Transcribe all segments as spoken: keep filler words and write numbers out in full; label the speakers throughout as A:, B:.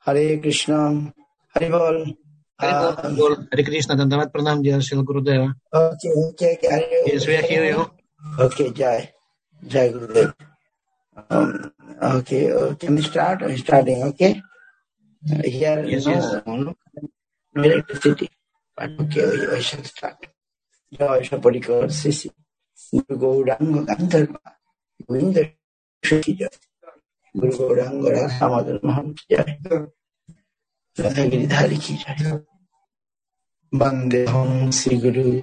A: हरे कृष्णा, हरि बोल।
B: हरि बोल, हरि बोल, हरे कृष्णा। धन्यवाद, प्रणाम जय Shri Gurudev.
A: Okay, okay, are you
B: Yes, we are
A: hearing
B: here.
A: me? Okay, Jai, Jai Gurudev. Um, okay, uh, can we start? We're starting, okay? Uh, here,
B: Yes,
A: no,
B: yes.
A: no, no electricity. But okay, we, we shall start. Jai Shaparikar Sisi, Guru Gauranga Gandharva, Govinda Shri Jai, Guru Gauranga Rasa Madan Mahan Jai, Radha Giridhari Ki Jai, Bande Hum Sri Guru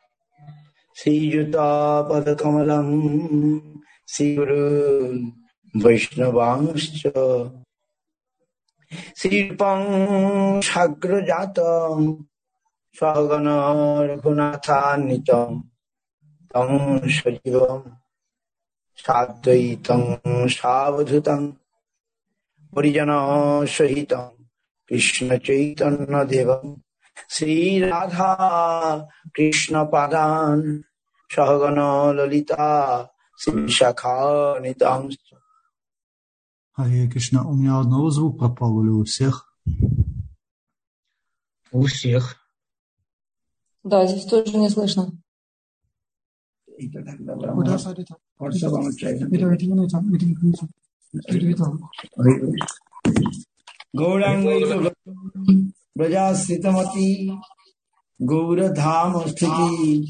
A: श्रीयुतापदकमलं श्रीगुरून् वैष्णवांश्च श्रीरूपं साग्रजातं स्वगण रघुनाथान्वितं तं सजीवं साद्वैतं सावधूतं परिजनसहितं कृष्णचैतन्यदेवं Shri Radha कृष्णपादान् सहगण Lalita Симшакха-нитамс.
C: Харе Кришна. У меня одного звук пропал или у всех?
B: У всех.
D: Да, здесь тоже не слышно.
C: Куда садится? Это это не там, это не там.
A: Gauranga Brajasitamati Gauradham Sthiti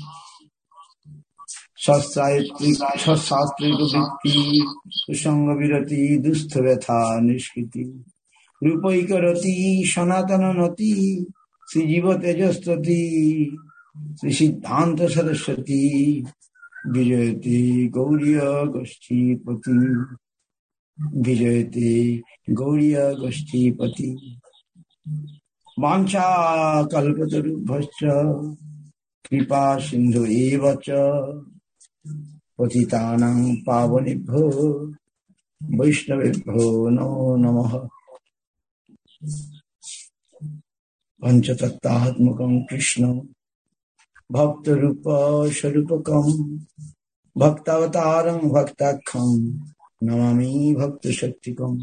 A: Shastri Gopiti Kusanga Virati Dusthavetha Nishkiti Rupaikarati Sanatana Nati Sijiva Tejastati Siddhanta Saraswati Vijayati Gauriya Goshtipati Vijayati Gauriya Goshtipati Mancha Kalpatarubhascha Kripa Sindhu Evacha Patitanang Pavanibho Vaishnavibho No Namaha Panchatattvaatmakam Krishna Bhakta Rupa Sharupakam Bhaktavatarang Bhaktakham Namami Bhakta Shaktikam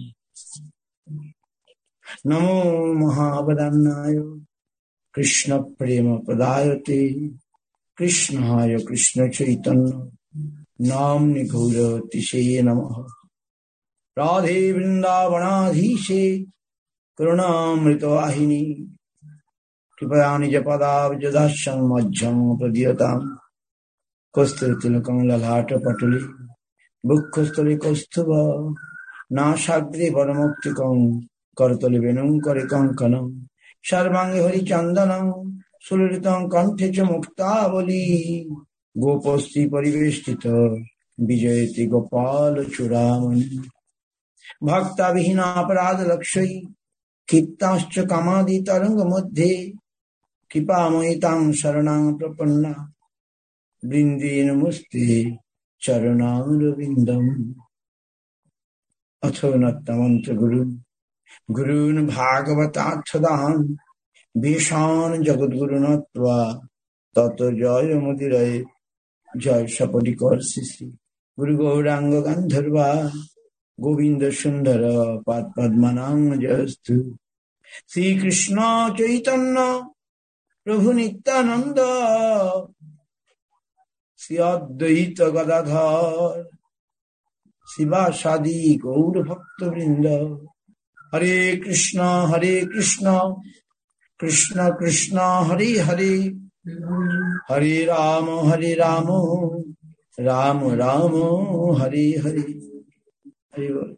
A: Namo Mahavadannaya Krishna Prema Padayate Krishnaya Krishna Chaitanya Namni Gaura Tishe Namaha Radhe Vrindavanadhishe Karunamrita Ahini Kripayani Japada Vijadasham Majjam Pradyatam Kostilakam Lalhata Patuli Bhukkastali Kostuva Nashagri Varamuktikam Kartali Venum Karikankanam Sharvangi Hari Chandanam Suliritam Kantecha Muktavali Gopasti Pariveshtita Vijayati Gopala Churamani Bhakta Vihina Aparada Lakshai Kittascha Kamadi Taranga Madhe Kipamaitang Saranang Prapanna Brindi Namaste Charanang Ravindam Atho Nattamanta Guru Gurun Bhagavatatthadam Vishan Jagadguru Natva Tato Jaya Mudirai Jai Shapadikar Sisi Guru Gauranga Gandharva Govinda Sundara Pad Padmanang Jastu Sri Krishna Chaitanya Prabhu Nityananda Sri Advaita Gadadhar Siva Sadi Gaur Bhakta Vrinda Hare Krishna Hare Krishna Krishna Krishna Hare Hare Hare Rama Hare Rama Rama Rama Hare Hare Hare.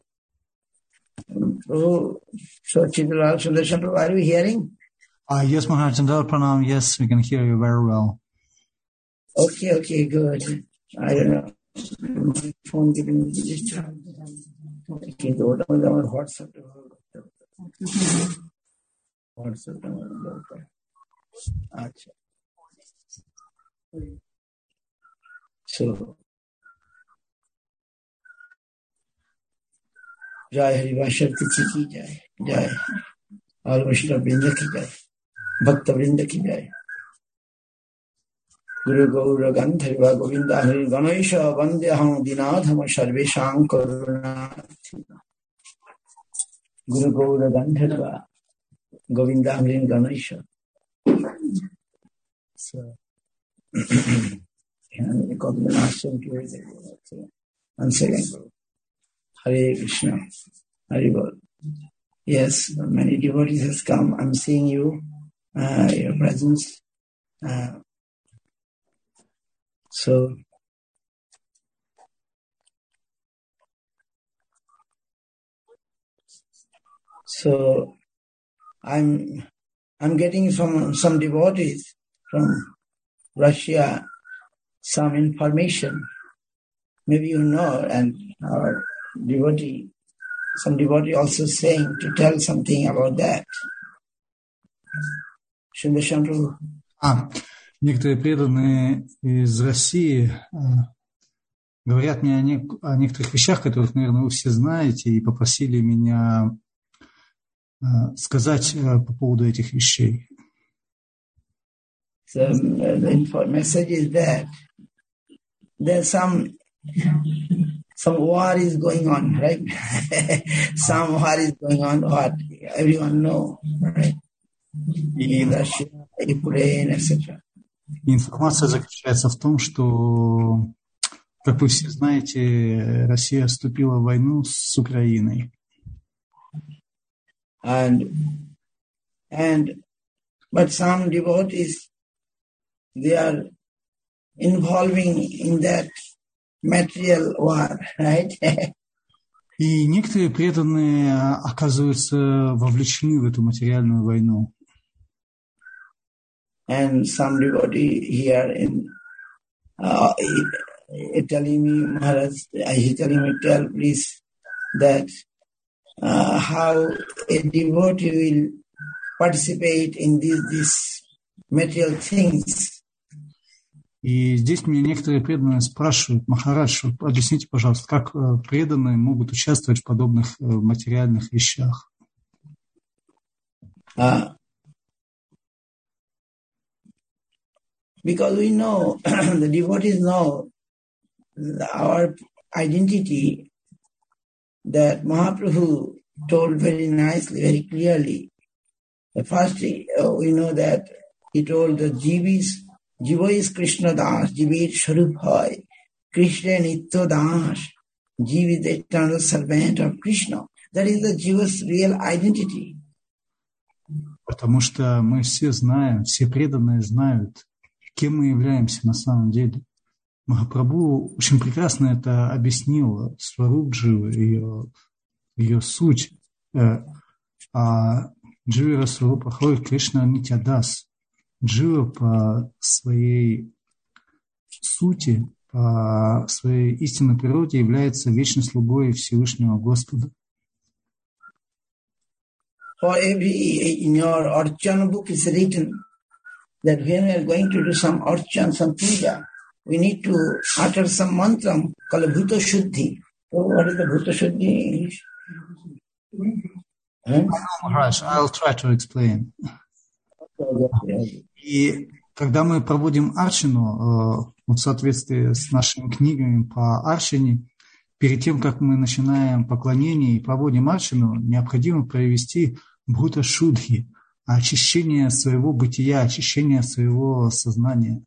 A: So, so Chitralal Sudarshan, are you hearing?
C: Uh, yes, Maharaj Chandra Pranam. Yes, we can hear you very well.
A: Okay, okay, good. I don't know. My phone giving me this time. Okay, go down our WhatsApp. WhatsApp. Acha. So, Jai Hari Vashakti ki Jai. Jai. All Vaishnava Vrinda ki Jai. Bhakta Vrinda ki Jai. Guru Gaura Gandharva Govinda Hari Ganesha Vandyaham Dinadhama Sarvesham Karuna. Guru Gaura Gandharva, Govinda Amrin Ganesha. So, one second. Hare Krishna. Hare Bol. Yes, many devotees has come. I'm seeing you, uh, your presence. Uh, so, so I'm I'm getting from some devotees from Russia some information. Maybe you know, and our devotee, some devotee also saying to tell something about that. Sundar Prabhu.
C: А, некоторые преданные из России а, говорят мне о, не, о некоторых вещах, которых, наверное, вы все знаете, и попросили меня а, сказать а, по поводу этих вещей.
A: So the message is that there's some some war is going on, right? Some war is going on, what everyone know, right? In Russia, Ukraine, et cetera.
C: Информация заключается в том, что, как вы все знаете, Россия вступила в войну с Украиной.
A: And and but some devotees, they are involving in that material war, right?
C: И некоторые преданные оказываются вовлечены в эту материальную войну.
A: And some devotee here in uh, he, he telling me, Maharaj, he telling me, tell please that uh, how a devotee will participate in these these material things.
C: И здесь меня некоторые преданные спрашивают: Махарадж, объясните, пожалуйста, как преданные могут участвовать в подобных материальных вещах?
A: Uh, because we know, the devotees know our identity, that Mahaprabhu told very nicely, very clearly. The first, uh, we know that he told the Jivis, Jiva is Krishna Das, Jiva is Sharup Hai, Krishna Nitya Das, Jiva is the eternal servant of Krishna. That is the Jiva's real identity.
C: Потому что мы все знаем, все преданные знают, кем мы являемся на самом деле. Махапрабху очень прекрасно это объяснил, Сваруб Дживы, ее, ее суть. А Джива Сварупа Хой Кришна Нитья Дас. Джива по своей сути, по своей истинной природе является вечным слугой Всевышнего Господа.
A: For every, in your Archana book is written that when we are going to do some Archan, some puja, we need to utter some mantra called Bhuta Shuddhi. Oh, what is the Bhuta Shuddhi in English? Huh?
C: Maharaj, I'll try to explain. И когда мы проводим арчану, в соответствии с нашими книгами по арчане, перед тем, как мы начинаем поклонение и проводим арчану, необходимо провести бхута шудхи, очищение своего бытия, очищение своего сознания.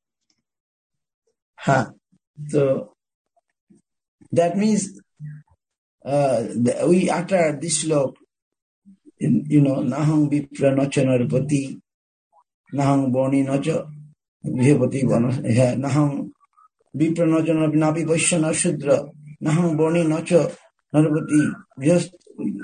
A: Ha. So that means uh, we utter this slok, you know, Nahang Vipra Nacha Narpati, Nahang Boni Nacha Vipati Nahang Vipra Nacha Nabi Vaishyana Shudra, Nahang Boni Nacha Narpati, just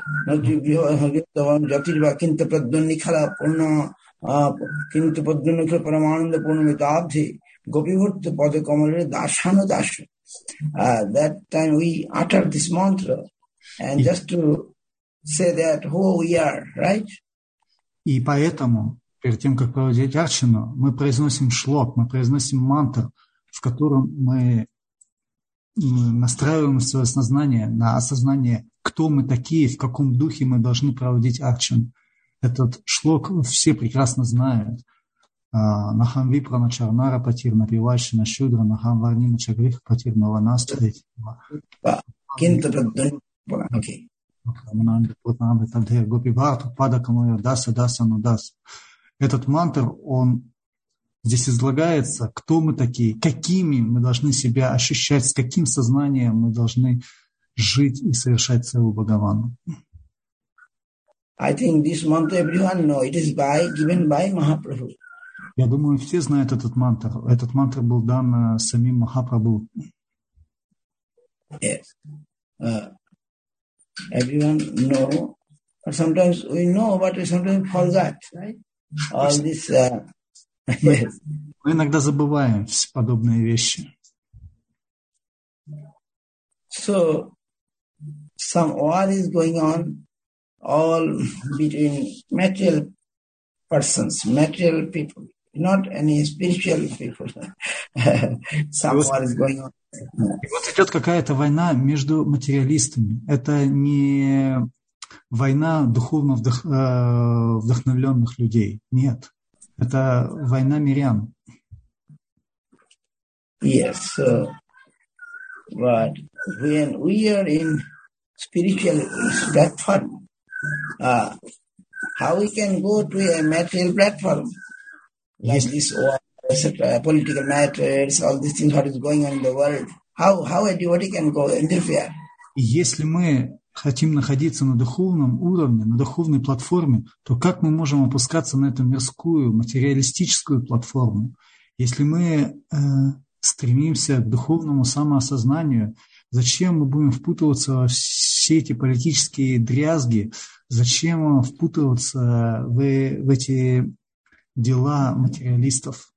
A: Jatirva Kinta Praduni Khala Purna Kinta Paduni Paramananda Purnamitabhi. Gopivut Pada Kamala Dashana Dasha. That time we utter this mantra and just to say that who we are, right?
C: И поэтому, перед тем, как проводить арчану, мы произносим шлок, мы произносим мантр, в котором мы настраиваем свое сознание на осознание, кто мы такие, в каком духе мы должны проводить арчану. Этот шлок все прекрасно знают. Нахам Випра на Чарнара Патир, напивайши на Шудра, Нахам Варни на Чагрих Патир, Наванастра. Этот мантр, он здесь излагается, кто мы такие, какими мы должны себя ощущать, с каким сознанием мы должны жить и совершать Севу Бхагавану.
A: I think this mantra everyone know. It is by given by Mahaprabhu.
C: Я думаю, все знают этот мантр. Этот мантр был дан самим Махапрабху.
A: Yes. Uh, everyone know. But sometimes we know, but we sometimes forget, right? All this. Uh, yes.
C: Мы иногда забываем подобные вещи.
A: So, some war is going on, all between material persons, material people, not any spiritual people. Some war is going on.
C: И вот идет какая-то война между материалистами. Это не война духовно вдох... вдохновленных людей. Нет. Это война мирян.
A: Yes. So, but when we are in spiritual platform, uh, how we can go to a material platform like yes. This war, et cetera, political matters, all these things, what is going on in the world? How how a devotee can go interfere?
C: Если мы хотим находиться на духовном уровне, на духовной платформе, то как мы можем опускаться на эту мирскую, материалистическую платформу? Если мы э, стремимся к духовному самоосознанию, зачем мы будем впутываться во все эти политические дрязги? Зачем впутываться в, в эти дела материалистов?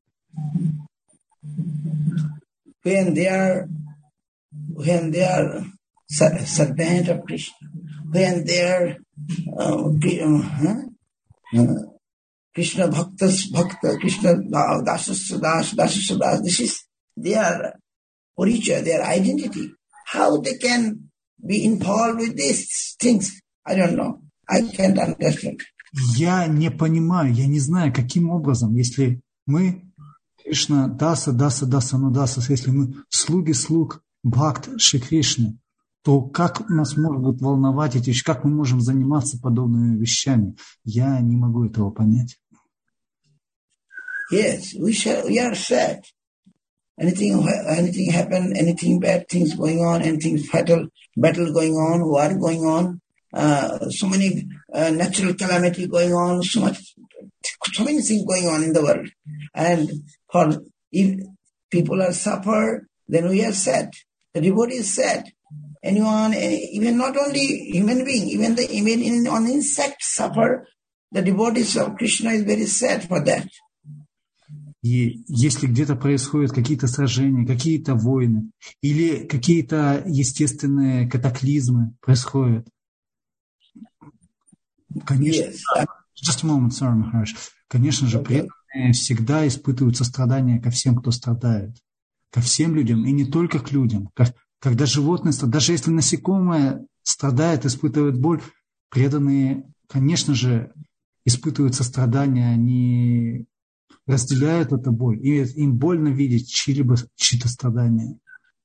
A: When they are, when they are servant of Krishna, when they are uh, uh, Krishna Bhaktas, Bhakta, Krishna Dasasya Das, Dasasya Das, this is their parichaya, their identity. How they can be involved with these things? I don't know. I can't understand.
C: Я не понимаю, я не знаю, каким образом, если мы Кришна Даса, Даса, Даса, Нудаса, если мы слуги слуг Бхакт Шри Кришны, то как нас могут волновать эти вещи, как мы можем заниматься подобными вещами? Я не могу этого понять.
A: Yes, we, shall, we are sad. Anything, anything happen, anything bad things going on, anything fatal, battle going on, war going on, uh, so many uh, natural calamity going on, so much, so many things going on in the world. And for if people are suffered, then we are sad. The devotee is sad. Anyone, even not only human being, even the even in, on insects suffer. The devotees of Krishna is very sad for that.
C: И если где-то происходят какие-то сражения, какие-то войны или какие-то естественные катаклизмы происходят, конечно, yes. Just a moment, sorry, Maharaj. Конечно же, okay. Преданные всегда испытывают сострадание ко всем, кто страдает, ко всем людям и не только к людям. Когда животные страдают, даже если насекомое страдает, испытывает боль, преданные, конечно же, испытывают сострадание, они разделяют эту боль, и им больно видеть чьи-либо чьи-то страдания.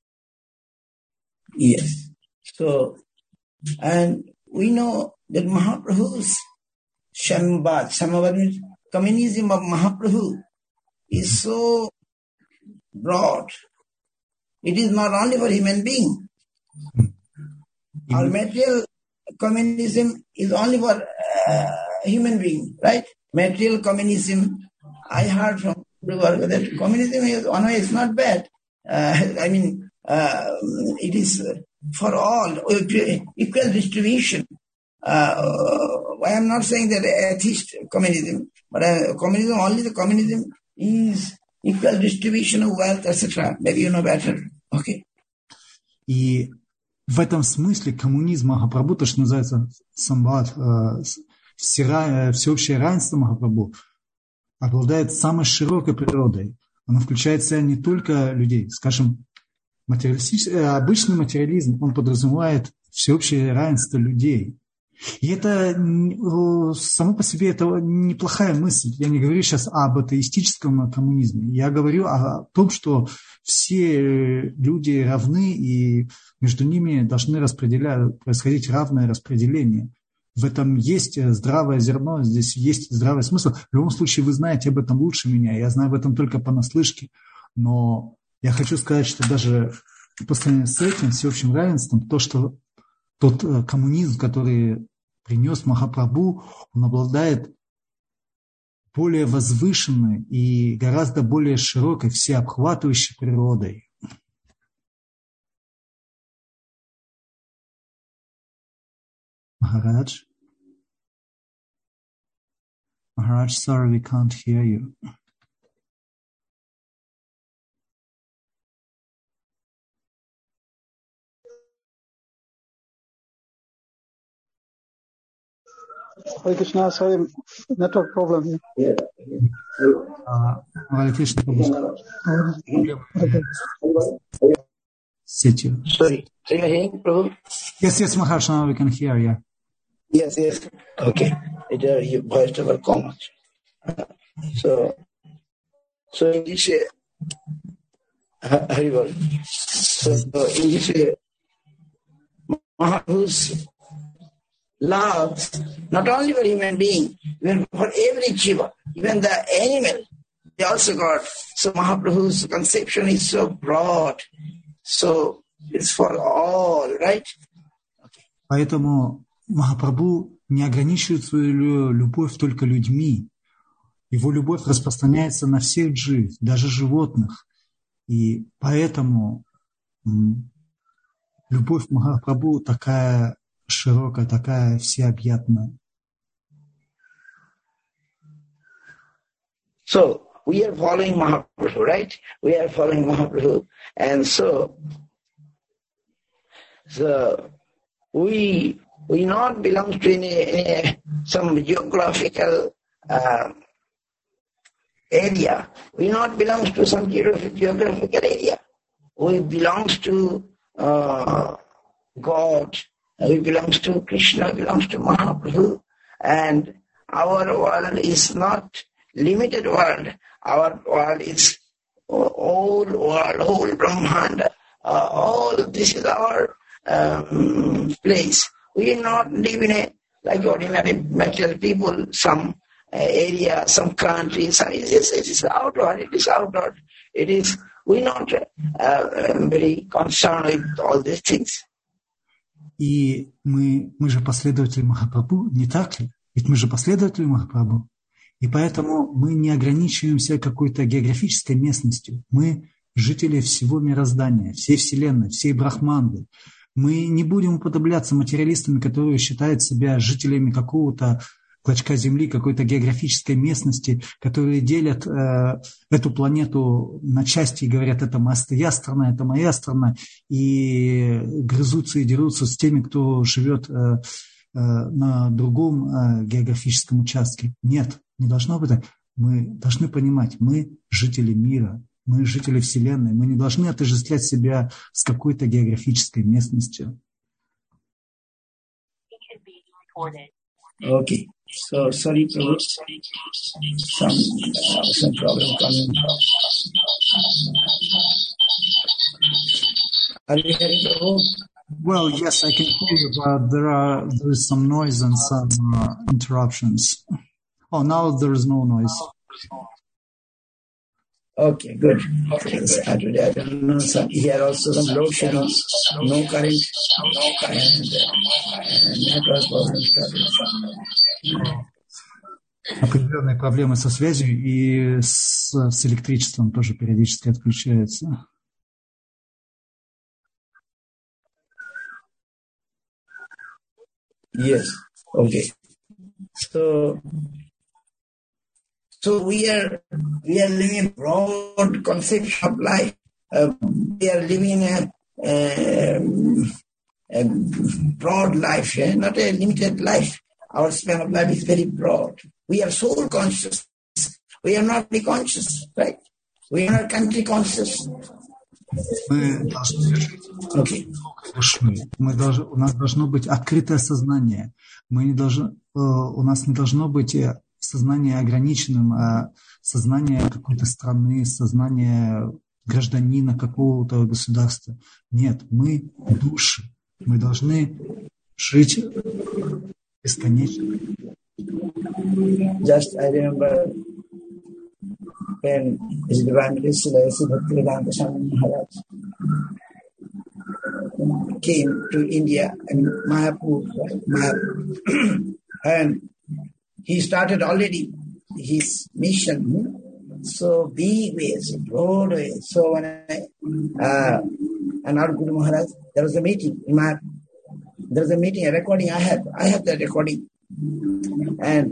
A: Yes. So, and we know that Mahaprabhu's Shamabad, Shamabad means communism of Mahaprabhu is so broad. It is not only for human being. Mm-hmm. Our material communism is only for uh, human being, right? Material communism. I heard from Guru that communism is one way is not bad. Uh, I mean, uh, it is for all equal distribution. Uh, I am not saying that atheist communism, but uh, communism only the communism is equal distribution of wealth, et cetera. Maybe you know better. Okay.
C: И в этом смысле коммунизм Махапрабху, то, что называется самбхат, всеобщее равенство Махапрабху, обладает самой широкой природой. Оно включает в себя не только людей. Скажем, материалистический, обычный материализм, он подразумевает всеобщее равенство людей. И это само по себе это неплохая мысль. Я не говорю сейчас об атеистическом коммунизме. Я говорю о том, что все люди равны, и между ними должны распределять, происходить равное распределение. В этом есть здравое зерно, здесь есть здравый смысл. В любом случае, вы знаете об этом лучше меня. Я знаю об этом только понаслышке. Но я хочу сказать, что даже по сравнению с этим всеобщим равенством, то, что тот коммунизм, который принес Махапрабху, он обладает более возвышенной и гораздо более широкой, всеобхватывающей природой. Maharaj? Maharaj, sorry, we can't hear you.
E: Hare Krishna, sorry, network problem here.
A: Yeah.
C: Hare Krishna, сетью.
A: Sorry. So you're hearing, Prabhu?
C: Yes, yes, Maharaj, now we can hear you.
A: Yes, yes. Okay. It, uh, your voice over common. Uh, so, so in this way, uh, Haribol. So, so in this way, Mahaprabhu's love, not only for human being, even for every jiva, even the animal, they also got. So Mahaprabhu's conception is so broad, so it's for all, right? Okay.
C: Поэтому Махапрабху не ограничивает свою любовь только людьми. Его любовь распространяется на всех джив, даже животных. И поэтому любовь Махапрабху такая широкая, такая всеобъятная.
A: So we are following Mahaprabhu, right? We are following Mahaprabhu, and so, so we we not belong to any, any some geographical uh, area. We not belong to some geographical area. We belong to uh, God. We belong to Krishna. Belongs to Mahaprabhu, and our world is not limited world. Our world is whole world, whole Brahmanda. Uh, all this is our um, place. We not live in a like ordinary material people. Some uh, area, some country. Some, it is it is outward. It is outward. It is we not uh, very concerned with all these things.
C: И мы, мы же последователи Махапрабху, не так ли? Ведь мы же последователи Махапрабху. И поэтому мы не ограничиваемся какой-то географической местностью. Мы жители всего мироздания, всей Вселенной, всей Брахманды. Мы не будем уподобляться материалистам, которые считают себя жителями какого-то клочка земли, какой-то географической местности, которые делят э, эту планету на части и говорят, это моя страна, это моя страна, и грызутся и дерутся с теми, кто живет э, э, на другом э, географическом участке. Нет, не должно быть так. Мы должны понимать, мы жители мира, мы жители Вселенной, мы не должны отождествлять себя с какой-то географической местностью.
A: Okay. So, sorry, Prabhu. Some, uh, some problem coming. Are you hearing, Prabhu?
C: Well, yes, I can hear you, but there are there is some noise and some uh, interruptions. Oh, now there is no noise.
A: Okay, good. Okay, Saturday, I don't know. Some, here also some load shedding, no current, and, and network problems started.
C: Определенные проблемы со связью и с, с электричеством тоже периодически отключаются.
A: Yes. Okay. So, so we are we are living a broad conception of life. Uh, we are living a, a, a broad life, eh? Not a limited life. Our span of life is very broad. We are soul conscious. We are not body conscious, right? We are not country conscious.
C: Мы должны жить
A: Okay.
C: души. Мы должны, у нас должно быть открытое сознание. Мы не должны, у нас не должно быть сознание ограниченным, а сознание какой-то страны, сознание гражданина какого-то государства. Нет, мы души. Мы должны жить бесконечно.
A: Just I remember when His Divine Grace Bhaktivedanta Swami Maharaj came to India and Mayapur, right? Mayapur. And he started already his mission so big ways, broad ways. So when I, uh, and our Guru Maharaj, there was a meeting in Mayapur. There was a meeting, a recording I have. I have that recording. And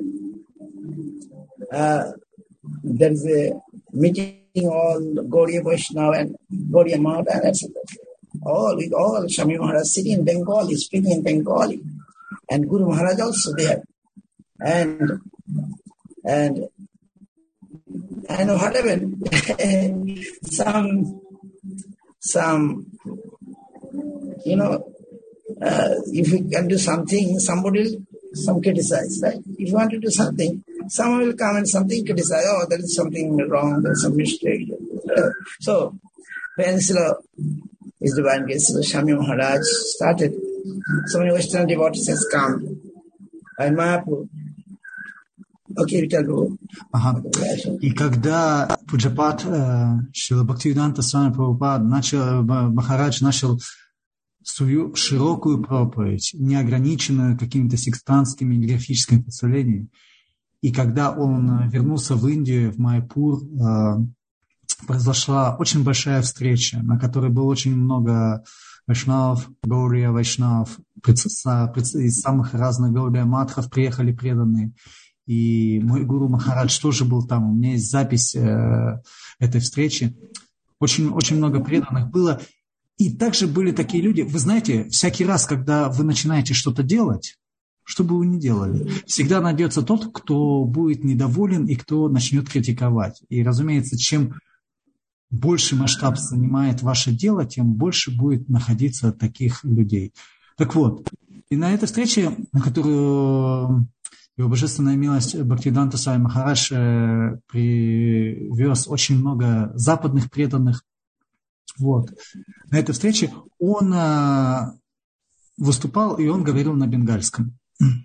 A: uh, there is a meeting on Gaudiya Vaishnava and Gaudiya Math and et cetera. All with all Swami Maharaj sitting in Bengali, speaking in Bengali, and Guru Maharaj also there. And and and what happened? some some you know uh, if you can do something, somebody will some criticize, right? If you want to do something, someone will come and something criticize. Oh, there is something wrong. There is some mistake. Uh, so when Srila His Divine Grace Srila Swami Maharaj started, so many Western devotees has come and Mayapur. Okay, Vitalu.
C: Ага. И когда Пуджапат Шрила Бхактивиданта Свами Прабхупад начал, Махарадж начал свою широкую проповедь, не ограниченную какими-то секстанскими или графическими представлениями, и когда он вернулся в Индию, в Майяпур, произошла очень большая встреча, на которой было очень много вайшнавов, Гаудия вайшнавов, из самых разных Гаудия матхов приехали преданные. И мой гуру Махарадж тоже был там. У меня есть запись э, этой встречи. Очень, очень много преданных было. И также были такие люди. Вы знаете, всякий раз, когда вы начинаете что-то делать, что бы вы ни делали, всегда найдется тот, кто будет недоволен и кто начнет критиковать. И, разумеется, чем больше масштаб занимает ваше дело, тем больше будет находиться таких людей. Так вот, и на этой встрече, на которую Его Божественная милость Бхактивиданта Свами Махарадж привез очень много западных преданных. Вот. На этой встрече он выступал, и он говорил на бенгальском.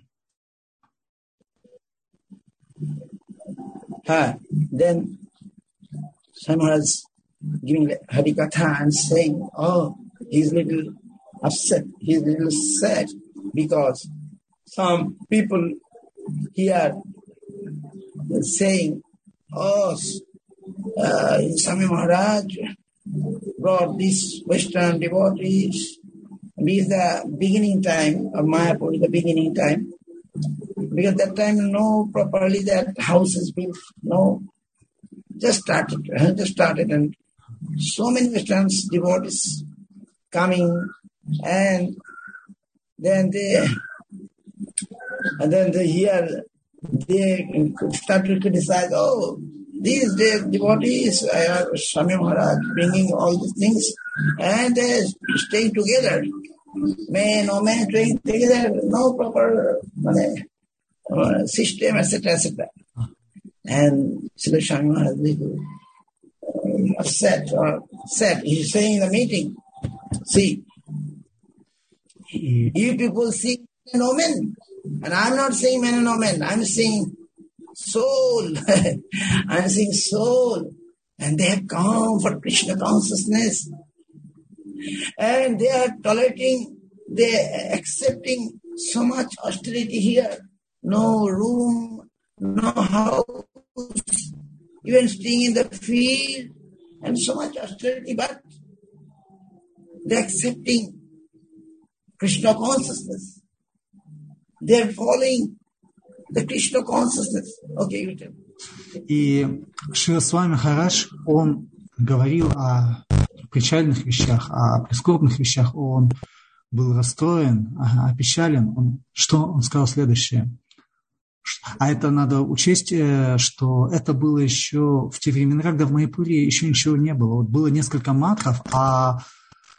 A: Ah, then Swami Maharaj giving Harikatha and saying, oh, he's little upset, he's little sad because some people here saying, oh, uh, Swami Maharaj brought these Western devotees. This is the beginning time of Mayapur, the beginning time. Because that time, no, properly that house is built, no. Just started, just started, and so many Western devotees coming, and then they And then they hear, they start to criticize, oh, these devotees, uh, Swami Maharaj bringing all these things, and they staying together. Man or man staying together, no proper uh, system, et cetera, et cetera. And Srila Swami Maharaj uh, upset or said, he's saying in the meeting, see, you people see no men. And I'm not saying men and women, I'm saying soul. I'm saying soul. And they have come for Krishna consciousness. And they are tolerating, they are accepting so much austerity here. No room, no house, even staying in the field, and so much austerity, but they are accepting Krishna consciousness. They are following the Krishna consciousness. Okay, you tell me.
C: И Шрила Свами Махарадж, он говорил о печальных вещах, о прискорбных вещах, он был расстроен, опечален. Он, что он сказал следующее? А это надо учесть, что это было еще в те времена, когда в Майяпуре еще ничего не было. Вот было несколько матхов, а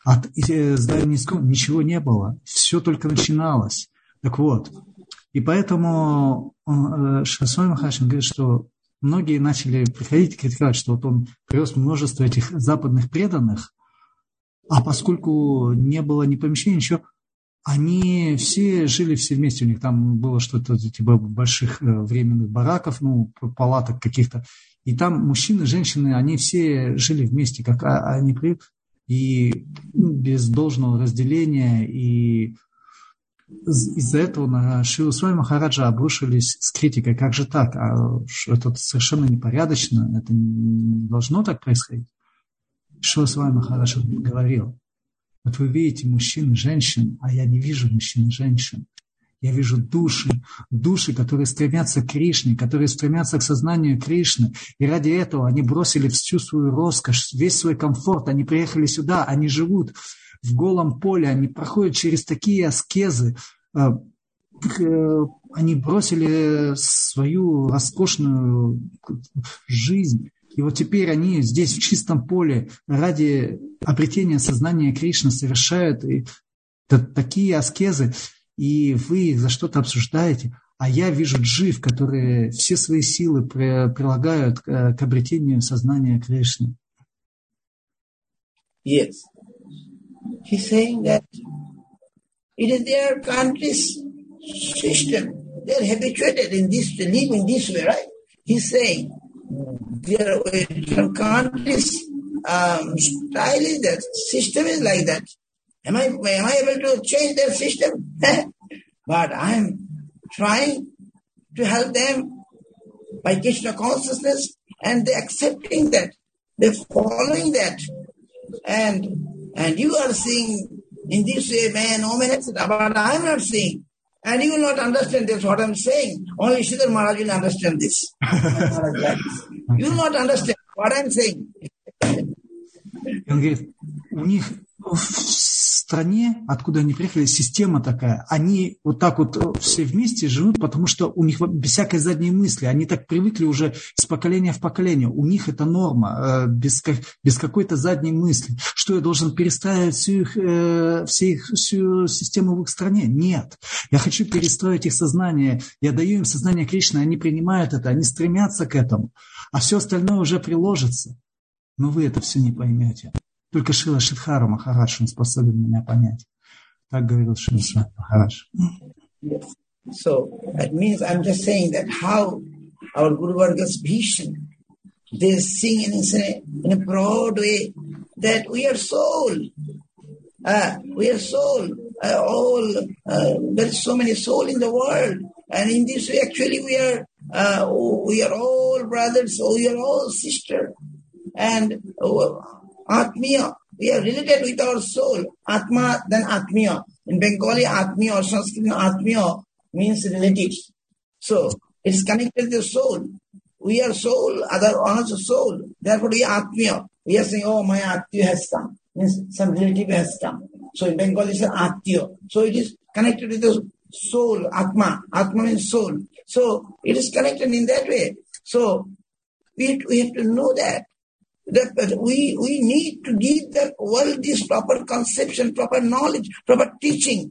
C: От здания ничего не было. Все только начиналось. Так вот. И поэтому Шасой Махарадж говорит, что многие начали приходить и критиковать, что вот он привез множество этих западных преданных, а поскольку не было ни помещения, ничего, они все жили все вместе. У них там было что-то типа больших временных бараков, ну, палаток каких-то. И там мужчины, женщины, они все жили вместе, как они привыкли, и без должного разделения. И из-за этого на Шрилу Свами Махараджа обрушились с критикой. Как же так? А это совершенно непорядочно. Это не должно так происходить. Шрила Свами Махарадж говорил: вот вы видите мужчин и женщин, а я не вижу мужчин и женщин. Я вижу души, души, которые стремятся к Кришне, которые стремятся к сознанию Кришны. И ради этого они бросили всю свою роскошь, весь свой комфорт. Они приехали сюда, они живут в голом поле, они проходят через такие аскезы. Они бросили свою роскошную жизнь. И вот теперь они здесь в чистом поле ради обретения сознания Кришны совершают такие аскезы, и вы их за что-то обсуждаете. А я вижу джив, которые все свои силы прилагают к обретению сознания Кришны.
A: Yes. He's saying that it is their country's system. They are habituated in this to live in this way, right? He's saying their country's um, style is that, system is like that. Am I, am I able to change their system? But I am trying to help them by Krishna consciousness, and they accepting that, they following that, and and you are seeing in this way, man, woman, et cetera. But I am not seeing, and you will not understand this what I am saying. Only Sridhar Maharaj will understand this. You will not understand what I am saying.
C: Он говорит, у них в стране, откуда они приехали, система такая. Они вот так вот все вместе живут, потому что у них без всякой задней мысли. Они так привыкли уже с поколения в поколение. У них это норма, без, без какой-то задней мысли. Что я должен перестраивать всю их, всю их всю систему в их стране? Нет. Я хочу перестроить их сознание. Я даю им сознание Кришны, они принимают это, они стремятся к этому. А все остальное уже приложится. Но вы это все не поймете. Только Шрила Шридхара Махарадж, он способен меня понять. Так говорил Шрила Свами Махарадж.
A: Yes. So, that means I'm just saying that how our Guru Varga's vision, they sing in a, in a broad way that we are soul. Uh, we are soul. Uh, all, uh, there is so many soul in the world. And in this way, actually, we are, uh, we are all brothers, we are all sisters. And uh, Atmiya, we are related with our soul. Atma, then Atmiya. In Bengali, Atmiya or Sanskrit, Atmiya means relatives. So, it's connected to the soul. We are soul, other one's soul. Therefore, we are Atmiya. We are saying, oh, my Atmiya has come. Means some relative has come. So, in Bengali, it's Atmiya. So, it is connected with the soul, Atma. Atma means soul. So, it is connected in that way. So, we, we have to know that. That we, we need to give the world this proper conception, proper knowledge, proper teaching.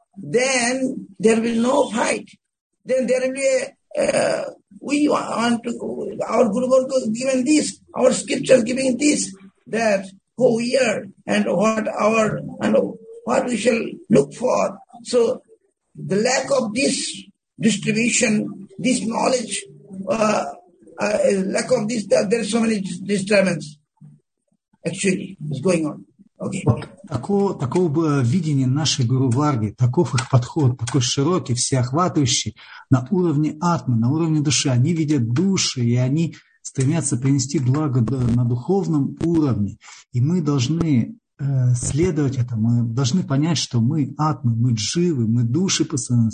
A: Then there will no fight. Then there will be a, uh, we want to, our Guru Varga given this, our scriptures giving this, that who we are and what our, and what we shall look for. So the lack of this distribution, this knowledge, uh, Uh, lack of this, there are so many disturbance actually is going on. Okay.
C: Вот такого, такого видения нашей Гуру Варги, таков их подход, такой широкий, всеохватывающий на уровне атмы, на уровне души. Они видят души, и они стремятся принести благо на духовном уровне. И мы должны э, следовать этому, мы должны понять, что мы атмы, мы дживы, мы души постоянно.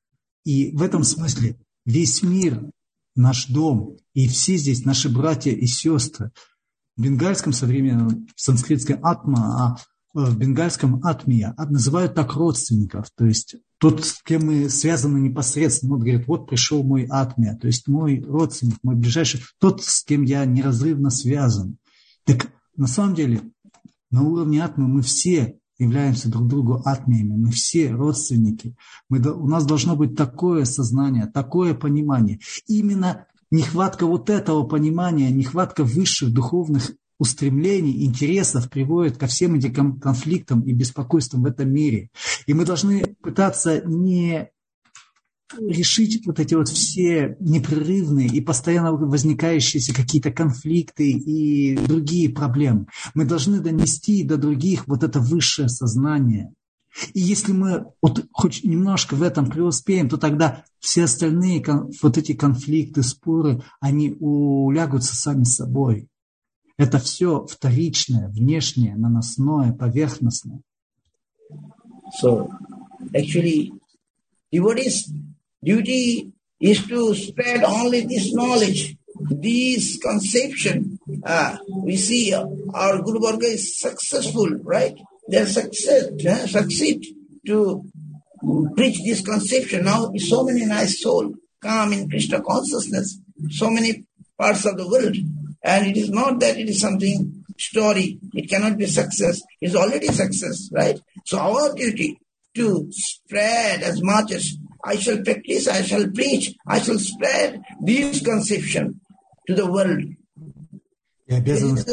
C: И в этом смысле весь мир, наш дом, и все здесь наши братья и сестры. В бенгальском современном, в санскритском атма, а в бенгальском атмия называют так родственников. То есть тот, с кем мы связаны непосредственно. Вот говорит, вот пришел мой атмия, то есть мой родственник, мой ближайший, тот, с кем я неразрывно связан. Так на самом деле На уровне атмы мы все являемся друг другу атмиями, мы все родственники. Мы, у нас должно быть такое сознание, такое понимание. Именно нехватка вот этого понимания, нехватка высших духовных устремлений, интересов приводит ко всем этим конфликтам и беспокойствам в этом мире. И мы должны пытаться не решить вот эти вот все непрерывные и постоянно возникающиеся какие-то конфликты и другие проблемы. Мы должны донести до других вот это высшее сознание. И если мы вот хоть немножко в этом преуспеем, то тогда все остальные вот эти конфликты, споры, они улягутся сами собой. Это все вторичное, внешнее, наносное, поверхностное.
A: So, actually, devotees' duty is to spread only this knowledge, this conception. Uh, we see our Guru Varga is successful, right? They are success, uh, succeed to preach this conception. Now, so many nice souls come in Krishna consciousness, so many parts of the world. And it is not that it is something story. It cannot be success. It is already success, right? So our duty to spread as much as I shall practice, I shall preach, I shall spread this conception to the world.
C: И обязанность,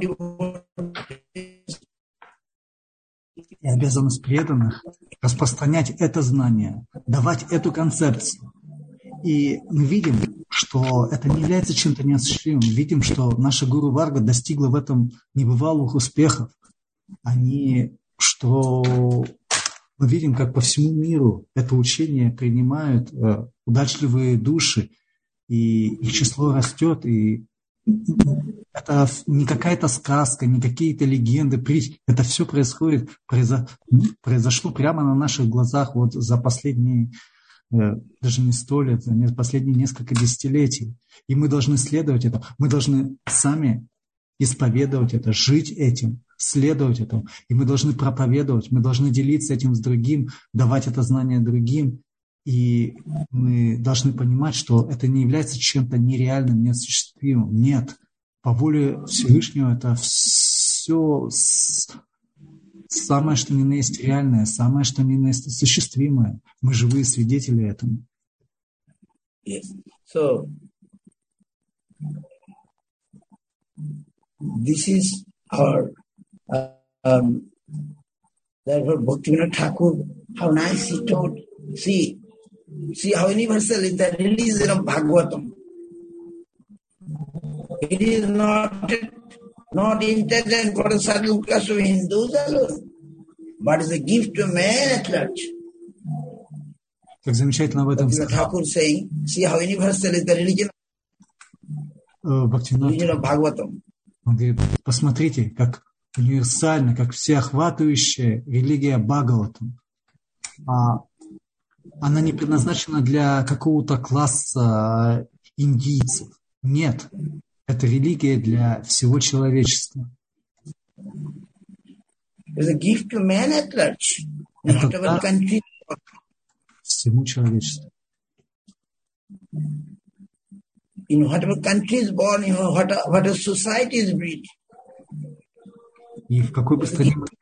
C: и обязанность преданных распространять это знание, давать эту концепцию. И мы видим, что это не является чем-то неосуществимым. Мы видим, что наша Гуру Варга достигла в этом небывалых успехов. Они, что мы видим, как по всему миру это учение принимают э, удачливые души, и их число растет, и это не какая-то сказка, не какие-то легенды, притчи. Это все происходит, произо, произошло прямо на наших глазах вот за последние даже не сто лет, за последние несколько десятилетий. И мы должны следовать этому. Мы должны сами исповедовать это, жить этим, следовать этому. И мы должны проповедовать, мы должны делиться этим с другим, давать это знание другим. И мы должны понимать, что это не является чем-то нереальным, неосуществимым. Нет. По воле Всевышнего это все самое, что ни на есть реальное, самое, что ни на есть осуществимое. Мы живые свидетели этому.
A: Yes. So, this is our, uh, um, therefore Bhaktivinoda Thakur, how nice he told, see, see how universal is the religion of Bhagavatam. It is not not intended for a certain class of Hindus alone, but is a gift to man at large.
C: Как замечательно в этом сказал Бхактивинода. Он говорит, посмотрите, как универсально, как всеохватывающая религия Бхагаватам. А она не предназначена для какого-то класса индийцев. Нет. Это религия для всего человечества. Это дар всему человечеству.
A: In whatever country is born, in whatever society is bred.
C: И в какой бы стране мы,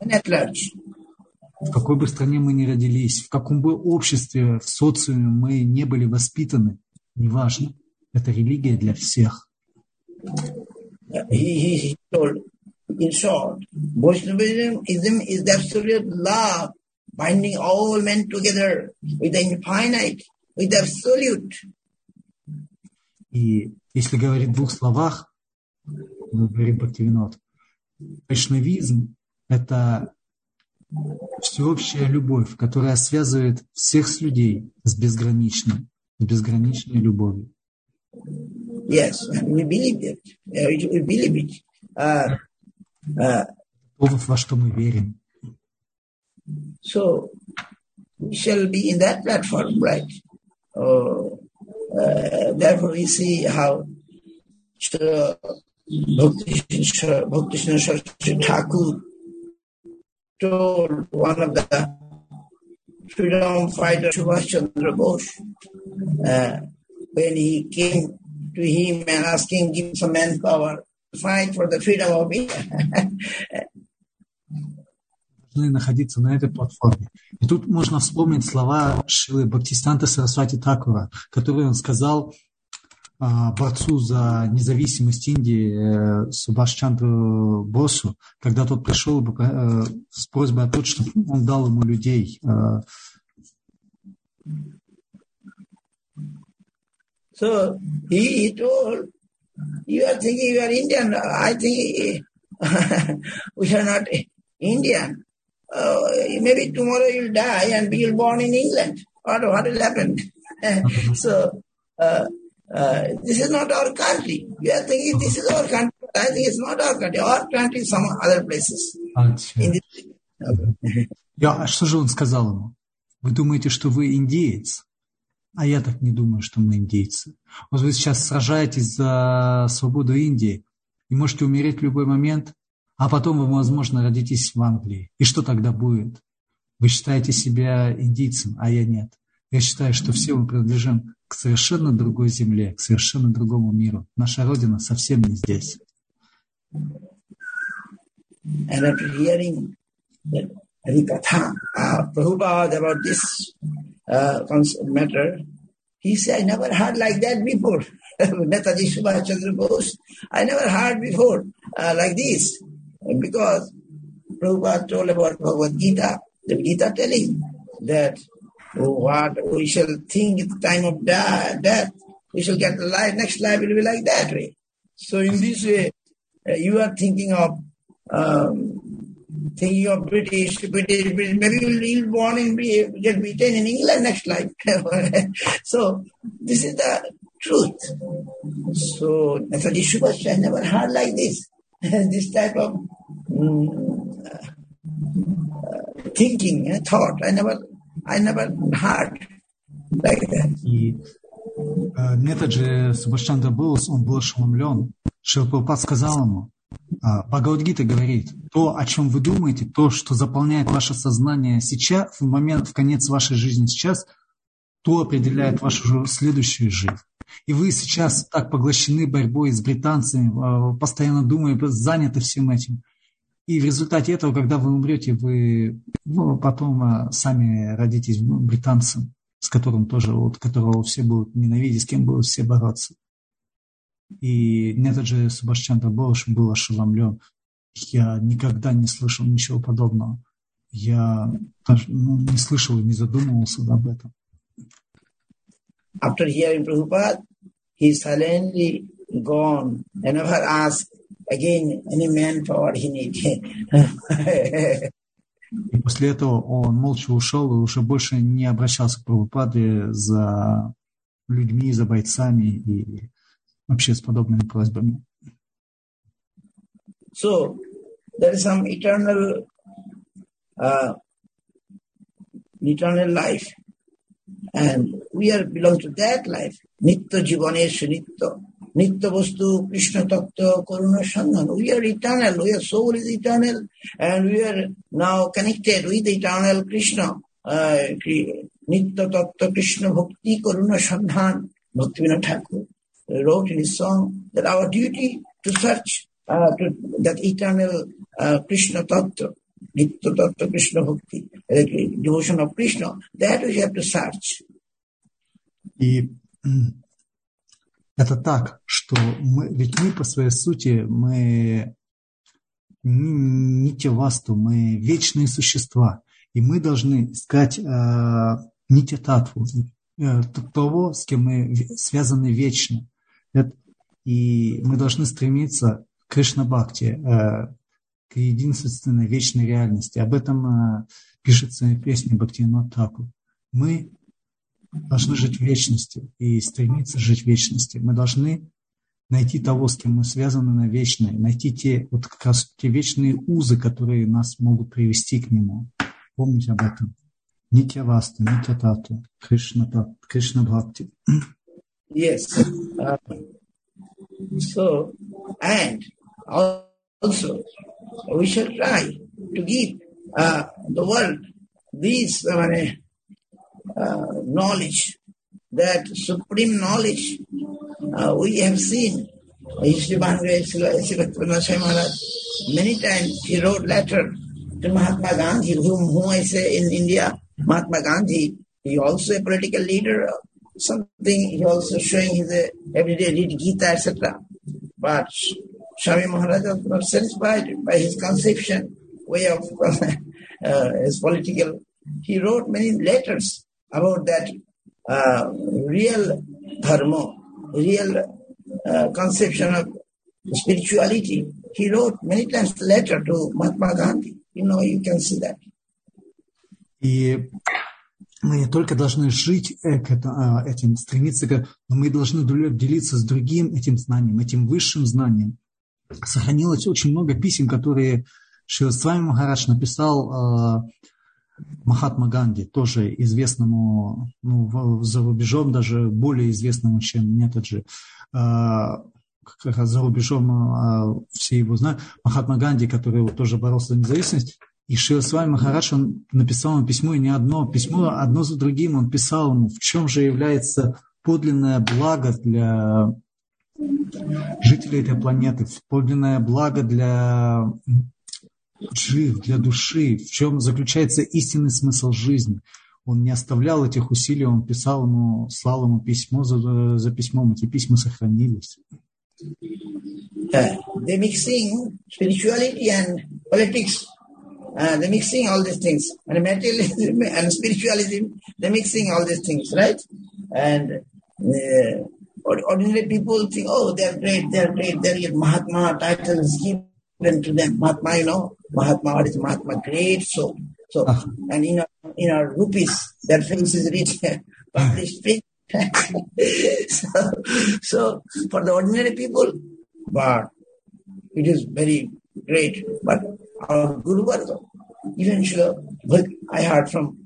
C: в какой бы стране мы ни родились, в каком бы обществе, в социуме мы не были воспитаны, неважно. Это религия для всех.
A: He, he told, in short, Vaishnavism is the absolute love, binding all men together with the infinite, with the absolute.
C: И если говорить в двух словах, говорит Бхактивинод, вайшнавизм – это всеобщая любовь, которая связывает всех с людей с безграничным, с безграничной любовью.
A: Yes, we believe it. We believe it. Uh, uh,
C: во что мы верим.
A: So, we shall be in that platform, right? Uh, uh, therefore, we see how Bhakti Saraswati Thakur told one of the freedom fighters, Subhash Chandra Bose, uh, when he came to him and asking him some manpower to fight for the freedom of India.
C: должны находиться на этой платформе. И тут можно вспомнить слова Шрилы Бхактисиданта Сарасвати Такура, которые он сказал борцу за независимость Индии Субхаш Чандру Босу, когда тот пришел с просьбой о том, чтобы он дал ему людей.
A: So he told, you are thinking you are Indian. I think we are not Indian. Uh, maybe tomorrow you'll die and you'll born in England. What, what will happen? so uh, uh, this is not our country. You are thinking this is our country. I think it's not our country. Our country is some other places. In this...
C: Я, а что же он сказал ему? Вы думаете, что вы индеец? А я так не думаю, что мы индейцы. Вот вы сейчас сражаетесь за свободу Индии и можете умереть в любой момент, а потом вы, возможно, родитесь в Англии. И что тогда будет? Вы считаете себя индийцем, а я нет. Я считаю, что все мы принадлежим к совершенно другой земле, к совершенно другому миру. Наша Родина совсем не здесь.
A: And after hearing that Harikatha, uh, Prabhupada about this uh, matter, he said, I never heard like that before. Netaji Subhash Chandra Bose, I never heard before uh, like this. Because Prabhupada told about Bhagavad Gita, the Gita telling that what we shall think at the time of death, we shall get life, next life will be like that way. So in this way, uh, you are thinking of um, thinking of British, British, British, maybe you'll be born in, get beaten in England next life. So this is the truth. So Netaji Subhash, I never heard like this. This type of um, uh, thinking, uh, thought, I never, I never heard like that.
C: И э, Нетаджи Субхаш Чандра Бос, он был ошеломлен. Шрила Прабхупада сказал ему, Бхагавад-гита говорит, то, о чем вы думаете, то, что заполняет ваше сознание сейчас, в момент, в конец вашей жизни сейчас, то определяет вашу следующую жизнь. И вы сейчас так поглощены борьбой с британцами, постоянно думая, заняты всем этим. И в результате этого, когда вы умрете, вы ну, потом сами родитесь британцем, с которым тоже, вот, которого все будут ненавидеть, с кем будут все бороться. И Нетаджи Субхаш Чандра Бос был ошеломлен. Я никогда не слышал ничего подобного. Я даже ну, не слышал и не задумывался об этом.
A: After hearing Prabhupada, he silently gone and never asked again any manpower he needed.
C: И после этого он молча ушел и уже больше не обращался к Прабхупаде за людьми, за бойцами и вообще с подобными просьбами.
A: So, there is some eternal, uh, eternal life. And we are belong to that life. Nitya Jivaneshu Nitya. Nitya Vastu Krishna Tattva Karuna Sanghan. We are eternal. Our soul is eternal. And we are now connected with the eternal Krishna. Uh, Nitya Tattva Krishna Bhakti Karuna Sanghan. Bhaktivinoda Thakur wrote in his song that our duty to search uh, to that eternal uh, Krishna Tattva. Nitya Tattva Krishna Bhakti, the devotion of Krishna, that we have to search.
C: И это так, что мы, ведь мы по своей сути, мы нитья-васту, мы вечные существа, и мы должны искать э, нитья-татву, э, того, с кем мы связаны вечно. Это, и мы должны стремиться к Кришна-бхакти, э, к единственной вечной реальности. Об этом э, пишется в песне Бхактивинода Тхакура. Мы должны жить в вечности и стремиться жить в вечности. Мы должны найти того, с кем мы связаны на вечное, найти те, вот как раз те вечные узы, которые нас могут привести к нему. Помните об этом. Нитья Васту, Нитья Тату, Кришна, Кришна Бхакти.
A: Yes. Uh, so, and also, we shall try to give uh, the world this uh, uh, knowledge, that supreme knowledge uh, we have seen. Many times he wrote letter to Mahatma Gandhi, whom, whom I say in India, Mahatma Gandhi, he also a political leader, something, he also showing his uh, everyday read Gita, et cetera. But Swami Maharaj was not satisfied by his conception, way of uh, his political. He wrote many letters about that uh, real dharma, real uh, conception of spirituality. He wrote many times letter to Mahatma Gandhi. You know, you can see that.
C: И мы не только должны жить этим, стремиться к, но мы должны делиться с другим этим знанием, этим высшим знанием. Сохранилось очень много писем, которые Шрила Свами Махарадж написал э, Махатма Ганди, тоже известному, ну, за рубежом, даже более известному, чем Нетаджи. Э, как раз за рубежом э, все его знают. Махатма Ганди, который вот, тоже боролся за независимость. И Шрила Свами Махарадж, он написал ему письмо, и не одно письмо, одно за другим он писал ему, в чем же является подлинное благо для жителей этой планеты, подлинное благо для жив, для души, в чем заключается истинный смысл жизни. Он не оставлял этих усилий, он писал ему, слал ему письмо за, за письмом, эти письма сохранились.
A: Uh, they're mixing spirituality and politics. Uh, they're mixing all these things. And materialism and spiritualism, they're mixing all these things, right? And uh, ordinary people think, oh, they're great, they're great, they're get Mahatma titles given to them. Mahatma, you know, Mahatma, what is Mahatma? Great soul. So, uh-huh. And in our, in our rupees, their face is written, published. so, so, for the ordinary people, but it is very great. But our Guru Varga, even sure, I heard from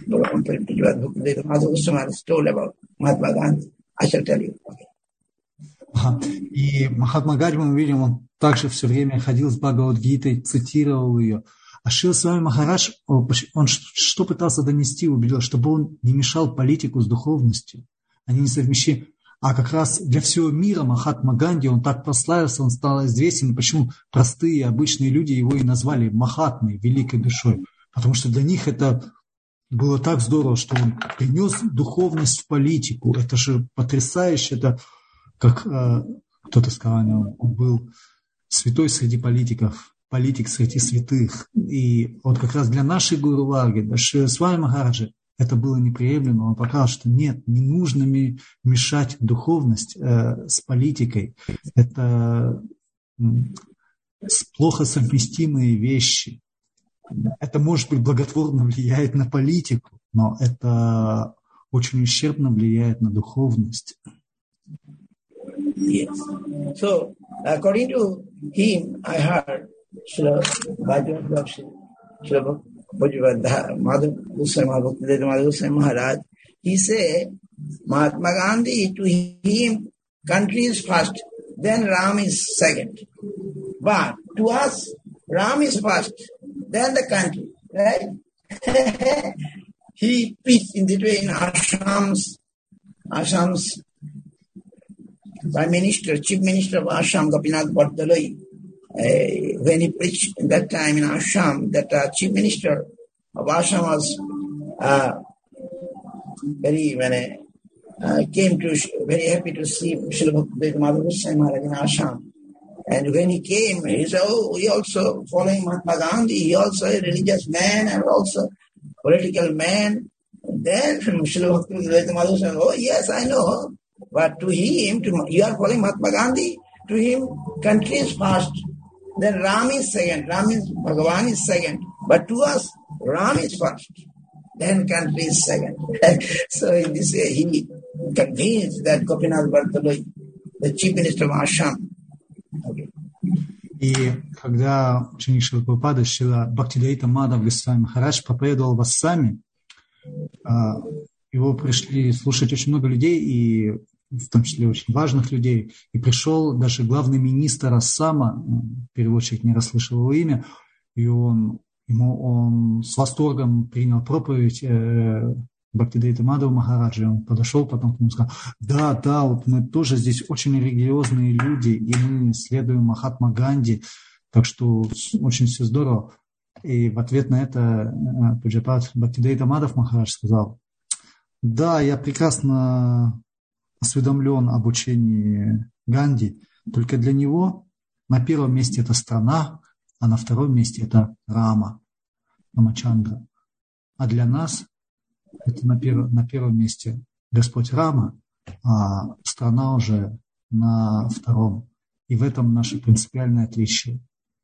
A: Madhu Goswami told about Mahatma Gandhi. I shall tell you. Okay.
C: Ага. И Махатма Ганди, мы видим, он также все время ходил с Бхагавад-гитой, цитировал ее. А Шрила Свами Махарадж, он что пытался донести, убедил, чтобы он не мешал политику с духовностью. Они не совмещены. А как раз для всего мира Махатма Ганди, он так прославился, он стал известен. Почему простые, обычные люди его и назвали Махатмой, великой душой? Потому что для них это было так здорово, что он принес духовность в политику. Это же потрясающе. Это как э, кто-то сказал, он был святой среди политиков, политик среди святых. И вот как раз для нашей Гуру Варги, для Шрила Свами Махараджа, это было неприемлемо. Он показал, что нет, не нужно мешать духовность э, с политикой. Это э, плохо совместимые вещи. Это, может быть, благотворно влияет на политику, но это очень ущербно влияет на духовность.
A: Yes. So, according to him, I heard Srila Srila Madhu Goswami Maharaj, he said, Mahatma Gandhi, to him, country is first, then Ram is second. But to us, Ram is first, then the country, right? He preached in that way in Assam's, Assam's Prime Minister, Chief Minister of Assam, Gopinath Bordoloi, uh, when he preached in that time in Assam, that uh, Chief Minister of Assam was uh, very, very uh, came to, very happy to see Srila Madhu Goswami Maharaj in Assam. And when he came, he said, oh, he also following Mahatma Gandhi, he also a religious man and also political man. Then Srila Madhu said, oh, yes, I know. But to him, to, you are following Mahatma Gandhi, to him, country is first. Then Ram is second. Ram is, Bhagavan is second. But to us, Ram is first. Then country is second. So in this way, he convinced that Gopinath Bordoloi, the Chief Minister of Assam. Okay.
C: И когда ученик Шрила Прабхупады, Шрила Бхактидайта Мадхав Госвами Махарадж проповедовал в Ассаме, его пришли слушать очень много людей, и в том числе очень важных людей, и пришел даже главный министр Ассама, переводчик не расслышал его имя, и он, ему, он с восторгом принял проповедь э, Бхактидайта Мадхава Махараджа. Он подошел потом к нему и сказал, да, да, вот мы тоже здесь очень религиозные люди, и мы следуем Махатма Ганди, так что очень все здорово. И в ответ на это Пуджапад Бхактидайта Мадхав Махарадж сказал: да, я прекрасно осведомлен об учении Ганди, только для него на первом месте это страна, а на втором месте это Рама, Рамачандра. А для нас это на, перв, на первом месте Господь Рама, а страна уже на втором. И в этом наше принципиальное отличие.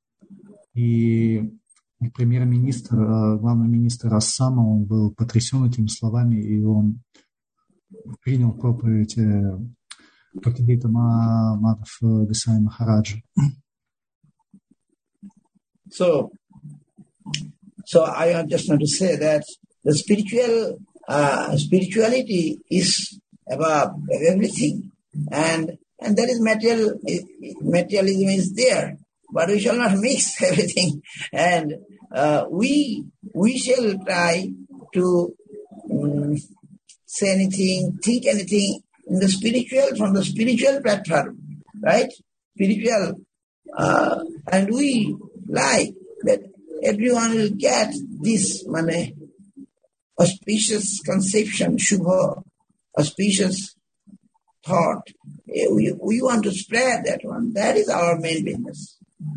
C: И премьер-министр, главный министр Ассама, он был потрясен этими словами, и он принял проповедь Бхактидайта Мадхав Госвами Махараджа.
A: So, so I just want to say that the spiritual uh, spirituality is above everything, and and that is material. Materialism is there, but we shall not mix everything, and uh, we we shall try to um, say anything, think anything in the spiritual, from the spiritual platform, right? Spiritual, uh, and we like that everyone will get this money, auspicious conception, shubha, auspicious thought. We, we want to spread that one. That is our main business.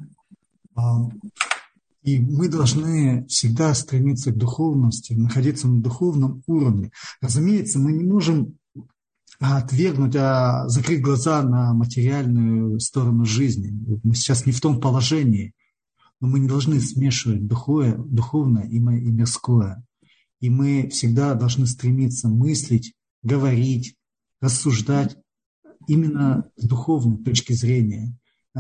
C: И мы должны всегда стремиться к духовности, находиться на духовном уровне. Разумеется, мы не можем отвергнуть, а закрыть глаза на материальную сторону жизни. Мы сейчас не в том положении, но мы не должны смешивать духовное, духовное и мирское. И мы всегда должны стремиться мыслить, говорить, рассуждать именно с духовной точки зрения.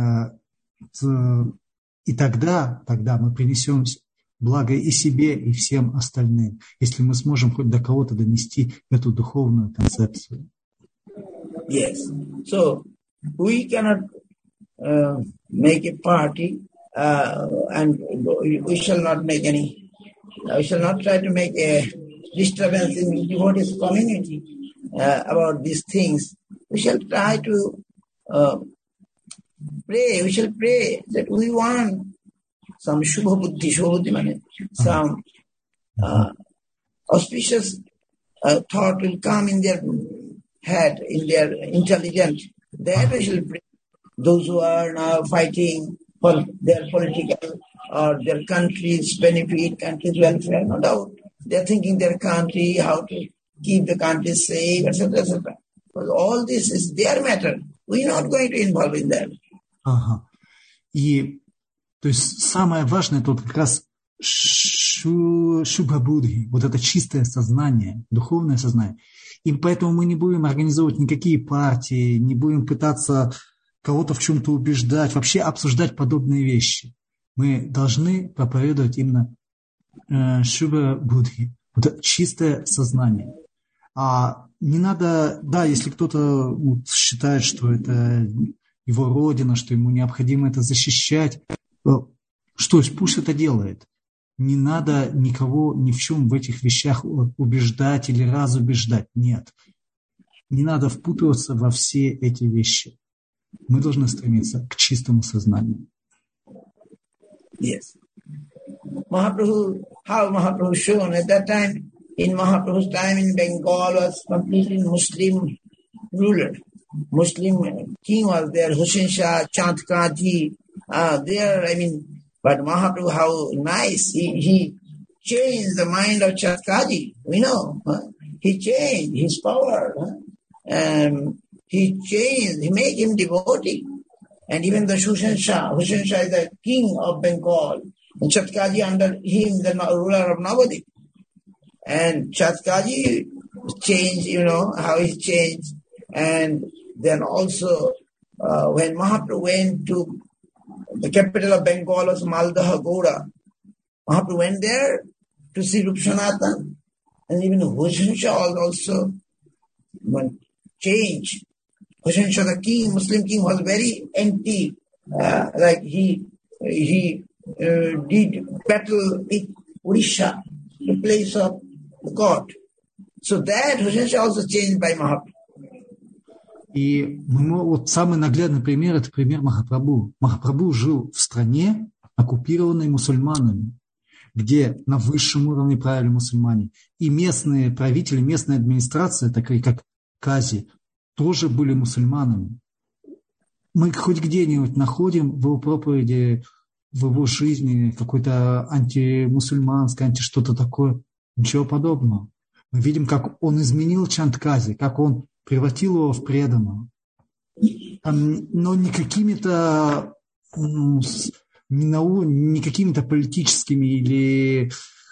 C: И тогда, тогда мы принесем благо и себе, и всем остальным, если мы сможем хоть до кого-то донести эту духовную концепцию.
A: Yes. So we cannot uh, make a party, uh, and we shall not make any. We shall not try to make a disturbance in the devotees community uh, about these things. We shall try to uh, pray. We shall pray that we want some shubha buddhi, shubha buddhi mane, some uh, auspicious uh, thought will come in their head, in their intelligence. That we shall pray. Those who are now fighting for their political or their country's benefit, country's welfare, no doubt. They are thinking their country, how to keep the country safe, et cetera, et cetera. But all this is their matter. We are not going to involve in that.
C: Ага. И то есть самое важное тут как раз шу, шубха-будхи, вот это чистое сознание, духовное сознание. И поэтому мы не будем организовывать никакие партии, не будем пытаться кого-то в чем-то убеждать, вообще обсуждать подобные вещи. Мы должны проповедовать именно э, шубха-будхи, вот это чистое сознание. А не надо, да, если кто-то вот, считает, что это его родина, что ему необходимо это защищать, что ж, пусть это делает. Не надо никого ни в чем в этих вещах убеждать или разубеждать. Нет. Не надо впутываться во все эти вещи. Мы должны стремиться к чистому сознанию.
A: Yes. Mahaprabhu, how Mahaprabhu shown at that time, in Mahaprabhu's time in Bengal was completely Muslim ruler. Muslim king was there, Hussain Shah, Chand Kaji, uh, there, I mean, but Mahaprabhu, how nice, he, he changed the mind of Chand Kaji, we know, huh? He changed his power, huh? um, he changed, he made him devotee, and even the Hussain Shah, Hussain Shah is the king of Bengal, and Chand Kaji under him, the ruler of Navadip, and Chand Kaji changed, you know, how he changed, and then also, uh, when Mahaprabhu went to the capital of Bengal was Maldaha Goda, Mahaprabhu went there to see Rup Sanatan, and even Hussain Shah also changed. Hussain Shah, the king, Muslim king, was very anti, uh, like he he uh, did battle with Odisha, the place of God. So that Hussain Shah also changed by Mahaprabhu.
C: И мы, вот самый наглядный пример – это пример Махапрабху. Махапрабху жил в стране, оккупированной мусульманами. где на высшем уровне правили мусульмане. И местные правители, местная администрация, такие как Кази, тоже были мусульманами. Мы хоть где-нибудь находим в его проповеди, в его жизни какой-то антимусульманский, анти что-то такое. Ничего подобного. Мы видим, как он изменил Чандкази, как он превратил его в преданного. Но не какими-то, ну, не какими-то политическими или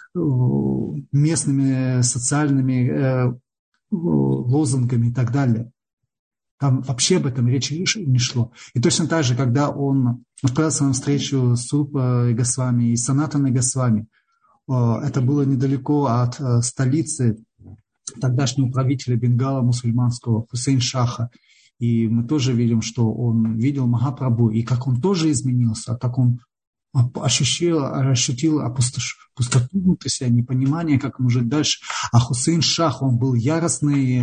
C: местными социальными лозунгами и так далее. Там вообще об этом речи не шло. И точно так же, когда он отправился на встречу с Рупой Госвами и Санатаной Госвами, это было недалеко от столицы тогдашнего правителя Бенгала мусульманского Хусейн Шаха. И мы тоже видим, что он видел Махапрабху, и как он тоже изменился, как он ощутил, ощутил пустоту, то есть непонимание, как ему жить дальше. А Хусейн Шах, он был яростный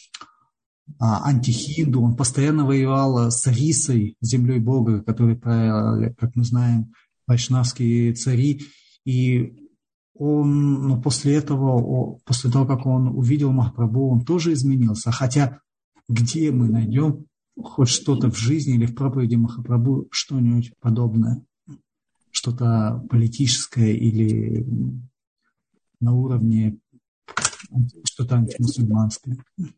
C: антихинду, он постоянно воевал с Арисой, землей Бога, который правил, как мы знаем, вайшнавские цари. И он, ну, после этого, после того, как он увидел Махапрабху, он тоже изменился. Хотя где мы найдем хоть что-то в жизни или в проповеди Махапрабху, что-нибудь подобное, что-то политическое или на уровне что-то антимусульманское?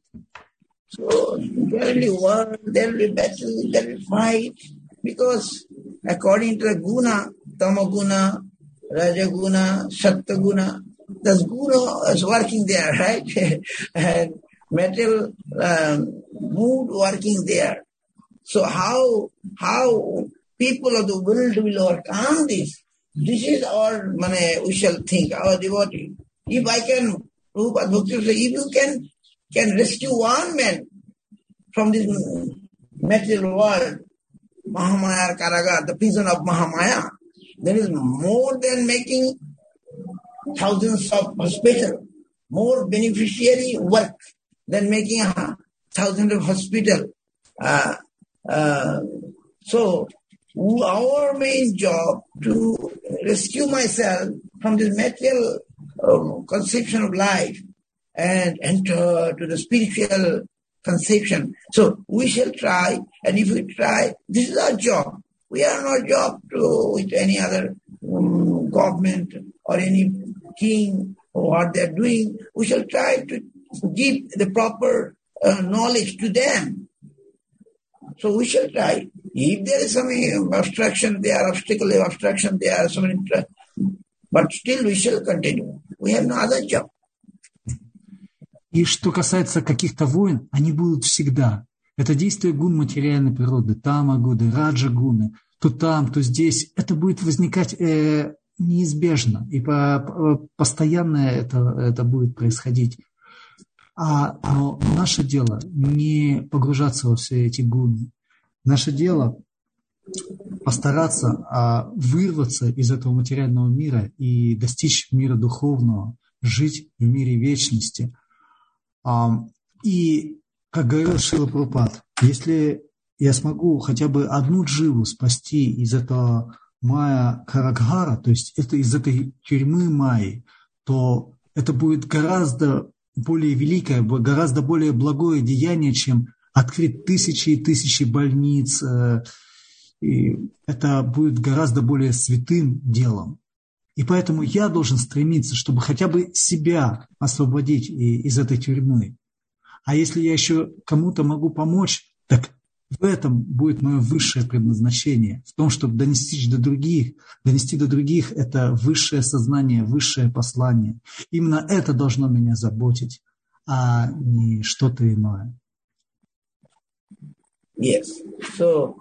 A: So there will be war, there will be battle, there will be fight, because according to the guna, tamaguna, rajaguna, sattaguna, the guna is working there, right? And material um, mood working there. So how how people of the world will overcome this? This is our, mane, we shall think, our devotee. If I can, Prabhupada Bhakti say, if you can can rescue one man from this material world, Mahamaya Karaga, the prison of Mahamaya, there is more than making thousands of hospitals, more beneficiary work than making a thousands of hospitals. Uh, uh, so our main job to rescue myself from this material uh, conception of life and enter to the spiritual conception. So we shall try, and if we try, this is our job. We are not job to with any other um, government or any king or what they are doing. We shall try to give the proper uh, knowledge to them. So we shall try. If there is some obstruction there, obstacle, obstruction there, so many, but still we shall continue. We have no other job.
C: И что касается каких-то войн, они будут всегда. Это действие гун материальной природы, тама-гуны, раджа-гуны, то там, то здесь. Это будет возникать э, неизбежно, и по, по, постоянно это, это будет происходить. А, но наше дело не погружаться во все эти гуны. Наше дело постараться а, вырваться из этого материального мира и достичь мира духовного, жить в мире вечности. И, как говорил Шрила Прабхупад, если я смогу хотя бы одну дживу спасти из этого майя Карагхара, то есть это из этой тюрьмы майи, то это будет гораздо более великое, гораздо более благое деяние, чем открыть тысячи и тысячи больниц. И это будет гораздо более святым делом. И поэтому я должен стремиться, чтобы хотя бы себя освободить из этой тюрьмы. А если я еще кому-то могу помочь, так в этом будет мое высшее предназначение. В том, чтобы донести до других. Донести до других – это высшее сознание, высшее послание. Именно это должно меня заботить, а не что-то иное.
A: Yes. So,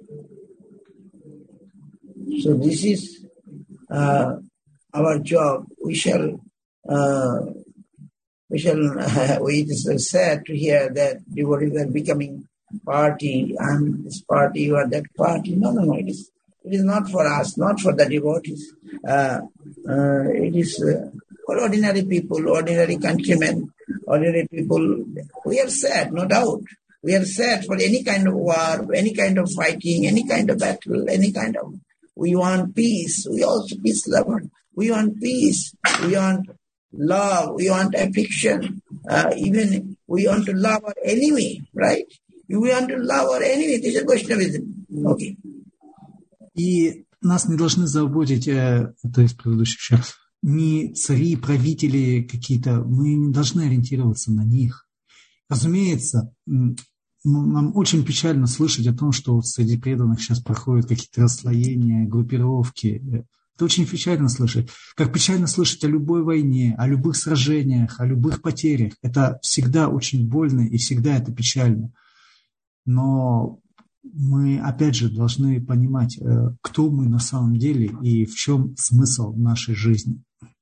A: so this is Uh, our job. We shall, uh, we shall, uh, it is sad to hear that devotees are becoming party, and this party or that party. No, no, no, it is, it is not for us, not for the devotees. Uh, uh, it is uh, for ordinary people, ordinary countrymen, ordinary people. We are sad, no doubt. We are sad for any kind of war, any kind of fighting, any kind of battle, any kind of. We want peace. We also peace lover. We want peace. We want love. We want affection. Uh, even we want to love our enemy, right? We want to love our enemy. This is Vaishnavism. Okay.
C: И нас не должны заботить, это из предыдущих шеров, не цари, правители какие-то, мы не должны ориентироваться на них. Разумеется, нам очень печально слышать о том, что среди преданных сейчас проходят какие-то расслоения, группировки. Это очень печально слышать. Как печально слышать о любой войне, о любых сражениях, о любых потерях. Это всегда очень больно и всегда это печально. Но мы, опять же, должны понимать, кто мы на самом деле и в чем смысл нашей жизни.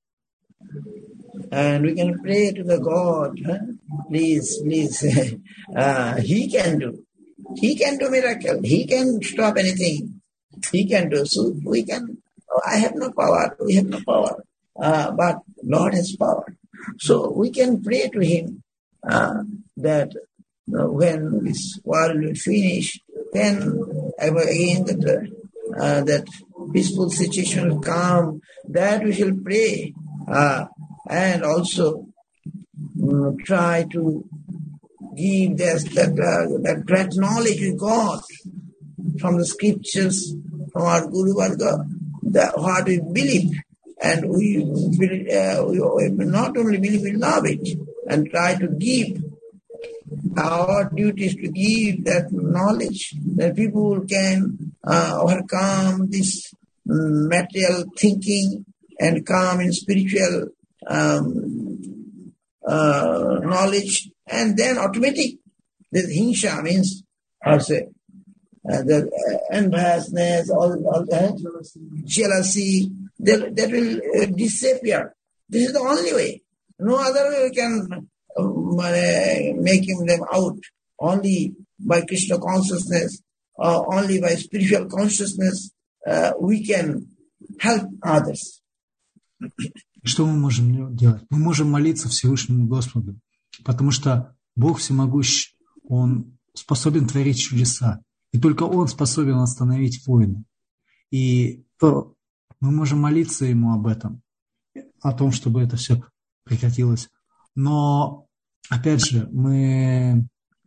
A: And we can pray to the God, huh? please, please, uh, He can do. He can do miracle. He can stop anything. He can do. So we can, oh, I have no power. We have no power. Uh, but Lord has power. So we can pray to Him uh, that uh, when this war will finish, then again that, uh, that peaceful situation will come, that we shall pray. Uh, and also um, try to give this, that, uh, that great knowledge we got from the scriptures, from our Guru Varga, that what we believe. And we, uh, we not only believe, we love it. And try to give. Our duty is to give that knowledge that people can uh, overcome this um, material thinking and come in spiritual um, uh, knowledge, and then automatic. This hinsha means, how to say, uh, the uh, enviousness, all, all that, jealousy, that, that will uh, disappear. This is the only way. No other way we can uh, make them out. Only by Krishna consciousness, or only by spiritual consciousness, uh, we can help others.
C: Что мы можем делать? Мы можем молиться Всевышнему Господу, потому что Бог всемогущ, Он способен творить чудеса, и только Он способен остановить войны. И мы можем молиться Ему об этом, о том, чтобы это все прекратилось. Но, опять же, мы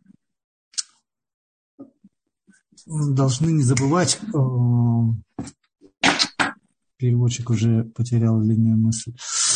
C: должны не забывать... Переводчик уже потерял линию мысли.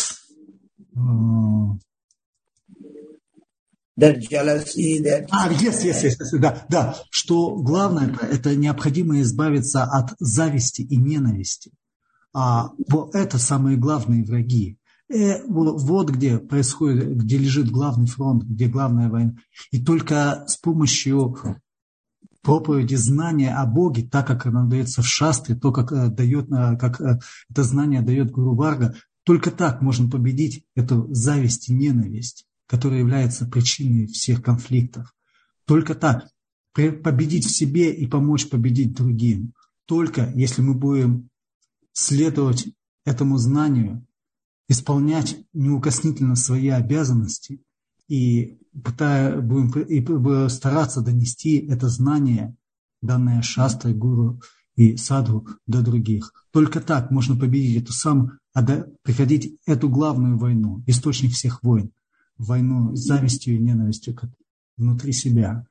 A: That jealousy, that...
C: А, yes, yes, yes, yes, да, да. Что главное, это необходимо избавиться от зависти и ненависти. А это самые главные враги. И вот где происходит, где лежит главный фронт, где главная война. И только с помощью проповеди знания о Боге, так как оно дается в шастре, то, как, дает, как это знание дает Гуру Варга, только так можно победить эту зависть и ненависть, которая является причиной всех конфликтов. Только так. Победить в себе и помочь победить другим. Только если мы будем следовать этому знанию, исполнять неукоснительно свои обязанности и Пытая, будем и стараться донести это знание, данное Шастрой, Гуру и Садху, до других. Только так можно победить эту самую, приходить эту главную войну, источник всех войн, войну с завистью и ненавистью внутри себя.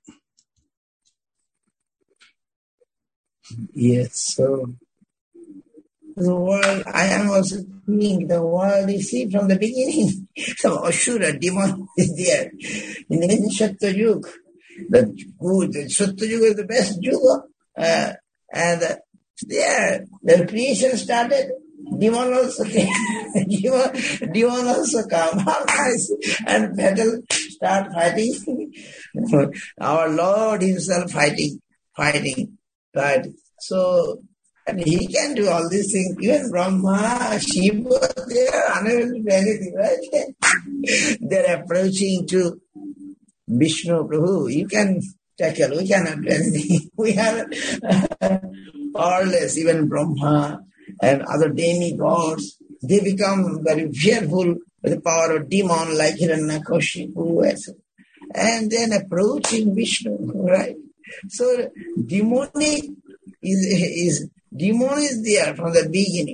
A: Yes, so the world, I am also seeing the world is seen from the beginning. Some Ashura demon is there. In the Sattva Yuga, the good, the Sattva Yuga is the best Yuga. Uh, and uh, there, the creation started, demon also came. demon, demon also come. How nice. And battle start fighting. Our Lord himself fighting, fighting, fighting. So, and he can do all these things. Even Brahma, Shiva, they are unable to do anything, right? They're approaching to Vishnu Prabhu. You can tackle, we cannot do anything. We are powerless. Even Brahma and other demigods, they become very fearful with the power of demon like Hiranyakashipu. And then approaching Vishnu, right? So demonic is, is demon is there from the beginning.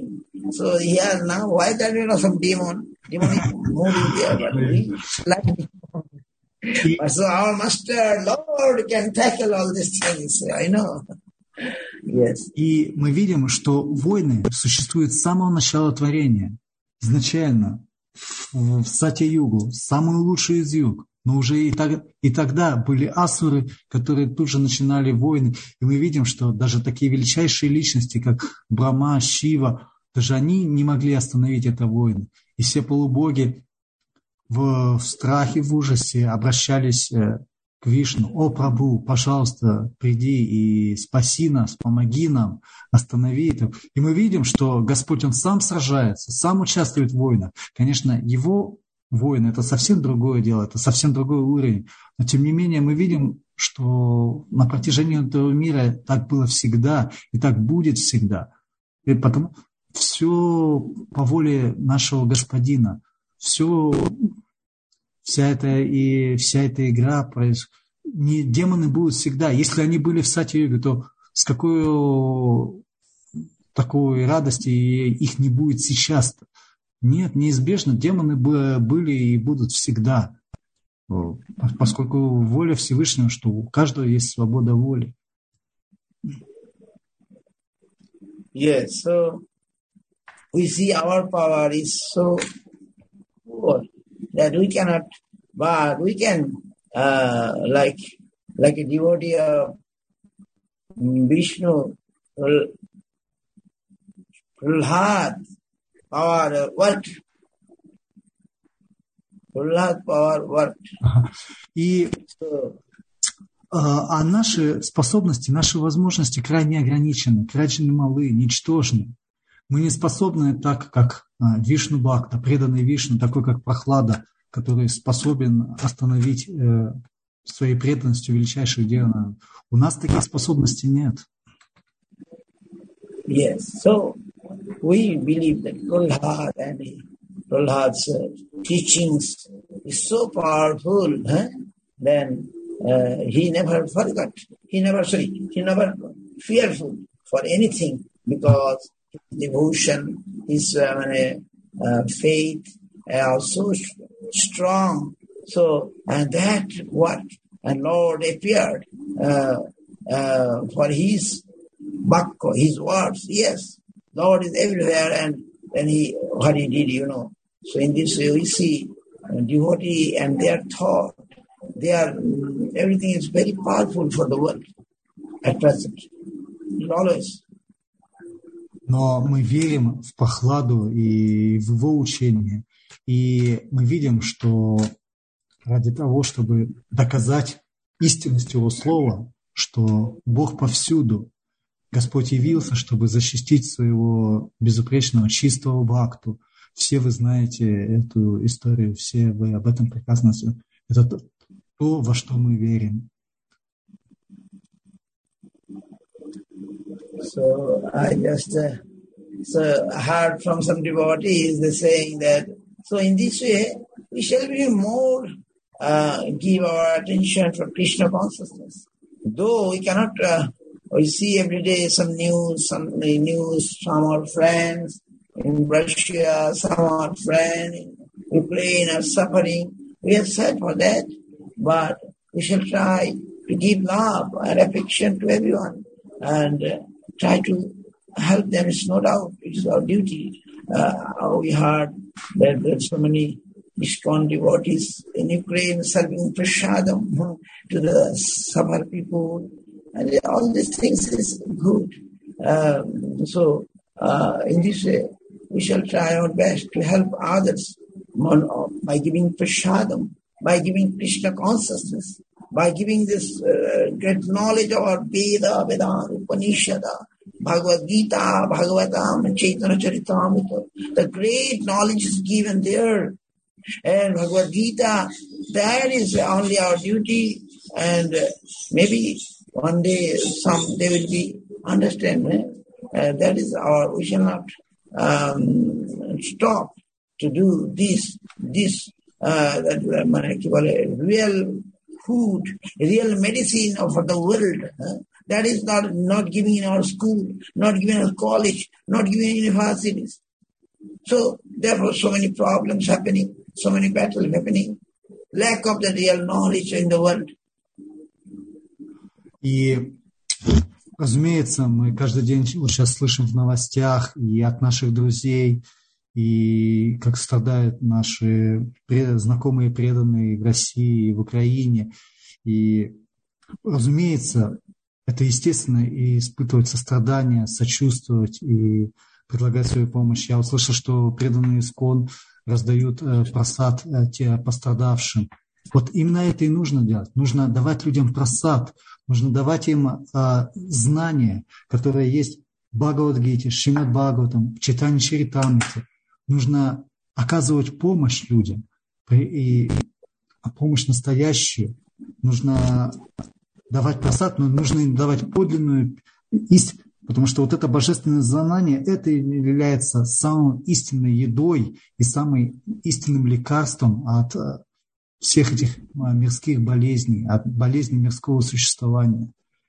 A: So here now, why that you know some demon, demonic mood is there, but we like. But so our master, Lord, can tackle all these things. I know. Yes.
C: И мы видим, что войны существуют с самого начала творения, изначально, в, в Сатья-югу, самый лучший из юг. Но уже и, так, и тогда были асуры, которые тут же начинали войны. И мы видим, что даже такие величайшие личности, как Брахма, Шива, даже они не могли остановить это войны. И все полубоги в, в страхе, в ужасе обращались к Вишну. О, Прабху, пожалуйста, приди и спаси нас, помоги нам, останови это. И мы видим, что Господь, Он сам сражается, сам участвует в войнах. Конечно, Его войны – это совсем другое дело, это совсем другой уровень. Но тем не менее мы видим, что на протяжении этого мира так было всегда и так будет всегда. И потому все по воле нашего Господина, все, вся эта, и вся эта игра происходит. Не, демоны будут всегда. Если они были в Сатья-юге, то с какой такой радости их не будет сейчас-то? Нет, неизбежно, демоны были и будут всегда, поскольку воля Всевышнего, что у каждого есть свобода воли.
A: Yes, so we see our power is so poor that we cannot, but we can, uh, like, like a devotee of Vishnu, Prahlad, power worked. Prahlad power worked.
C: И а наши способности, наши возможности крайне ограничены, крайне малы, ничтожны. Мы не способны так, как Вишну Бхакта, преданный Вишну, такой как Прахлада, который способен остановить э, своей преданностью величайших демонов. У нас таких способностей нет.
A: Yes, so we believe that Prahlad and Prahlad's uh, teachings is so powerful, huh? Then uh, he never forgot, he never, sorry, he never fearful for anything because his devotion, his uh, uh, faith are so strong. So, and that what? And Lord appeared uh, uh, for his Bhakti, his words, yes. Lord is everywhere, and then he, what he did, you know. So in this way we see uh, devotee and their thought, they are, everything is very powerful for the world at present, always.
C: Но мы верим в Прахладу и в его учение, и мы видим, что ради того, чтобы доказать истинность его слова, что Бог повсюду, Господь явился, чтобы защитить своего безупречного, чистого бхакту. Все вы знаете эту историю, все вы об этом прекрасно знаете. Это то, во что мы верим.
A: So I just uh, so heard from some devotees, they saying that, so in this way, we shall be more uh, give our attention for Krishna consciousness. Though we cannot uh, we see every day some news, some news from our friends in Russia, some of our friends in Ukraine are suffering. We have said for that, but we shall try to give love and affection to everyone and uh, try to help them. It's no doubt, it's our duty. Uh, we heard that there's so many ISKCON devotees in Ukraine serving prasadam to the suffer people. And all these things is good. Um, so, uh, in this way, we shall try our best to help others by giving prasadam, by giving Krishna consciousness, by giving this uh, great knowledge of our Veda, Vedanta, Upanishada, Bhagavad Gita, Bhagavatam, Chaitanya Charitamrita. The great knowledge is given there. And Bhagavad Gita, that is only our duty. And uh, maybe one day, some they will be understand. Eh? Uh, that is our. We shall not um, stop to do this. This uh, that real food, real medicine for the world. Eh? That is not not giving in our school, not giving in our college, not giving in universities. So therefore so many problems happening, so many battles happening, lack of the real knowledge in the world.
C: И, разумеется, мы каждый день вот сейчас слышим в новостях и от наших друзей, и как страдают наши знакомые преданные в России и в Украине. И, разумеется, это естественно и испытывать сострадание, сочувствовать и предлагать свою помощь. Я услышал, что преданные ИСККОН раздают просад те пострадавшим. Вот именно это и нужно делать. Нужно давать людям просад, нужно давать им а, знания, которые есть в Бхагавад-гите, Шримад Бхагаватам, в Чайтанья Чаритамрите. Нужно оказывать помощь людям, и, и помощь настоящую. Нужно давать просад, но нужно им давать подлинную истину, потому что вот это божественное знание, это является самой истинной едой и самым истинным лекарством от всех этих мирских болезней, от болезней мирского существования.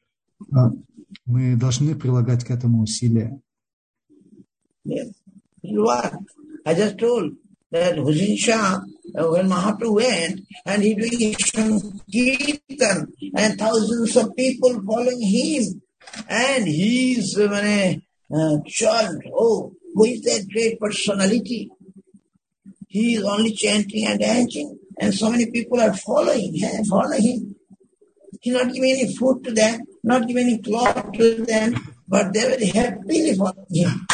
C: Мы должны прилагать к этому усилия.
A: Yes. I just told that Hussain Shah, when Mahaprabhu went, and he doing Sankirtan, and thousands of people following him, and he's uh, uh, chant, oh, who is that great personality? He is only chanting and dancing, and so many people are following him, following him. He not giving any food to them, not giving any cloth to them, but they very happily following him.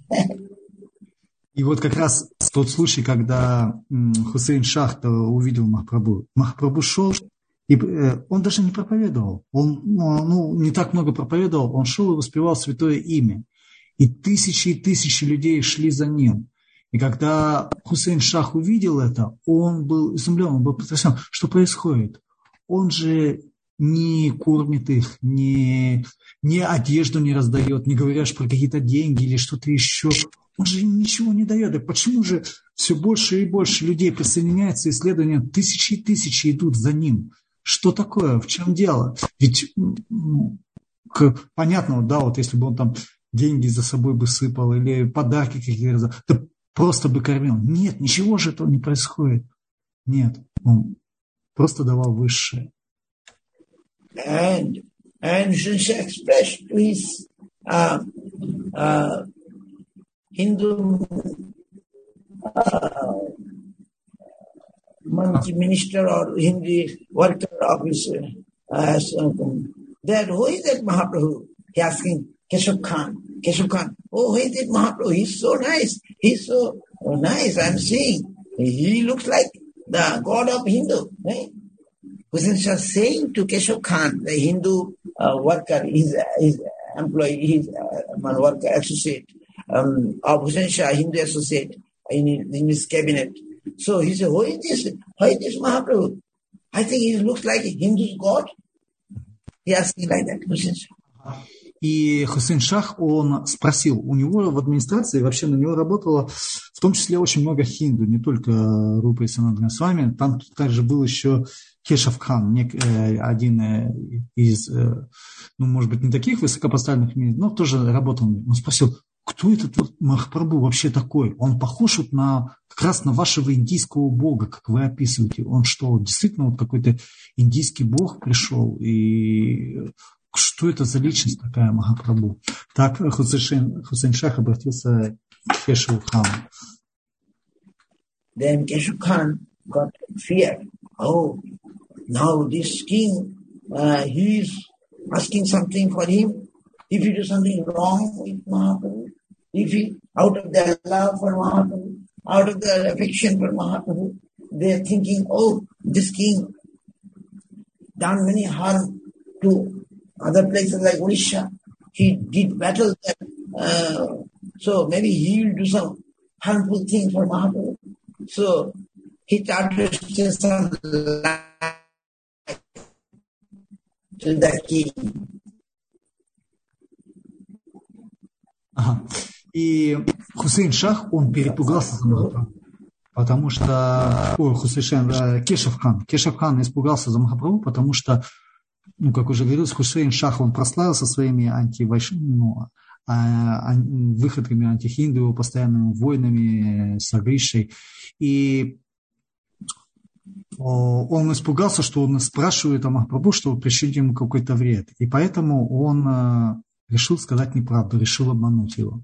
C: И вот как раз тот случай, когда Хусейн Шах увидел Махапрабху. Махапрабху шел, и он даже не проповедовал. Он ну, не так много проповедовал, он шел и воспевал святое имя. И тысячи и тысячи людей шли за ним. И когда Хусейн Шах увидел это, он был изумлен, он был потрясен. Что происходит? Он же не кормит их, не, не одежду не раздает, не говоришь про какие-то деньги или что-то еще. Он же ничего не дает. И почему же все больше и больше людей присоединяются, исследования, тысячи и тысячи идут за ним? Что такое? В чем дело? Ведь понятно, да, вот если бы он там деньги за собой бы сыпал или подарки какие-то, да просто бы кормил. Нет, ничего же этого не происходит. Нет, он просто давал высшее.
A: And, and since expressed to his uh, uh, Hindu uh, monkey minister or Hindu worker of his uh, um, that who is that Mahaprabhu? He asking Keshav Khan. Keshav Khan. Oh, who is that Mahaprabhu? He's so nice. He's so oh, nice. I'm seeing. He looks like the god of Hindu. Right? Hussain Shah saying to Keshav Khan, the Hindu uh, worker, his, his employee, his uh, worker associate. Um, of Hussain Shah, Hindu associate in, in his cabinet. So he said, who is this? Who is this Mahaprabhu? I think he looks like a Hindu's god. He asked me like that, Hussain Shah.
C: И Хусейн Шах, он спросил, у него в администрации вообще на него работало в том числе очень много хинду, не только Рупа и Санатана Госвами, там также был еще Кешав Кхан, один из, ну, может быть, не таких высокопоставленных, но тоже работал. Он спросил, кто этот вот Махапрабху вообще такой? Он похож вот на, как раз на вашего индийского бога, как вы описываете. Он что, действительно вот какой-то индийский бог пришел? И что это за личность такая Махапрабху? Так Хусейн, Хусейн Шах обратился к Кешаву Хану.
A: Then Keshav Khan got fear. Oh, now this king, uh, he is asking something for him. If he do something wrong with Mahaprabhu, if he, out of their love for Mahaprabhu, out of their affection for Mahaprabhu, they are thinking, oh, this king done many harm to other places like Odisha. He did battle there. Uh, so maybe he will do some harmful thing for Mahaprabhu. So he started to say some lie to the king.
C: Ага. И Хусейн Шах, он перепугался за Махапрабху, потому что, ой, Хусейн, Кешав Хан, Кешав Хан испугался за Махапрабху, потому что, ну, как уже говорилось, Хусейн Шах, он прославился своими антивайш... ну, выходками антихинду, постоянными войнами с Агришей. И он испугался, что он спрашивает о Махапрабху, что причинит ему какой-то вред. И поэтому он решил сказать неправду, решил обмануть его.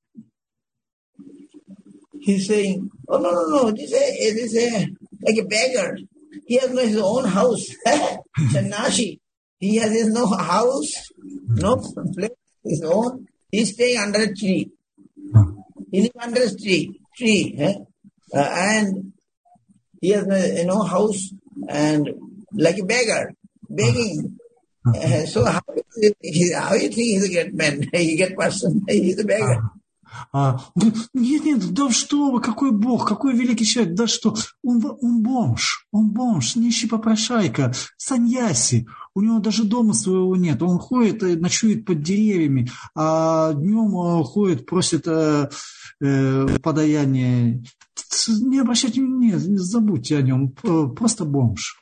A: He's saying, oh no, no, no, this is, this is like a beggar. He has no his own house. Sannyasi. He has his no house, no place, his own. He's staying under a tree. He lives under a tree, tree, eh? uh, and he has no, no house and like a beggar, begging. Uh, so how, he, how you think he's a great man? He get person. He's a beggar.
C: А, он говорит, нет, нет, да что вы, какой Бог, какой великий человек, да что, он, он бомж, он бомж, нищий попрошайка, саньяси, у него даже дома своего нет, он ходит, ночует под деревьями, а днем ходит, просит э, э, подаяние, не обращайте внимания, забудьте о нем, просто бомж.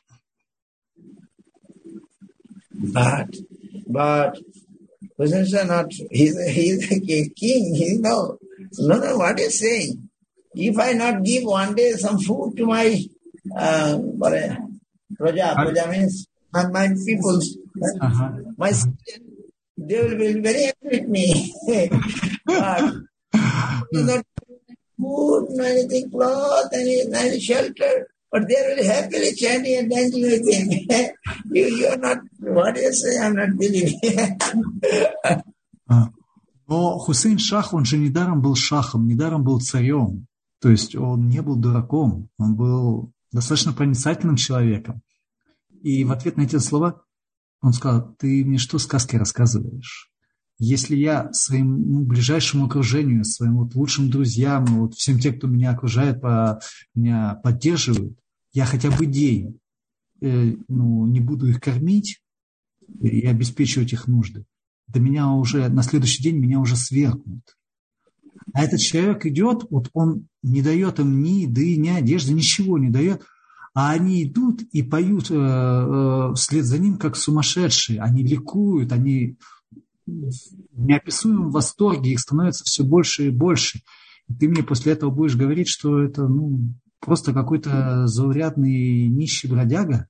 A: But, but, Presidents are not, he's a, he's a king, he no, no, no, what he's saying. If I not give one day some food to my, uh, Praja, Praja means my people, uh-huh. my students, they will be very happy with me. But he's not food, no anything, cloth, any, any shelter. But they are really happily chanting and dancing with him. you, you are not, what you say, I'm not believing.
C: Но Хусейн Шах, он же недаром был шахом, недаром был царем. То есть он не был дураком, он был достаточно проницательным человеком. И в ответ на эти слова он сказал, ты мне что сказки рассказываешь? Если я своему ближайшему окружению, своим вот лучшим друзьям, вот всем тем, кто меня окружает, по, меня поддерживают, я хотя бы день э, ну, не буду их кормить и обеспечивать их нужды, до меня уже, на следующий день меня уже свергнут. А этот человек идет, вот он не дает им ни еды, ни одежды, ничего не дает, а они идут и поют э, э, вслед за ним, как сумасшедшие. Они ликуют, они в неописуемом восторге, их становится все больше и больше. И ты мне после этого будешь говорить, что это ну, просто какой-то заурядный нищий бродяга?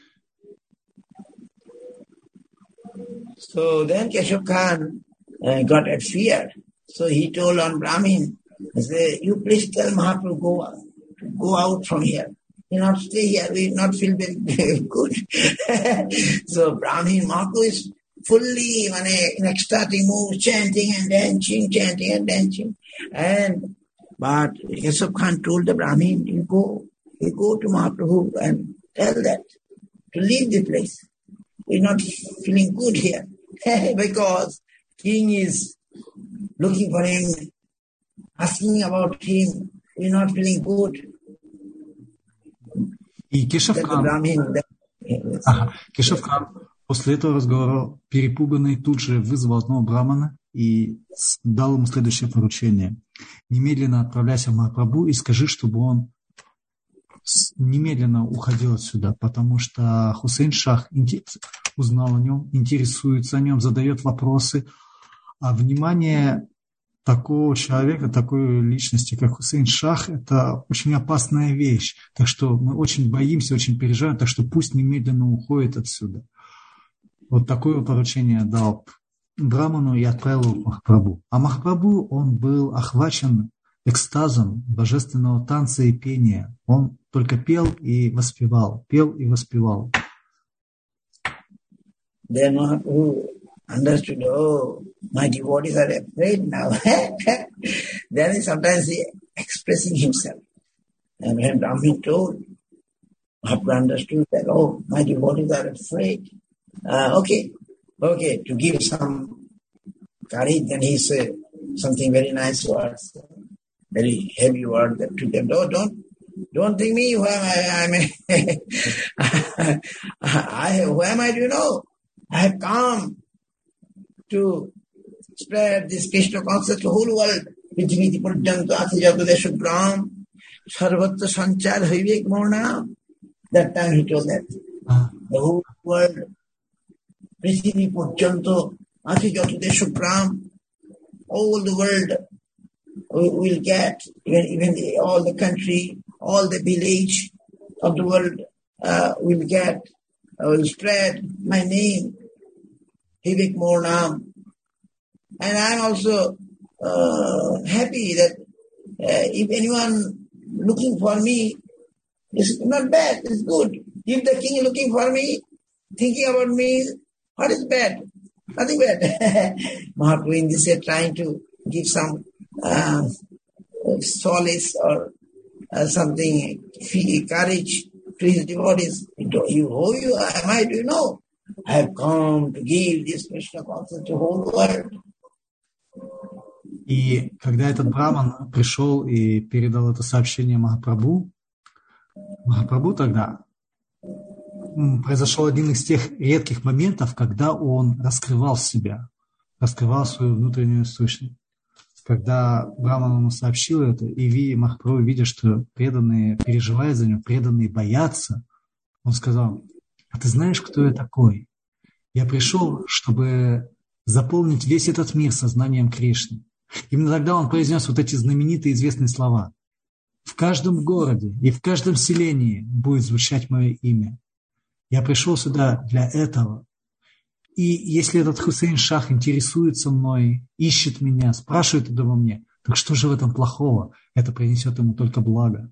A: So then Keshav Khan uh, got at fear. So he told on Brahmin, he said, you please tell Mahaprabhu, go, go out from here. You not stay here, we not feel very, very good. So Brahmin Mahaprabhu is fully in ecstatic mood, chanting and dancing, chanting and dancing. And but Keshav Khan told the Brahmin, you go, you go to Mahaprabhu and tell that to leave the place. We're not feeling good here because king is looking for him, asking about him. We're not feeling good.
C: И Кешав Кан, ага, Кешав Кан после этого разговора перепуганный тут же вызвал одного брамана и дал ему следующее поручение. Немедленно отправляйся в Махапрабху и скажи, чтобы он немедленно уходил отсюда, потому что Хусейн Шах узнал о нем, интересуется о нем, задает вопросы. А внимание такого человека, такой личности, как Хусейн Шах, это очень опасная вещь. Так что мы очень боимся, очень переживаем, так что пусть немедленно уходит отсюда. Вот такое поручение дал Браману и отправил его в Махапрабху. А Махапрабху, он был охвачен экстазом божественного танца и пения. Он только пел и воспевал, пел и воспевал.
A: Then Mahaprabhu understood, oh, my devotees are afraid now. Then he sometimes he expressing himself. And when Brahmin told, Mahaprabhu understood that, oh, my devotees are afraid. Uh, okay, okay, to give some courage, then he said something very nice words, very heavy word that to them. Oh, don't, don't think me, who am I? I'm a I, who am I, do you know? I have come to spread this Krishna concept to the whole world. Prithiviti Purjanto Ati Jatadeshu Gram Sarvatra Sanchar Vivek Morna. That time he told that. The whole world, Prithiviti Purjanto Ati Jatadeshu Gram. all the world will get, even, even the, all the country, all the village of the world uh, will get, uh, will spread my name, Vivek Mornam. And I'm also uh, happy that uh, if anyone looking for me, it's not bad, it's good. If the king is looking for me, thinking about me, what is bad? Nothing bad. Mahaprabhu in this way trying to give some uh, solace or uh, something, courage to his devotees. You, who you am I? Do you know? I have come to give this Krishna consciousness to the whole world.
C: И когда этот браман пришел и передал это сообщение Махапрабху, Махапрабху тогда произошел один из тех редких моментов, когда он раскрывал себя, раскрывал свою внутреннюю сущность. Когда браман ему сообщил это, и Ви Махапрабху, видя, что преданные переживают за него, преданные боятся, он сказал: а ты знаешь, кто я такой? Я пришел, чтобы заполнить весь этот мир сознанием Кришны. Именно тогда он произнес вот эти знаменитые известные слова: в каждом городе и в каждом селении будет звучать мое имя. Я пришел сюда для этого. И если этот Хусейн Шах интересуется мной, ищет меня, спрашивает обо мне, так что же в этом плохого? Это принесет ему только благо.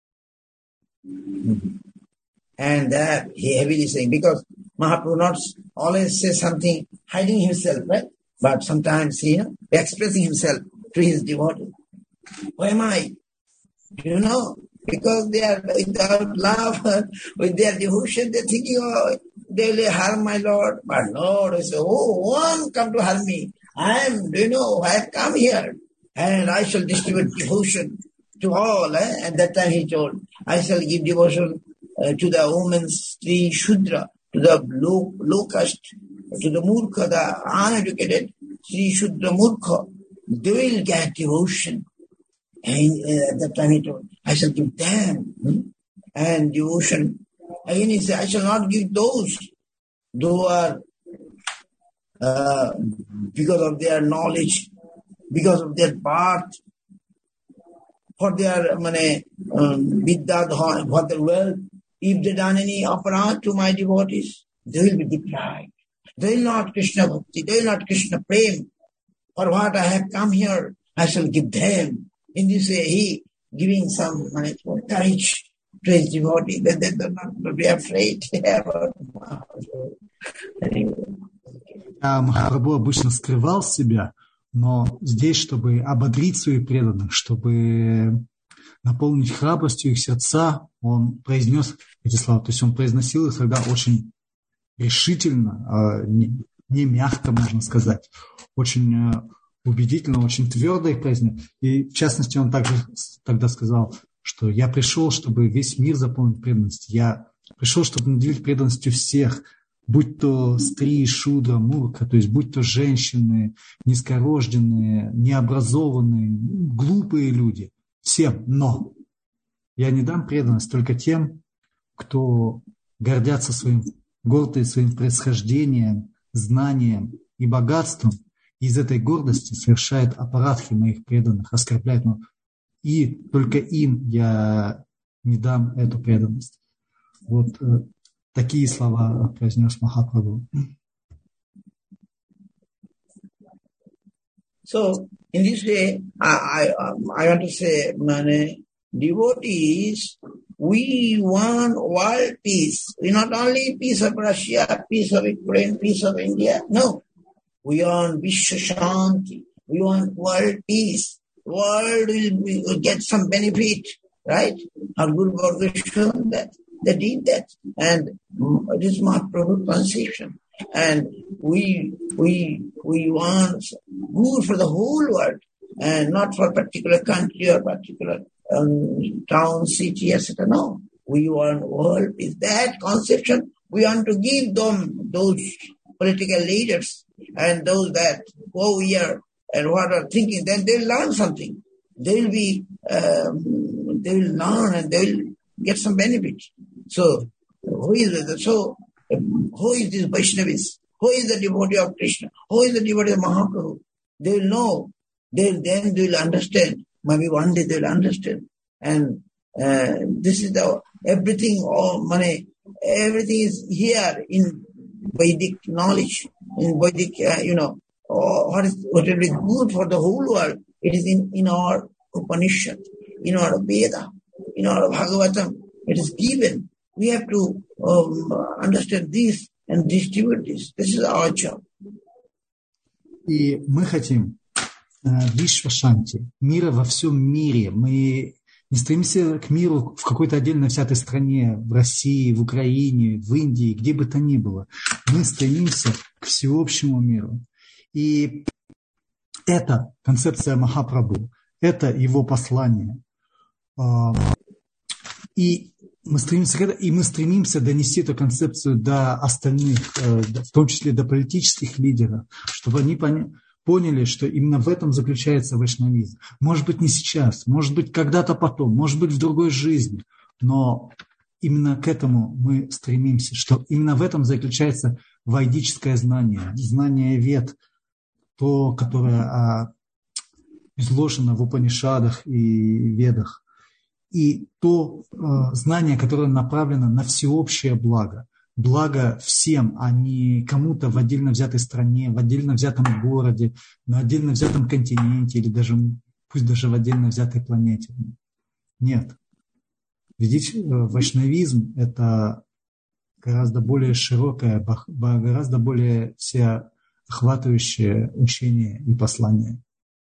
A: And that he heavily saying, because Mahaprabhu not always says something hiding himself, right? But sometimes he, you know, expressing himself to his devotee. Who am I? Do you know? Because they are without love, with their devotion, they're thinking, oh, they will harm my Lord. But Lord will say, oh, one come to harm me. I am, do you know, I have come here. And I shall distribute devotion to all. Eh? At that time he told, I shall give devotion uh, to the women, Sri Shudra, to the low, low caste, to the Murkha, the uneducated, Sri Shudra Murkha. They will get devotion. And uh, at that time he told, I shall give them hmm? and devotion. Again he said, I shall not give those who are uh, because of their knowledge, because of their birth, for their mane, um, vidya, for their wealth. If they done any aparad to my devotees, they will be deprived. They will not Krishna bhakti, they will not Krishna prem. For what I have come here, I shall give them. In this way, he giving some money for courage to his devotee, that they do not be afraid about anyway.
C: А Махапрабху обычно скрывал себя, но здесь, чтобы ободрить своих преданных, чтобы наполнить храбростью их сердца, он произнес эти слова. То есть он произносил их тогда очень решительно, не, не мягко, можно сказать, очень убедительно, очень твердо их произнес. И в частности он также тогда сказал, что я пришел, чтобы весь мир заполнить преданностью. Я пришел, чтобы наделить преданностью всех, будь то стри, шудра, мурка, то есть будь то женщины, низкорожденные, необразованные, глупые люди, всем. Но я не дам преданность только тем, кто гордятся своим, гордые своим происхождением, знанием и богатством, и из этой гордости совершает аппаратхи моих преданных, оскорбляет. И только им я не дам эту преданность. Вот э, такие слова произнес Махапрабху.
A: So, in this way, I, I, I want to say, mane, devotees, we want world peace. We not only peace of Russia, peace of Ukraine, peace of India. No. We want Vishwa Shanti. We want world peace. World will, will get some benefit, right? Our Guru Bhargava shown that. They did that. And it is Mahaprabhu's conception. And we, we, we want good for the whole world and not for a particular country or particular um, town, city, et cetera. No. We want world peace. That conception, we want to give them, those political leaders and those that go here and what are thinking, then they'll learn something. They will be, um, they will learn and they will get some benefit. So, who is it? So, who is this Vaishnavis? Who is the devotee of Krishna? Who is the devotee of Mahaprabhu? They will know They'll, then they'll understand. Maybe one day they'll understand. And uh, this is the, everything, all money, everything is here in Vedic knowledge, in Vedic, uh, you know, what is what will be good for the whole world. It is in, in our Upanishad, in our Veda, in our Bhagavatam. It is given. We have to um, understand this and distribute this. This is our job.
C: И мы хотим э, Вишва-шанти, мира во всем мире. Мы не стремимся к миру в какой-то отдельно взятой стране, в России, в Украине, в Индии, где бы то ни было. Мы стремимся к всеобщему миру. И это концепция Махапрабху, это его послание. И мы стремимся, и мы стремимся донести эту концепцию до остальных, в том числе до политических лидеров, чтобы они поняли, что именно в этом заключается вайшнавизм. Может быть, не сейчас, может быть, когда-то потом, может быть, в другой жизни, но именно к этому мы стремимся, что именно в этом заключается вайдическое знание, знание вед, то, которое а, изложено в Упанишадах и Ведах, и то а, знание, которое направлено на всеобщее благо, благо всем, а не кому-то в отдельно взятой стране, в отдельно взятом городе, на отдельно взятом континенте или даже, пусть даже в отдельно взятой планете. Нет. Видите, вайшнавизм – это гораздо более широкое, гораздо более вся охватывающее учение и послание.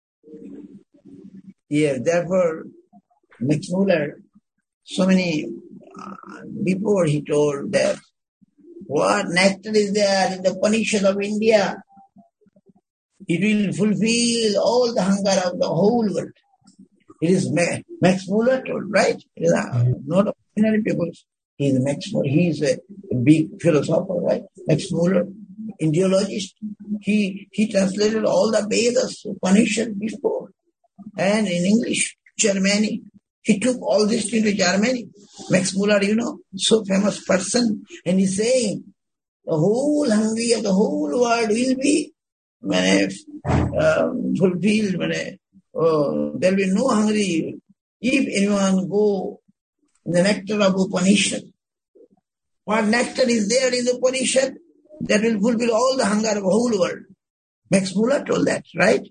A: Yeah, therefore, Max Muller, so many, uh, before he told that, what nectar is there in the Upanishad of India? It will fulfill all the hunger of the whole world. It is Max Muller told, right? It is not ordinary people. He is Max Muller. He is a big philosopher, right? Max Muller, Indiologist. He he translated all the Vedas, Upanishad before, and in English, Germany. He took all this into Germany. Max Muller, you know, so famous person, and he's saying the whole hungry of the whole world will be uh, fulfilled. Uh, there will be no hungry if anyone go in the nectar of Upanishad. What nectar is there in the Upanishad? That will fulfill all the hunger of the whole world. Max Muller told that, right?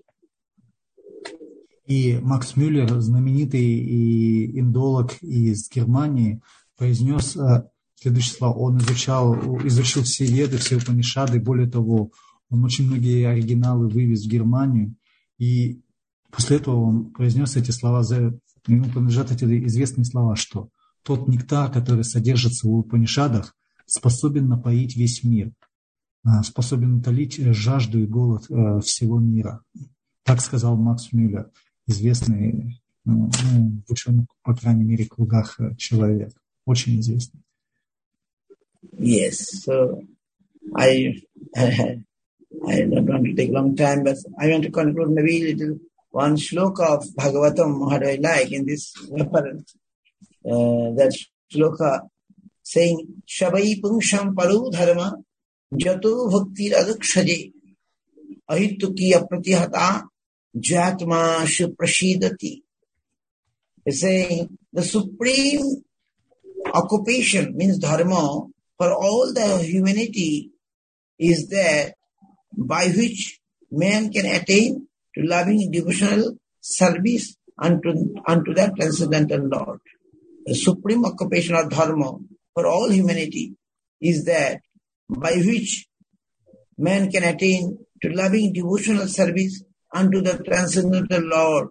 C: И Макс Мюллер, знаменитый и индолог из Германии, произнес следующие слова. Он изучал, изучил все веды, все Упанишады. Более того, он очень многие оригиналы вывез в Германию. И после этого он произнес эти слова, ему принадлежат эти известные слова, что тот нектар, который содержится в Упанишадах, способен напоить весь мир, способен утолить жажду и голод всего мира. Так сказал Макс Мюллер, известный, ну, в ученых, по крайней мере, кругах человек, очень известный.
A: Yes, so I, I, I don't want to take long time, but I want to conclude maybe little one shloka of Bhagavatam, what I like in this reference. Uh, that shloka saying, Shabai Pungsham Paru Dharma Jato Bhakti Adakshaje Ahituki Apratihata Jatma Shuprashidati. It's saying the supreme occupation means dharma for all the humanity is that by which man can attain to loving devotional service unto, unto that transcendental Lord. The supreme occupation of dharma for all humanity is that by which man can attain to loving devotional service unto the transcendental Lord.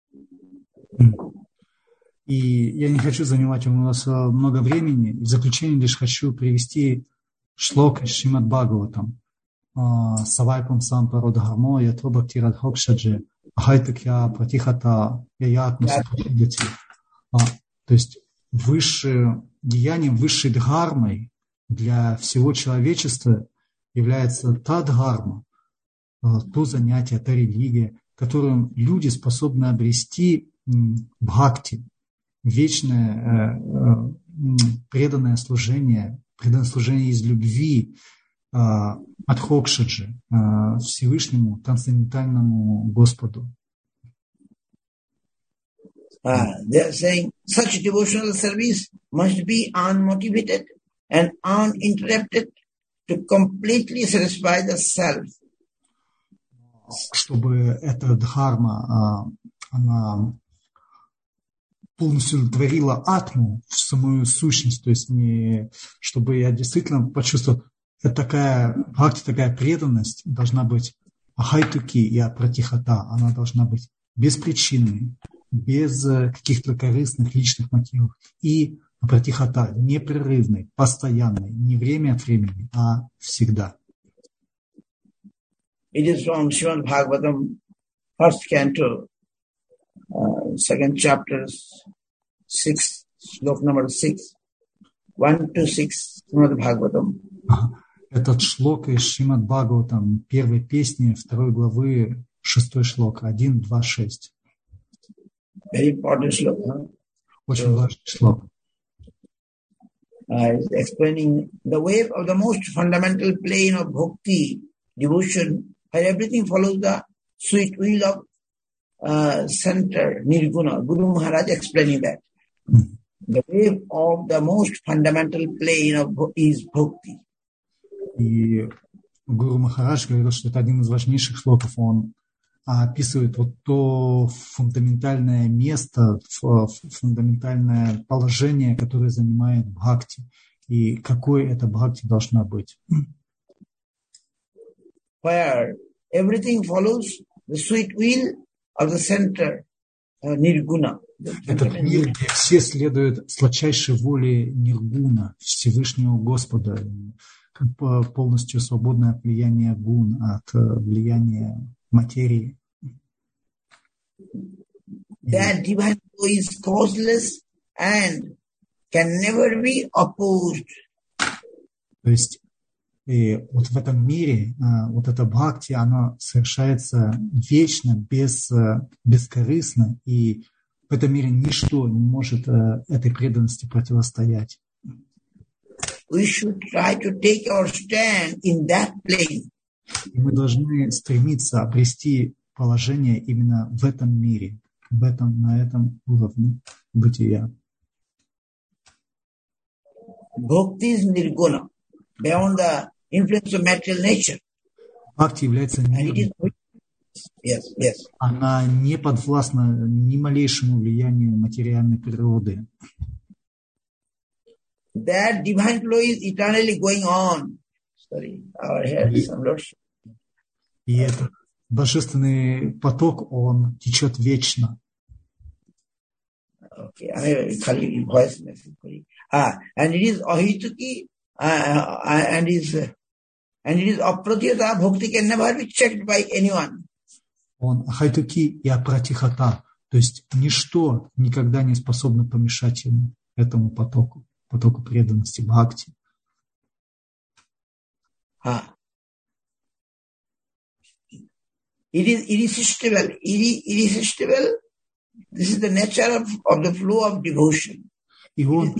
C: И я не хочу занимать у нас много времени. В заключение лишь хочу привести шлок из Шримад Бхагаватам. Савайпам сампаро дхармо ято бхакти радхокшаджи ахайтакья пратихата яятма сапрашидати. То есть высшее деянием, высшей дхармой для всего человечества является та дхарма, то занятие, та религия, которым люди способны обрести бхакти, вечное преданное служение, преданное служение из любви адхокшаджи, Всевышнему трансцендентальному Господу.
A: Uh, they are saying such devotional service must be unmotivated and uninterrupted to completely satisfy the self.
C: Чтобы эта дхарма, она полностью удовлетворила атму в самую сущность, то есть не, чтобы я действительно почувствовал, это такая бхакти, такая преданность должна быть ахайтуки и апратихата, она должна быть беспричинной, без каких-то корыстных личных мотивов, и апратихата непрерывной, постоянной, не время от времени, а всегда.
A: It is from Srimad Bhagavatam, first canto, uh, second chapter, six, slok number six, one to six, Srimad Bhagavatam.
C: Этот шлок из Шримад Бхагаватам, первой песни, второй главы, шестой шлок, один, два, шесть.
A: Very important slok, huh?
C: Очень so, важный шлок.
A: Uh, explaining the way of the most fundamental plane of bhakti, devotion, where everything follows the sweet will of uh, center, Nirguna. Guru Maharaj explaining that. Mm. The way of the most fundamental plane of is bhakti.
C: И Гуру Махарадж говорил, что это один из важнейших шлоков. Он описывает вот то фундаментальное место, фундаментальное положение, которое занимает бхакти. И какой это бхакти должна быть.
A: Where everything follows the sweet will of the center, uh, Nirguna.
C: Этот мир, где все следуют сладчайшей воле Ниргуна, Всевышнего Господа, полностью свободное от влияния гун, от влияния материи.
A: That divine flow is causeless and can never be opposed.
C: То есть и вот в этом мире вот это бхакти, оно совершается вечно, без, бескорыстно, и в этом мире ничто не может этой преданности противостоять.
A: We should try to take our stand in that plane.
C: И мы должны стремиться обрести положение именно в этом мире, в этом, на этом уровне бытия.
A: Bhakti is nirguna, beyond the influence of material nature.
C: Бхакти является ниргуной.
A: Yes, yes.
C: Она не подвластна ни малейшему влиянию материальной природы.
A: That divine flow is eternally going on. Sorry, our head is some lotion.
C: И этот божественный поток, он течет вечно.
A: Okay, I mean, voice message. Ah, and it is ahituki, uh, and is and it is apratihata. Bhakti can never be checked by anyone.
C: Он ахайтуки и апратихата, то есть ничто никогда не способно помешать ему, этому потоку, потоку преданности бхакти.
A: Ah. It is irresistible, irresistible. This is the nature of, of the flow of devotion.
C: И он,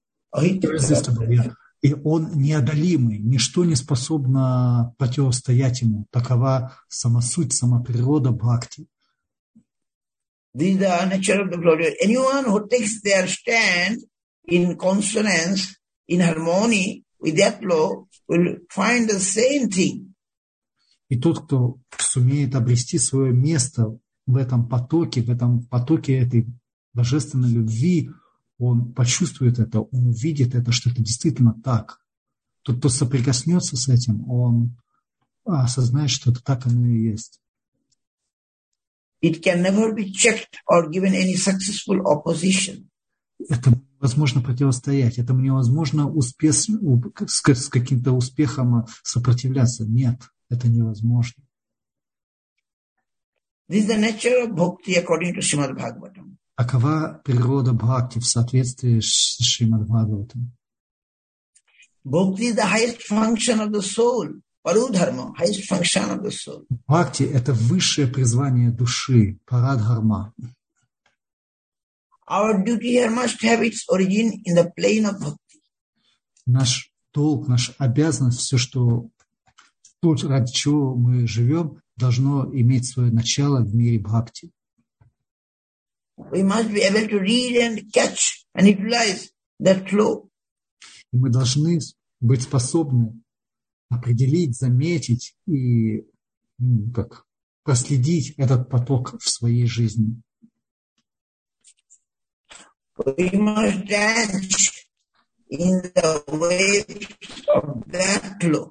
C: и он неодолимый, ничто не способно противостоять ему. Такова сама суть, сама природа бхакти.
A: This is the nature of the flow. Anyone who takes their stand in consonance, in harmony with that flow, will find the same thing.
C: И тот, кто сумеет обрести свое место в этом потоке, в этом потоке этой божественной любви, он почувствует это, он увидит это, что это действительно так. Тот, кто соприкоснется с этим, он осознает, что это так оно и есть.
A: It can never be checked or given any successful opposition.
C: Это невозможно противостоять, этому невозможно успех, с каким-то успехом сопротивляться. Нет, это невозможно.
A: This is the nature of bhakti according to Srimad Bhagavatam.
C: Такова природа бхакти в соответствии с Шримад Бхагаватам.
A: Bhakti is the highest function of the soul. Parudharma, highest function of the soul.
C: Бхакти – это высшее призвание души, парадхарма.
A: Our duty here must have its origin in the plane of bhakti.
C: Наш долг, наша обязанность, все, что тут, ради чего мы живем, должно иметь свое начало в мире бхакти.
A: we must be able to read and catch and utilize that flow.
C: И мы должны быть способны определить, заметить и ну, как, проследить этот поток в своей жизни.
A: We must dance in the waves of that flow.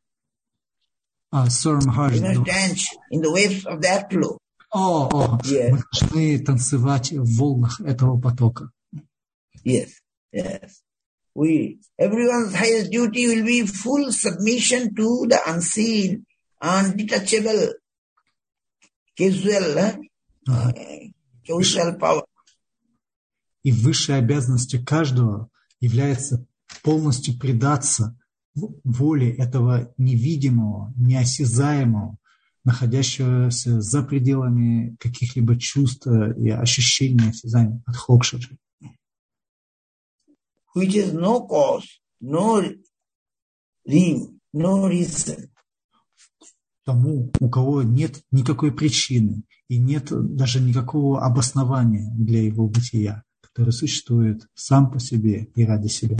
C: А, Сор Махарадж,
A: we must dance in the waves of that flow.
C: О, о,
A: yes.
C: Мы должны танцевать в волнах этого потока.
A: Yes, yes. We, everyone's highest duty will be full submission to the unseen, undetachable, casual, uh, uh, casual power.
C: И высшей обязанностью каждого является полностью предаться воле этого невидимого, неосязаемого, находящегося за пределами каких-либо чувств и ощущений осязания от Хокшаджи.
A: Which is no cause, no reason, no reason.
C: Тому, у кого нет никакой причины и нет даже никакого обоснования для его бытия, который существует сам по себе и ради себя.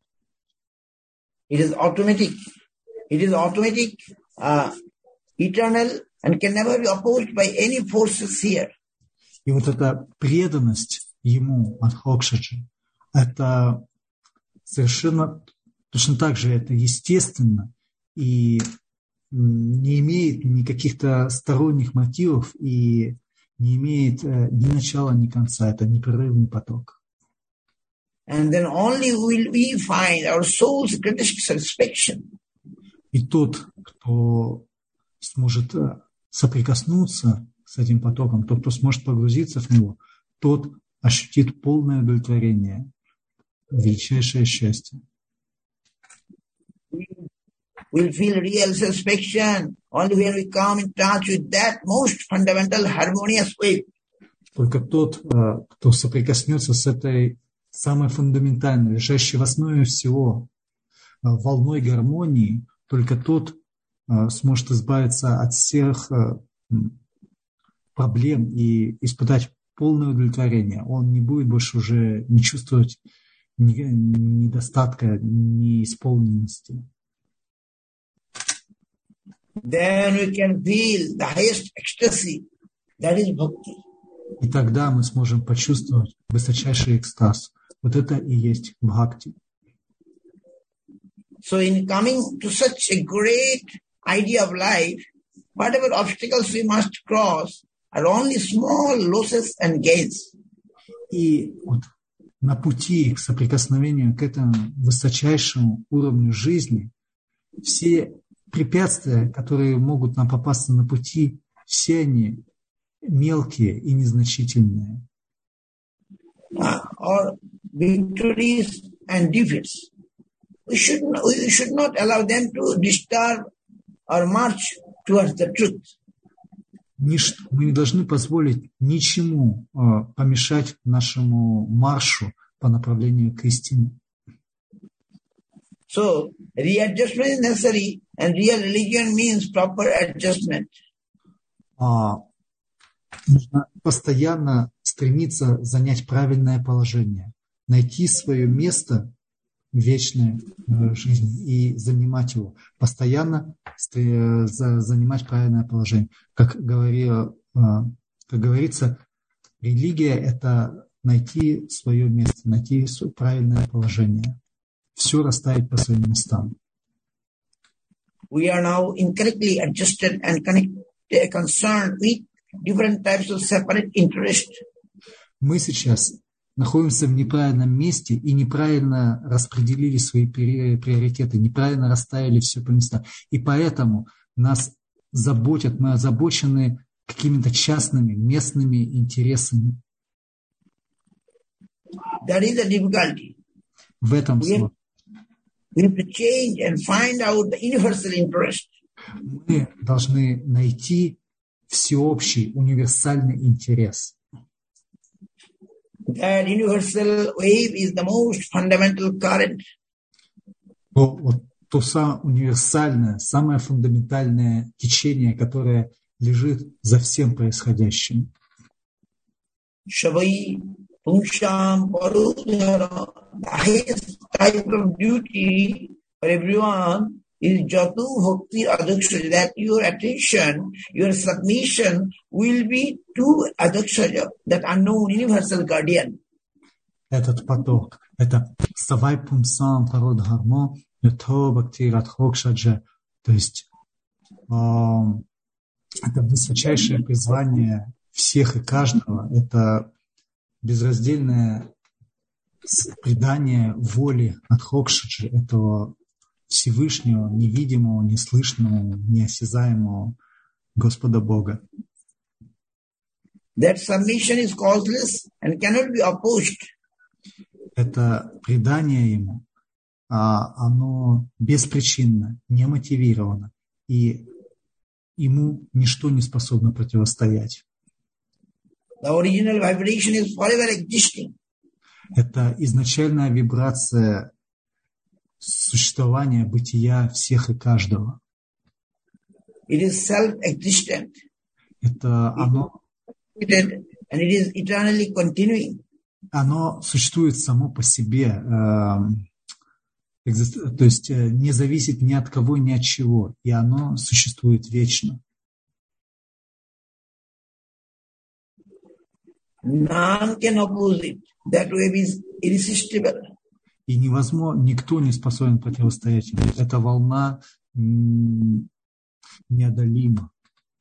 A: It is automatic. It is automatic, uh, eternal, and can never be opposed by any forces here.
C: И вот эта преданность ему от Хокшаджи, это совершенно точно так же, это естественно и не имеет никаких-то сторонних мотивов и не имеет ни начала, ни конца. Это непрерывный поток.
A: And then only will we find our soul's greatest satisfaction.
C: И тот, кто сможет соприкоснуться с этим потоком, тот, кто сможет погрузиться в него, тот ощутит полное удовлетворение, величайшее счастье.
A: We'll feel real satisfaction only when we come in touch with that most fundamental harmonious wave.
C: Только тот, кто соприкоснется с этой самой фундаментальной, лежащей в основе всего волной гармонии, только тот сможет избавиться от всех проблем и испытать полное удовлетворение. Он не будет больше уже не чувствовать недостатка, неисполненности.
A: Then we can feel the highest ecstasy, that is bhakti.
C: И тогда мы сможем почувствовать высочайший экстаз. Вот это и есть бхакти.
A: So in coming to such a great idea of life, whatever obstacles we must cross are only small losses and gains.
C: И вот на пути к соприкосновению к этому высочайшему уровню жизни все препятствия, которые могут нам попасться на пути, все они мелкие и незначительные.
A: Uh, or victories and defeats. We should, not, we should not allow them to disturb or march towards the truth.
C: Ничто, мы не должны позволить ничему э, помешать нашему маршу по направлению к истине.
A: So, readjustment is necessary, and real religion means proper adjustment.
C: А, нужно постоянно стремиться занять правильное положение, найти свое место в вечной э, жизни и занимать его. Постоянно э, за, занимать правильное положение. Как, говорил, э, как говорится, религия – это найти свое место, найти свое правильное положение. Все расставить по своим местам.
A: We are now incorrectly adjusted and connected, concerned with different types of separate interests.
C: Мы сейчас находимся в неправильном месте и неправильно распределили свои приоритеты, неправильно расставили все по местам. И поэтому нас заботят, мы озабочены какими-то частными, местными интересами.
A: That is the difficulty.
C: В этом сложность.
A: We have to change and find out the universal interest.
C: Мы должны найти всеобщий, универсальный интерес.
A: That universal wave is the most fundamental current.
C: То, вот, то самое универсальное, самое фундаментальное течение, которое лежит за всем происходящим.
A: Shavai Pungsham Parudhara. The highest type of duty for everyone is Jatu Bhakti Adakshaja, that your attention, your submission will be to Adakshaja, that unknown universal guardian.
C: Этот поток, это Савай Пумсам Парудхармо, Ято Бхакти Радхокшаджа, то есть э, это высочайшее призвание всех и каждого, это безраздельное предание воли Радхокшаджи, этого Всевышнего, невидимого, неслышного, неосязаемого Господа Бога.
A: That submission is causeless and cannot be opposed.
C: Это предание Ему, а оно беспричинно, не мотивировано, и Ему ничто не способно противостоять.
A: The original vibration is forever existing.
C: Это изначальная вибрация существования, бытия всех и каждого.
A: It is self-existent.
C: Это оно,
A: And it is eternally continuing.
C: оно существует само по себе, э, экзист, то есть э, не зависит ни от кого, ни от чего, и оно существует вечно.
A: None can oppose it. That wave is irresistible.
C: И невозможно, никто не способен противостоять ему. Эта волна м, неодолима.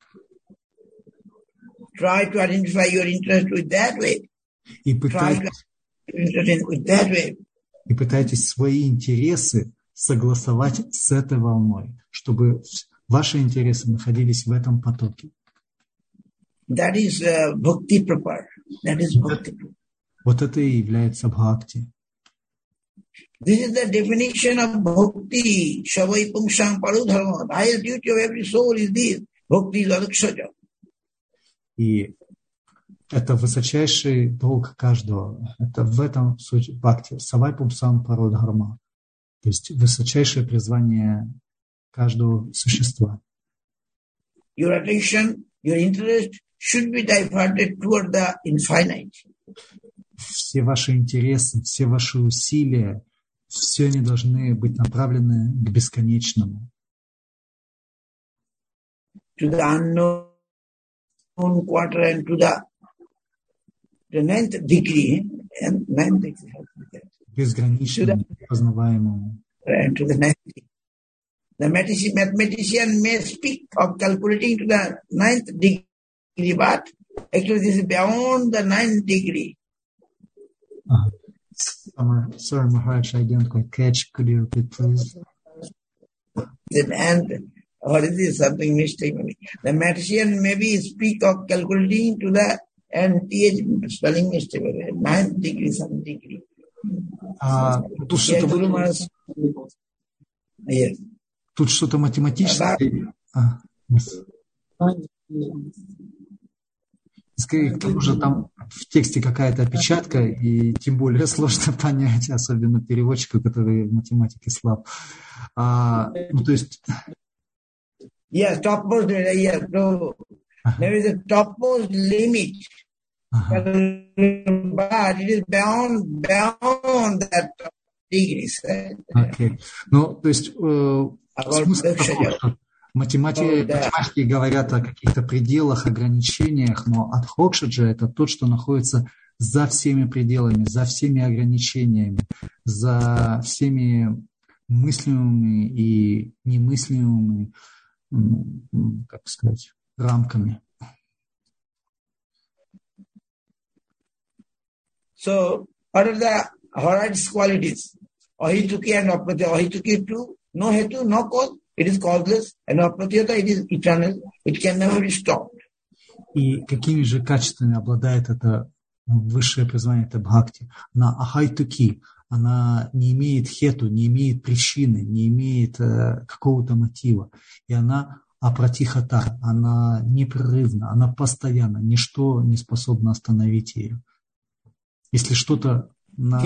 A: Try to identify your interest with that wave.
C: И
A: Try to
C: пытайтесь,
A: identify with that wave.
C: и пытайтесь свои интересы согласовать с этой волной, чтобы ваши интересы находились в этом потоке.
A: That is uh, bhakti proper. That is bhakti.
C: Вот это и является бхакти.
A: This is the definition of bhakti. Shavai pungsham parudharma. The highest duty of every soul is this. Bhakti is adakshaja.
C: И это высочайший долг каждого. Это в этом суть бхакти. Савай пумсам парудхарма. То есть высочайшее призвание каждого существа.
A: Your attention, your interest should be diverted toward the infinite.
C: Все ваши интересы, все ваши усилия, все они должны быть направлены к бесконечному.
A: To the unknown quarter and to the, the ninth degree. And ninth degree.
C: Безграничному, непознаваемому.
A: And to the ninth degree. The mathematician may speak of calculating to the ninth degree, but actually this is beyond the ninth degree.
C: Uh, sorry, Maharaj, I didn't quite catch. Could you repeat, please?
A: And what is this? Something mistake. The mathematician maybe speak of calculating to the and th spelling mistake. Ninth degree, some degree.
C: А, тут что-то,
A: yes.
C: Тут что-то математическое. А, yes. Скорее, к тому же там в тексте какая-то опечатка, и тем более сложно понять, особенно переводчику, который в математике слаб. А, ну, то есть...
A: Yes, topmost, yes, no. There is a topmost limit. Uh-huh. But it is beyond, beyond that degrees.
C: Okay. Ну, то есть, э, смысл такой, что математики, математики говорят о каких-то пределах, ограничениях, но адхокшаджа – это тот, что находится за всеми пределами, за всеми ограничениями, за всеми мыслимыми и немыслимыми, как сказать, рамками.
A: So, what are the Horai's qualities? Ahituki and Apratya. Ahituki too, no hetu, no cause. It is causeless, and Apratya, it is eternal. It can never be stopped.
C: И какими же качествами обладает это высшее призвание, это бхакти? Она ахайтуки, она не имеет хету, не имеет причины, не имеет э, какого-то мотива. И она апратихата, она непрерывна, она постоянна, ничто не способно остановить ее. Если что-то на...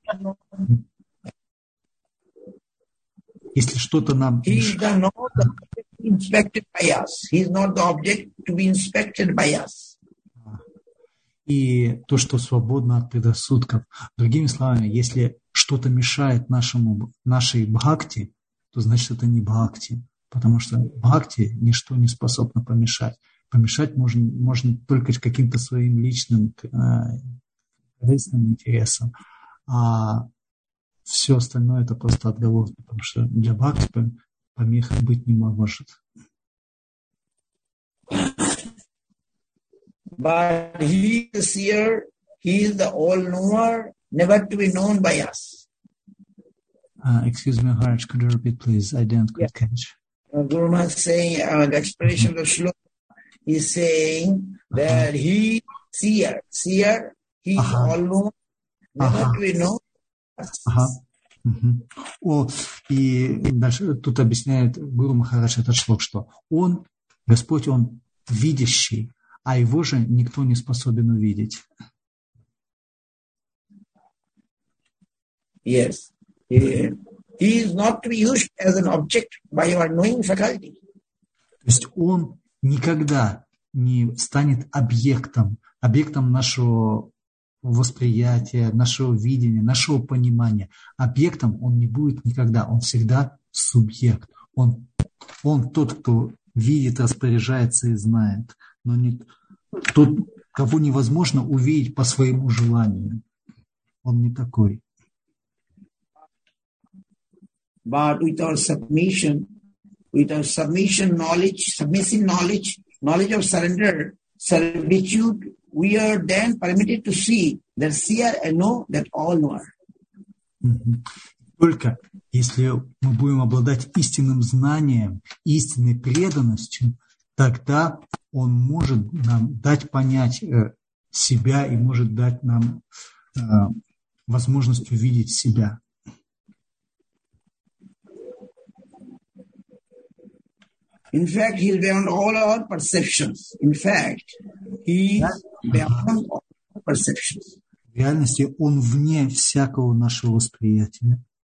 C: Если что-то нам...
A: He is not the object to be inspected by us. He is not the object to be inspected by us.
C: и то, что свободно от предрассудков. Другими словами, если что-то мешает нашему, нашей бхакти, то значит это не бхакти, потому что бхакти ничто не способно помешать. Помешать можно, можно только каким-то своим личным корыстным интересам, а все остальное это просто отговорки, потому что для бхакти помех быть не может.
A: But he is the seer, he is the all-knower, never to be known by us.
C: Uh, excuse me, Haraj, could you repeat, please? I didn't quite yeah. catch.
A: Uh, Guru Maharaj is saying, uh, the explanation mm-hmm. of the shloka is saying uh-huh. that he is seer, seer, he is uh-huh. all-knower, never uh-huh. to be known by us.
C: Uh-huh. Uh-huh. О, и дальше тут объясняет Гуру Махарадж этот шлок, что он, Господь, он видящий, а его же никто не способен увидеть.
A: Yes. He, he is not to be used as an object by your knowing faculty.
C: То есть он никогда не станет объектом, объектом нашего восприятия, нашего видения, нашего понимания. Объектом он не будет никогда, он всегда субъект. Он, он тот, кто видит, распоряжается и знает, но не тот, кого невозможно увидеть по своему желанию. Он не такой.
A: But with our submission, with our submission knowledge, submissive knowledge, knowledge of surrender, servitude, we are then permitted to see that seer and know that all knower.
C: Только если мы будем обладать истинным знанием, истинной преданностью, тогда он может нам дать понять себя и может дать нам э, возможность увидеть себя.
A: In fact, he is beyond all our perceptions. In fact, he is beyond all our perceptions.
C: В реальности он вне всякого нашего восприятия.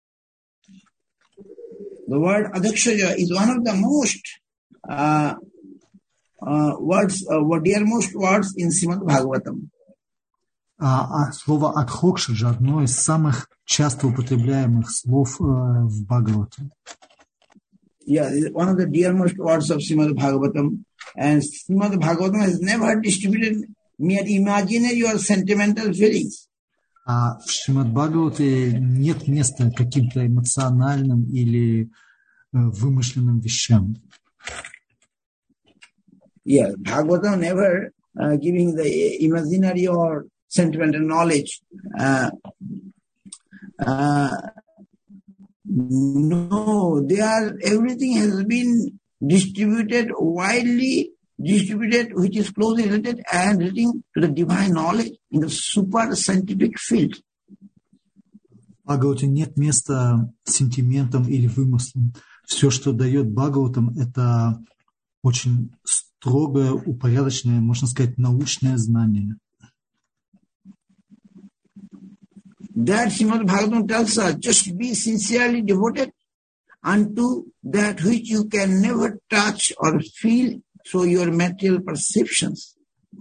A: The word Adakshaya is one of the most uh, uh, words, uh, dearmost words in Srimad Bhagavatam.
C: А, а слово Адхокшаджа одно из самых часто употребляемых слов э, в Бхагаватам.
A: Yeah, one of the dearmost words of Srimad Bhagavatam. And Srimad Bhagavatam has never distributed mere imaginary or sentimental feelings.
C: А в Шримад Бхагавате нет места каким-то эмоциональным или э, вымышленным вещам.
A: Yeah, Bhagavatam never uh, giving the imaginary or sentimental knowledge. Uh, uh, no, they are, everything has been distributed widely, distributed which is closely related and relating to the divine knowledge in the super scientific field.
C: В Бхагавате нет места сентиментам или вымыслам. Все, что дает Бхагаватам, это очень строгое, упорядоченное, можно сказать, научное знание.
A: That Srimad Bhagavatam tells us, just be sincerely devoted unto that which you can never touch or feel through your material perceptions.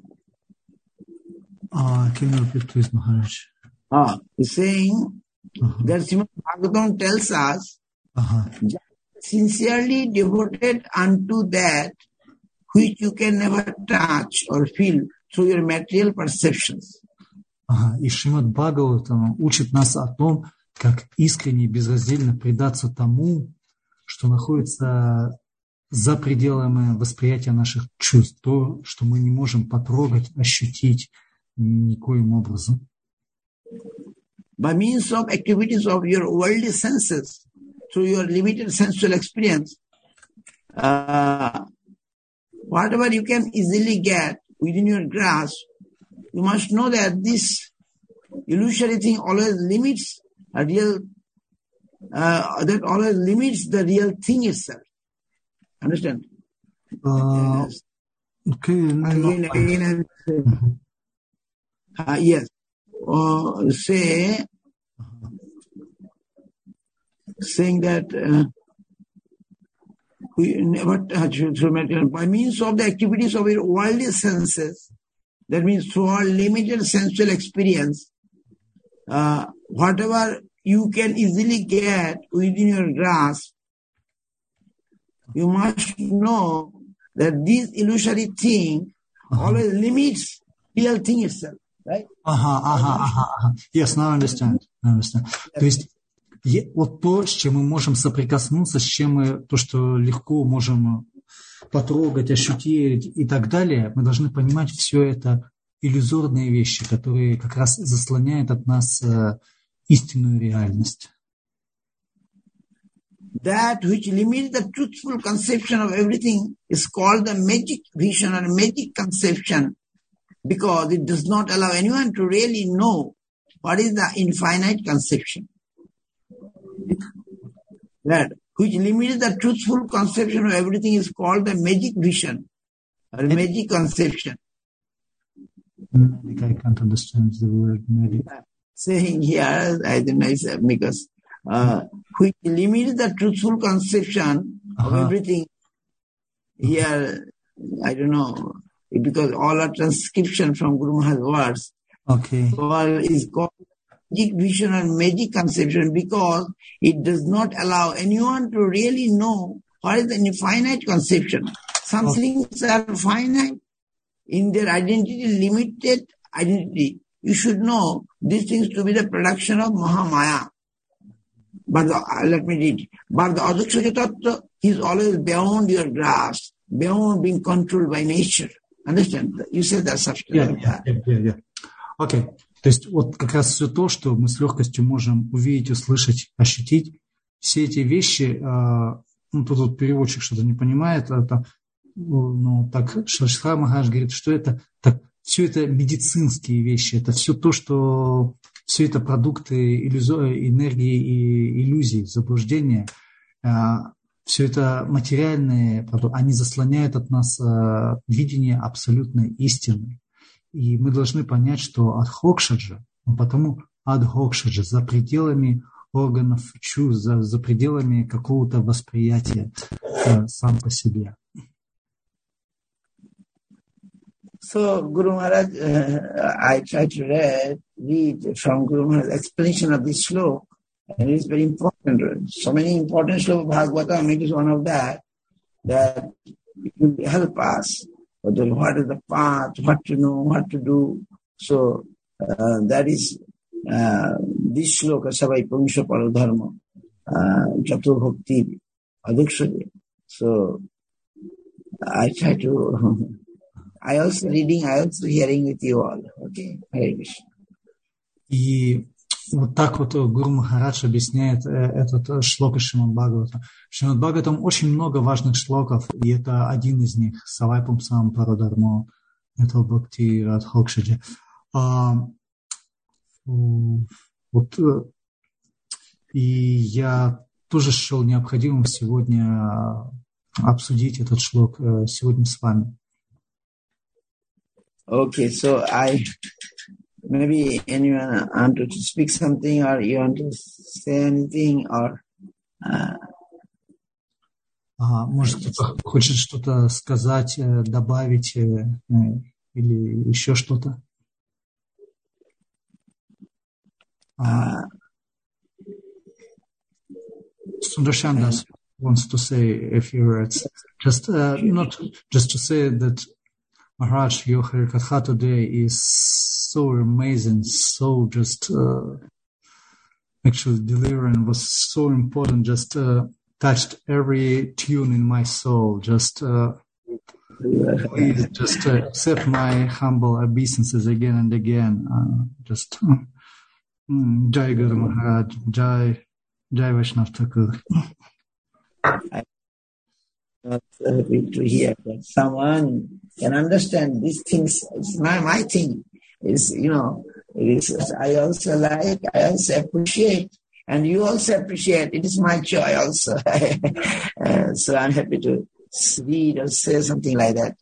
C: Uh, can you repeat, please, Maharaj?
A: Ah, he's saying uh-huh. that Srimad Bhagavatam tells us, uh-huh. sincerely devoted unto that which you can never touch or feel through your material perceptions.
C: Ага. И Шримад Бхагаватам учит нас о том, как искренне и безраздельно предаться тому, что находится за пределами восприятия наших чувств, то, что мы не можем потрогать, ощутить никоим образом.
A: By means of activities of your worldly senses, through your limited sensual experience, uh, whatever you can easily get within your grasp, you must know that this illusory thing always limits a real, uh, that always limits the real thing itself. Understand?
C: Uh,
A: yes.
C: Okay.
A: Again, again, mm-hmm. uh, yes. Uh, say, saying that uh, we never touch by means of the activities of your worldly senses, That means through our limited sensual experience, uh, whatever you can easily get within your grasp, you must know that this illusory thing uh-huh. always limits real thing itself, right?
C: Ага, ага, ага, ага. Yes, now I understand. I understand. То есть вот то, с чем мы можем соприкоснуться, с чем мы, то, что легко можем потрогать, ощутить и так далее, мы должны понимать, все это иллюзорные вещи, которые как раз заслоняют от нас э, истинную реальность.
A: That which limits the truthful conception of everything is called the magic vision or magic conception, because it does not allow anyone to really know what is the infinite conception. That which limits the truthful conception of everything is called the magic vision or magic conception.
C: I can't understand the word magic.
A: Saying here, I don't know, it's because uh, which limits the truthful conception uh-huh. of everything. Here, I don't know, because all are transcription from Guru Maharaj's words.
C: Okay.
A: All is called magic vision and magic conception because it does not allow anyone to really know what is the infinite conception. Some okay. things are finite in their identity, limited identity. You should know these things to be the production of Mahamaya. But the, uh, let me read. But the Adhikshaya Tattva is always beyond your grasp, beyond being controlled by nature. Understand? You said that substance.
C: Yeah, yeah, yeah, yeah. Okay. То есть вот как раз все то, что мы с легкостью можем увидеть, услышать, ощутить, все эти вещи, ну тут вот переводчик что-то не понимает, это, ну так Шрила Махарадж говорит, что это так, все это медицинские вещи, это все то, что все это продукты иллюзии, энергии и иллюзий, заблуждения, все это материальные продукты, они заслоняют от нас видение абсолютной истины. И мы должны понять, что адхокшаджа, ну, потому адхокшаджа за пределами органов чувств, за, за пределами какого-то восприятия э, сам по себе.
A: So Guru Maharaj, uh, I try to read, read from Guru Maharaj's explanation of this sloka, and it is very important. So many important slokas of Bhagavatam, it is one of that, that it will help us. What is the path, what to know, what to do. So uh, that is uh, this shloka, Savai Purunsha Paradharma, Chatur Bhakti, Adhikshaya. So I try to, I also reading, I also hearing with you all. Okay, Hare Krishna.
C: И вот так вот Гуру Махарадж объясняет этот шлока Шримад Бхагавата. В Шримад Бхагаватам очень много важных шлоков, и это один из них, Савай Пумсам Парадармо, это Бхакти Радхокшаджи. А, вот, и я тоже счел необходимым сегодня обсудить этот шлок сегодня с вами.
A: Okay, so I... Maybe anyone want to speak something, or you want to say anything, or... Uh...
C: А, может, кто-то хочет что-то сказать, добавить или еще что-то? Uh... Sundarshan Das wants to say a few words. Just uh, not just to say that Maharaj, your Harikatha today is so amazing, so just uh, actually delivering was so important, just uh, touched every tune in my soul. Just uh, please just uh, accept my humble obeisances again and again. Uh, just uh, Jai Guru Maharaj, Jai, Jai Vaishnav Thakur.
A: Not happy to hear that someone can understand these things. It's not my thing. It's, you know, it is, I also like, I also appreciate, and you also appreciate. It is my joy also. uh, so I'm happy to read or say something like that.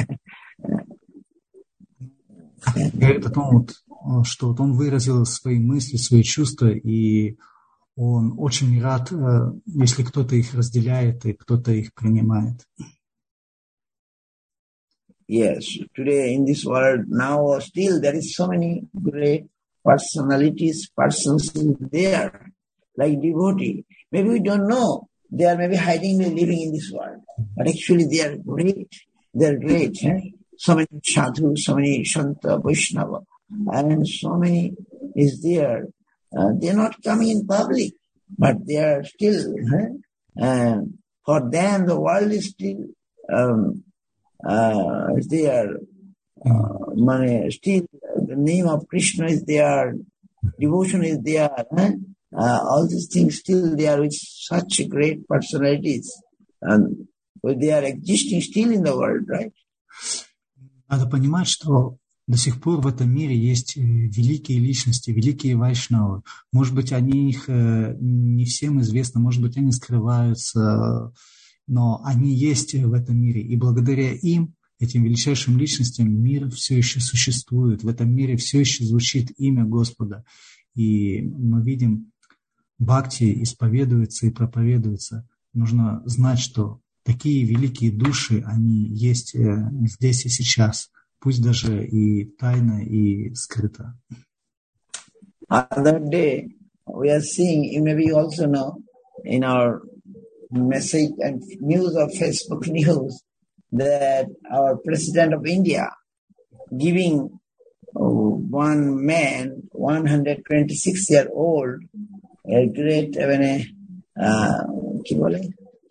C: Говорит о том, вот, что вот он выразил свои мысли, свои чувства, и он очень рад, если кто-то их разделяет и кто-то их принимает.
A: Yes, today in this world now still there is so many great personalities, persons there, like devotee. Maybe we don't know. They are maybe hiding, living in this world. But actually they are great. They are great. Eh? So many sadhu, so many Shanta, Vaishnava, and so many is there. Uh, they are not coming in public, but they are still, eh? uh, for them the world is still um, uh, is there. Uh, money, still the name of Krishna is there, devotion is there, eh? uh, all these things still there with such great personalities, and they are existing still in the world, right?
C: Надо понимать, что до сих пор в этом мире есть великие личности, великие вайшнавы. Может быть, о них не всем известно, может быть, они скрываются, но они есть в этом мире. И благодаря им, этим величайшим личностям, мир все еще существует. В этом мире все еще звучит имя Господа. И мы видим, бхакти исповедуется и проповедуется. Нужно знать, что такие великие души, они есть здесь и сейчас, пусть даже и тайно, и скрыто.
A: Other day, we are seeing, you maybe also know, in our message and news of Facebook news, that our President of India giving one man, one hundred twenty-six year old, a great, uh, কি বলে?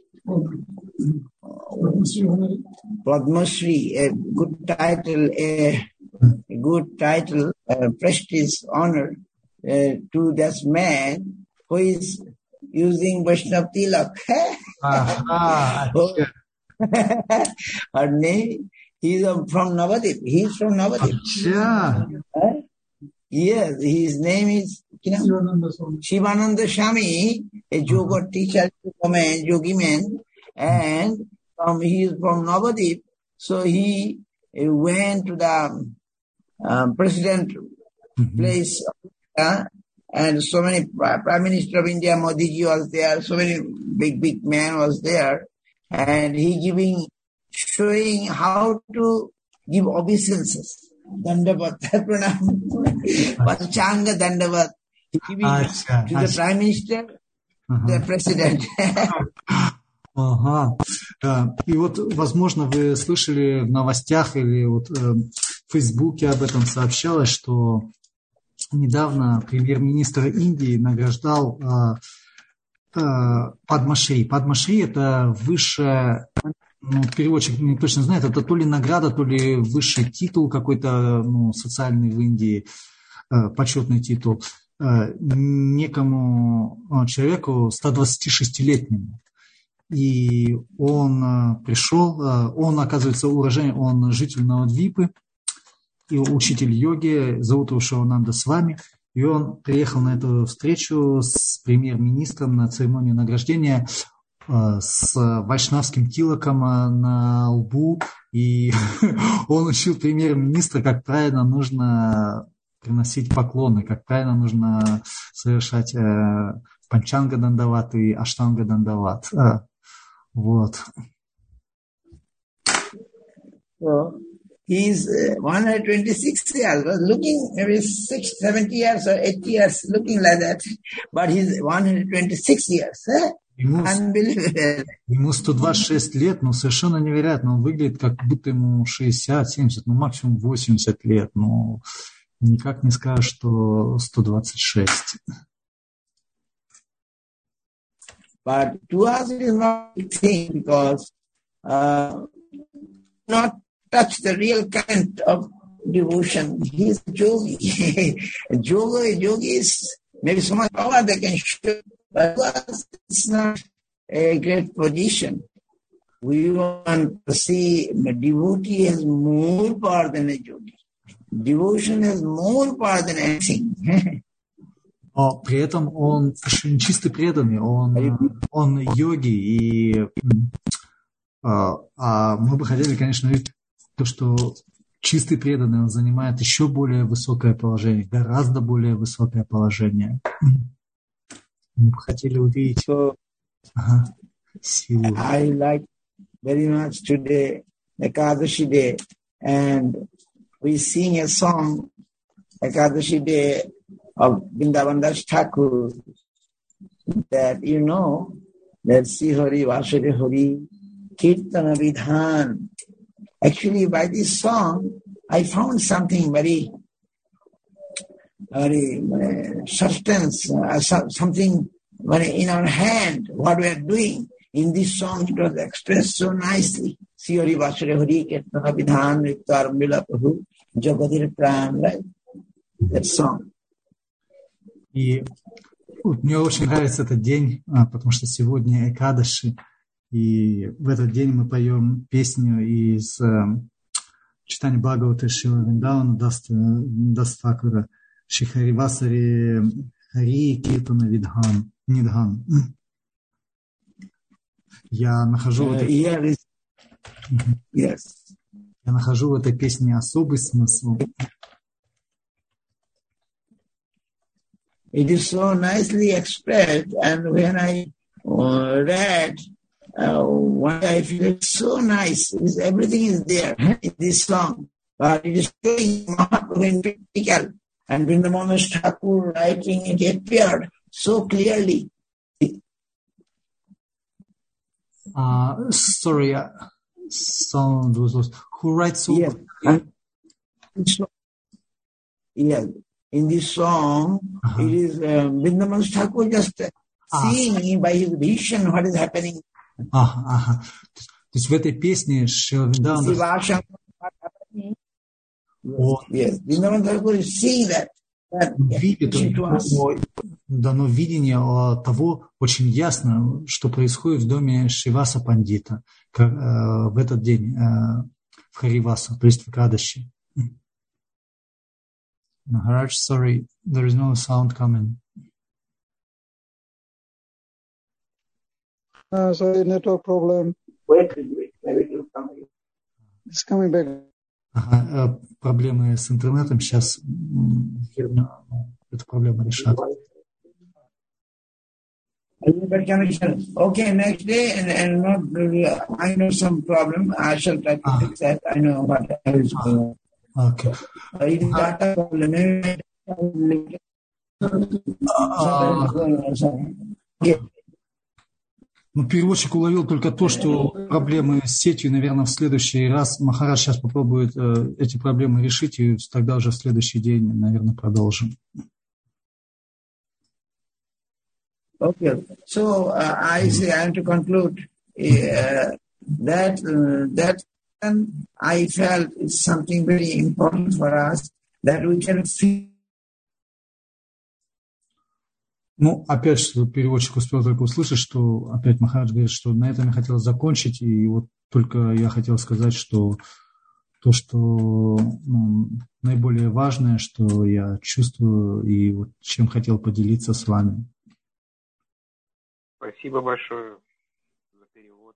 A: Padma Shri, a good title, a, a good title, a prestigious honor uh, to this man who is using Vaishnav Tilak. Her name, he is from Navadip. He is from Navadip. Huh? Yes, his name is you know, Shivananda Swami, a yoga teacher, a yogi man, and from, he is from Navadip. So he went to the um, president mm-hmm. place, uh, and so many Prime Minister of India, Modi ji was there, so many big, big man was there, and he giving, showing how to give obeisances. Dandavat, pranam, Panchanga Dandavat. He giving Achha, to Achha. The Prime Minister, uh-huh. the President.
C: Ага. И вот, возможно, вы слышали в новостях или вот в Фейсбуке об этом сообщалось, что недавно премьер-министр Индии награждал Падма Шри. Падма Шри – это высшая, ну, переводчик не точно знает, это то ли награда, то ли высший титул какой-то, ну, социальный в Индии, почетный титул, некому человеку сто двадцатишестилетнему. И он пришел, он, оказывается, уроженец, он житель Навадвипы и учитель йоги, зовут его Шивананда Свами. И он приехал на эту встречу с премьер-министром на церемонию награждения с вайшнавским тилаком на лбу. И он учил премьер-министра, как правильно нужно приносить поклоны, как правильно нужно совершать панчанга дандават и аштанга дандават. Вот.
A: So he is uh, one hundred twenty-six years, was looking maybe six, seventy years or eighty years, looking like that. But he's one hundred twenty-six years. Eh?
C: Ему, ему сто двадцать шесть лет, но совершенно невероятно. Он выглядит, как будто ему шестьдесят, семьдесят, ну максимум восемьдесят лет. Но никак не скажешь, что сто двадцать шесть.
A: But to us it is not a thing because uh, not touch the real kind of devotion. He is a yogi. Yoga, yogi is maybe so much power they can show, but to us it's not a great position. We want to see the devotee has more power than a yogi. Devotion has more power than anything.
C: Но при этом он чистый преданный, он, он йоги, и а, а мы бы хотели, конечно, видеть то, что чистый преданный, он занимает еще более высокое положение, гораздо более высокое положение. Мы бы хотели увидеть
A: so,
C: ага, силу.
A: I like very much today, Ekadashi day, and we sing a song, Ekadashi Day of Vrindavan Das Thakur, that you know, that Sri Hari Vasudeva Hari Kirtana Vidhan. Actually, by this song, I found something very, very uh, substance, uh, so, something very in our hand, what we are doing. In this song, it was expressed so nicely. Sri Hari Vasudeva Hari Kirtana Vidhan Nitya Arambila Prabhu Jagadir Pran, right? That song.
C: И мне очень нравится этот день, потому что сегодня Экадаши, и в этот день мы поем песню из читания Бхагавата Шрила Вриндавана Дас Тхакура Шри Хари Васари Хари Киртана Видхан Нидхан. Я нахожу, uh,
A: yes. Yes.
C: я нахожу в этой песне особый смысл.
A: It is so nicely expressed, and when I uh, read, uh, one I feel it's so nice. It's, everything is there in this song, but it is showing Mahaprabhu in practical, and Vrindavan Thakur writing it appeared so clearly.
C: Uh, sorry, uh, sound was lost. Who writes so?
A: Yes. And so, yes. In this song, uh-huh. It is uh, Vrindavan Thakur just uh, ah. seeing by his vision what is happening.
C: Ага, ага. То есть в этой песне Шрила Вриндаван видит, дано видение того очень ясно, что происходит в доме Шриваса Пандита в этот день, в Харивасу, то есть в Экадаши. Maharaj, sorry, there is no sound coming.
E: Uh, sorry, network problem.
A: Wait, wait, maybe it will come again.
E: It's coming back.
C: Ага, проблемы с интернетом сейчас эту проблему решат.
A: Okay, next day, and, and not really, I know some problem. I shall try to fix that. I know what is going on.
C: Okay.
A: It is not a problem.
C: Ну, переводчик уловил только то, что проблемы с сетью, наверное, в следующий раз Махарадж сейчас попробует э, эти проблемы решить, и тогда уже в следующий день, наверное, продолжим.
A: Okay, so uh, I say I have to conclude uh, that uh, that I felt is something very important for us that we can feel.
C: Ну, опять, что переводчик успел только услышать, что опять Махарадж говорит, что на этом я хотел закончить, и вот только я хотел сказать, что то, что ну, наиболее важное, что я чувствую, и вот чем хотел поделиться с вами.
F: Спасибо большое за перевод.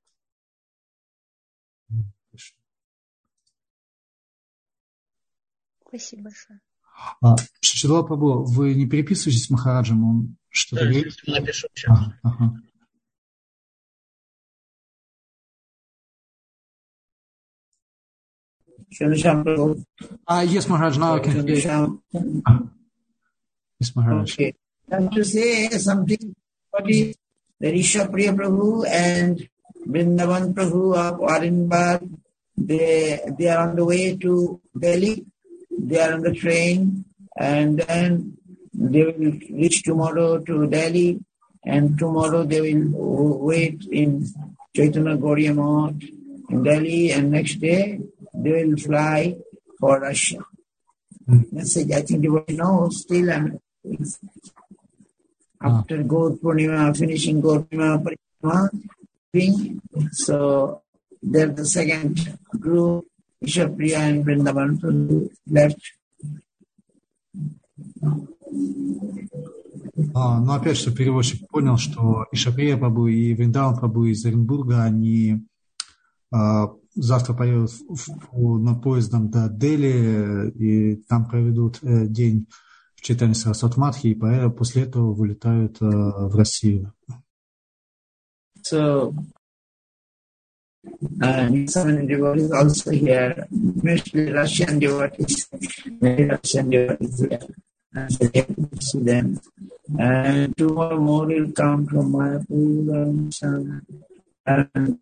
G: Спасибо большое.
C: А, Шрила Прабху, вы не переписываетесь с Махараджем? Он что-то
B: да,
C: говорит?
B: Напишу сейчас.
C: А, ага. Ah, yes, Maharaj, now I can hear you. Yes, Maharaj.
A: Okay. I have to say something about the Rishabhpriya Prabhu and Vrindavan Prabhu of Aurangabad. They, they are on the way to Delhi. They are on the train, and then they will reach tomorrow to Delhi, and tomorrow they will wait in Chaitanya Gauriya Math in Delhi, and next day they will fly for Russia. Mm. Message, I think they will know still, and after ah. Gaur Purnima, finishing Gaur Purnima, so they're the second group. Rishabhpriya and Vrindavan to left.
C: А, но опять, что переводчик понял, что Ришабхрия Прабху и Вриндаван Прабху из Оренбурга, они а, завтра поедут в, в, на поездом до Дели, и там проведут э, день в Чайтанья Сарасвати Матхи, и по, после этого вылетают э, в Россию.
A: So, And so many devotees also here, mostly Russian devotees, many Russian devotees here. And so happy to see them. And tomorrow more will come from Mayapur and, and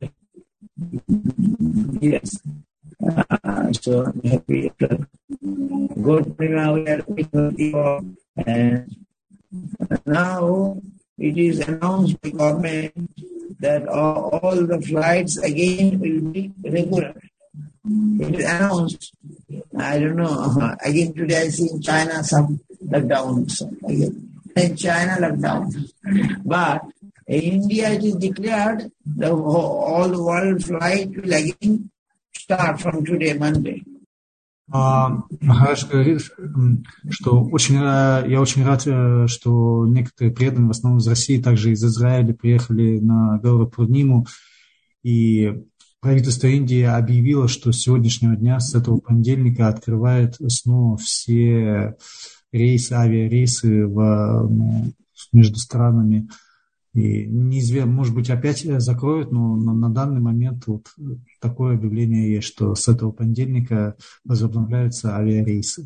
A: yes. Uh, so I'm happy to go to now we are with you. And now it is announced by government that all, all the flights again will be regular. It is announced. I don't know. Again today I see in China some lockdowns. Again in China lockdown. But in India it is declared the all the world flight will again start from today, Monday.
C: Махарадж говорит, что очень, я очень рад, что некоторые преданные, в основном из России, также из Израиля, приехали на Гаура-Пурниму, и правительство Индии объявило, что с сегодняшнего дня, с этого понедельника, открывает снова все рейсы, авиарейсы в, ну, между странами. И неизвестно, может быть, опять закроют, но на, на данный момент вот такое объявление есть, что с этого понедельника возобновляются авиарейсы.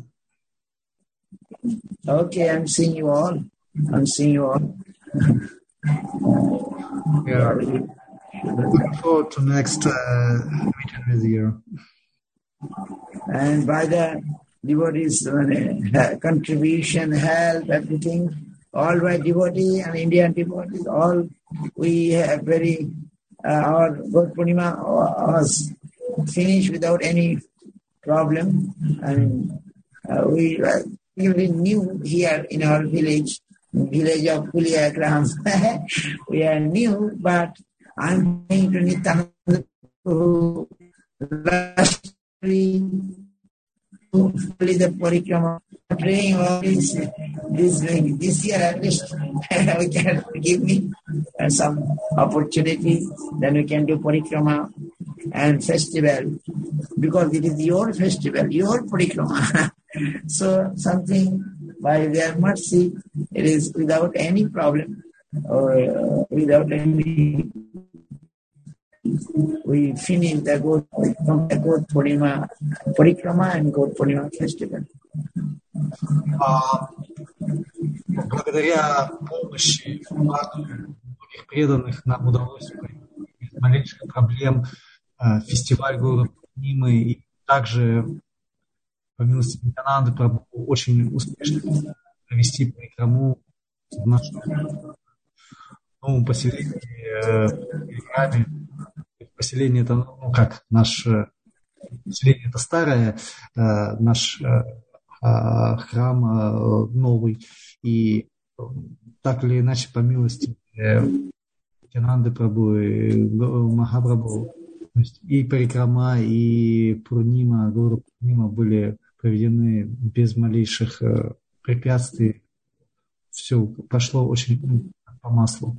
A: Okay, I'm seeing you all. I'm seeing you all.
C: Yeah. Looking forward to next uh, meeting with you.
A: And by the devotees' uh, contribution, help, everything, all by devotee and Indian devotees, all we have very, uh, our Gaur Purnima was finished without any problem. I mean, uh, we were really new here in our village, village of Puliagram. We are new, but I'm going to Nityananda who last fully the parikrama, praying all this, this, this year at least, we can give me uh, some opportunity, then we can do parikrama and festival, because it is your festival, your parikrama. So something by their mercy, it is without any problem, or uh, without any. We finish the Gaur Purnima Parikrama and Gaur Purnima festival.
C: Благодаря помощи многих преданных нам удалось без малейших проблем фестиваль Гаура Пурнимы, и также по милости Нитьянанды Прабху очень успешно провести парикраму в нашем новом поселении в храме. Поселение это, ну как, наше поселение это старое, э, наш э, э, храм э, новый, и так или иначе по милости Нитьянанды Прабху и Махапрабху, то есть и парикрама, и Пурнима, Гаура Пурнима были проведены без малейших э, препятствий, все пошло очень по маслу.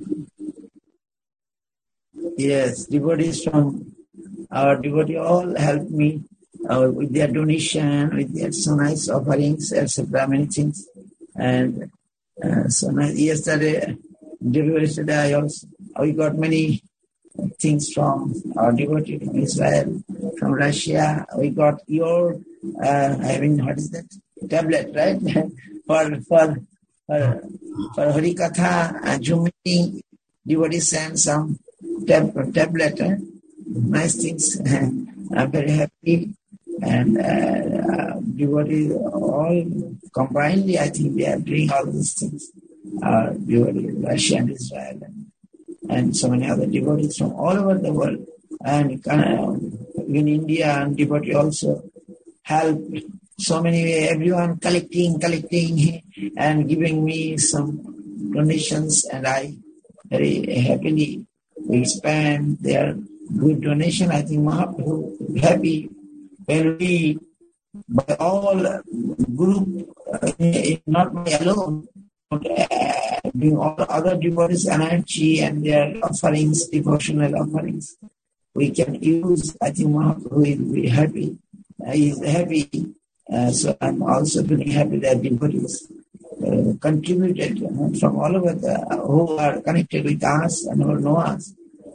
A: Yes, devotees from our devotee all helped me uh, with their donation, with their so nice offerings, et cetera. Many things. And uh, so nice. Yesterday, yesterday I also we got many things from our devotee from Israel, from Russia. We got your, uh, I mean, what is that? Tablet, right? for for for for Harikatha, uh, Zoom meeting, devotees sent some tab, tablet, eh? Nice things. I'm very happy. And uh, uh, devotees all combinedly, I think they are doing all these things. Uh, devotees, Russia and Israel, and, and so many other devotees from all over the world. And uh, in India, and devotee also help so many, everyone collecting, collecting, and giving me some donations, and I very happily we spend their good donation. I think Mahaprabhu will be happy when we, by all group, uh, not me alone, but uh, bring all other devotees' energy and their offerings, devotional offerings, we can use. I think Mahaprabhu will be happy. Uh, he is happy. Uh, so I'm also feeling happy that devotees uh, contributed, you know, from all over the, who are connected with us and who know us.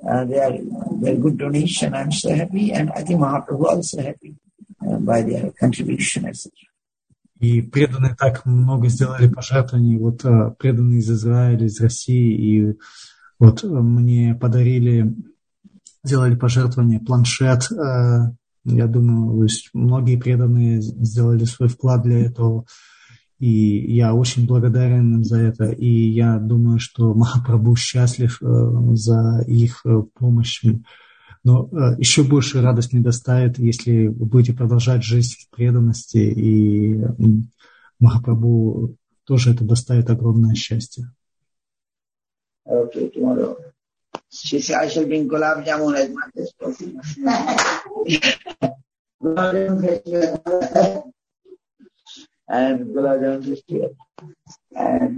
A: Uh, they are very good donation. I'm so happy, and I think Mahaprabhu also happy uh, by their contribution, et cetera.
C: И преданные так много сделали пожертвований, вот преданные из Израиля, из России, и вот мне подарили, сделали пожертвование, планшет. Я думаю, многие преданные сделали свой вклад для этого, и я очень благодарен им за это. И я думаю, что Махапрабху счастлив за их помощь. Но еще больше радость мне доставит, если вы будете продолжать жизнь в преданности, и Махапрабху тоже это доставит огромное счастье.
A: Okay, tomorrow. She said, I shall bring gulab jamun as much as possible. And gulab jamun is here. And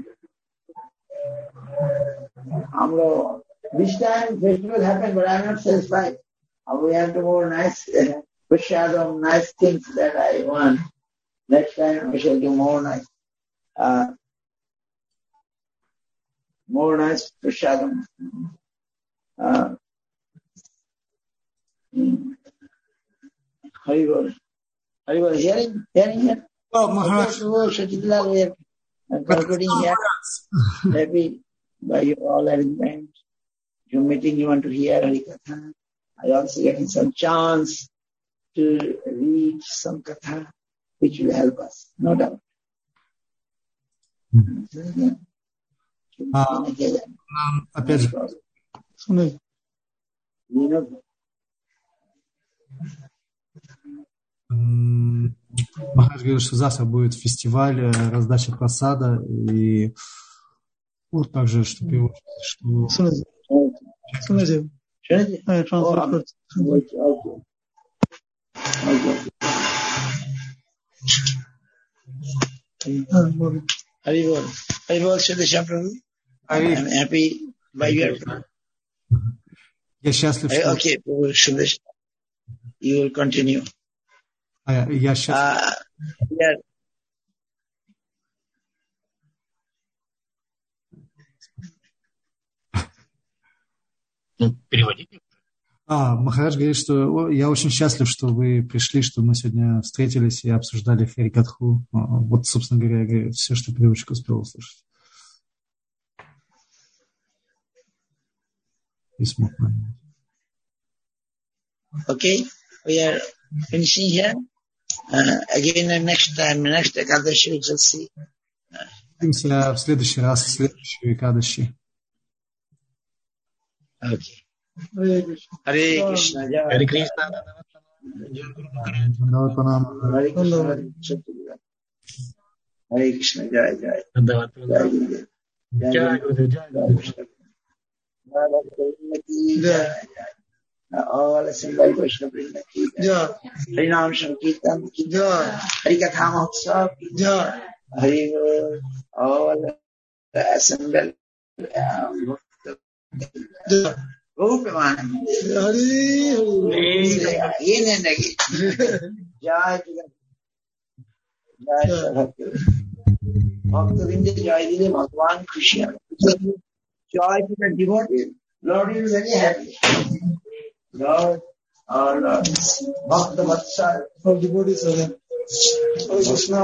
A: Amlo, this time festival happened, but I am not satisfied. We have to more nice, uh, prashadam, nice things that I want. Next time we shall do more nice, uh, more nice prashadam. Uh, Haribol, Haribol, hearing, hearing here.
C: Oh, Maharaj.
A: Oh, Shachitlal, we are concluding here. Happy by your all arrangements. Your meeting, you want to hear Harikatha. I also getting some chance to read some katha, which will help us, no doubt.
C: А, опять же, Махарадж говорит, что завтра будет фестиваль раздачи прасада, и вот также, что переводится, что...
E: Смотрите, транспорт.
A: Haribol, Haribol, Sridhar Prabhu. I'm happy by your.
C: Я счастлив, что...
A: Okay, Prabhu Sridhar, you will continue.
C: Я счастлив.
A: Uh, yeah.
B: Переводите.
C: А, Махарадж говорит, что я очень счастлив, что вы пришли, что мы сегодня встретились и обсуждали Харикатху. Вот, собственно говоря, я говорю, все, что привычка успела услышать. И смог понять.
A: Okay, we are finishing here. Uh, again, next time, next Ekadashi, we shall see.
C: Увидимся в следующий раз, в следующую Экадаши.
A: Okay. Hare Krishna.
B: Hare Krishna.
A: Hare Krishna. Hare Krishna. Jai Jai.
B: Jai Guru. Jai Guru.
A: Jai. All assembled Krishna Vrinda ki jai. Harinam Sankirtan ki jai. Harikatha Mahotsav ki jai. Hari all assembled Rupaman. Hari in and again. Jai Jai Sarabhakti. Bhakta-vrinda Jai Dile Bhagwan Krishna. Joy to the devotee. Lord is very happy. Lord, our Lord, Bhakta Vatsal, for devotees are there. Oh Krishna,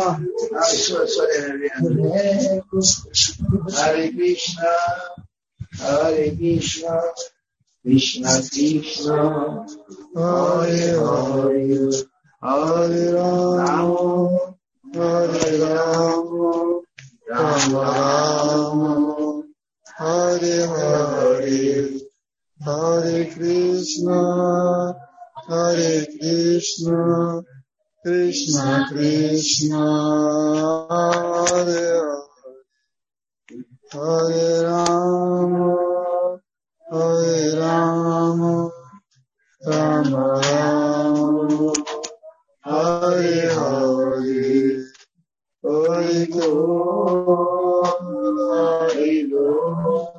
A: Hare Krishna, Hare Krishna, Krishna Krishna, Hare Hare, Hare Rama, Hare Rama, Rama Rama, Hare Hare. Hare Krishna, Hare Krishna, Krishna Krishna, Hare Hare, Hare Rama, Hare Rama, Rama Rama, Hare Hare, Hare Krishna, Hare Krishna.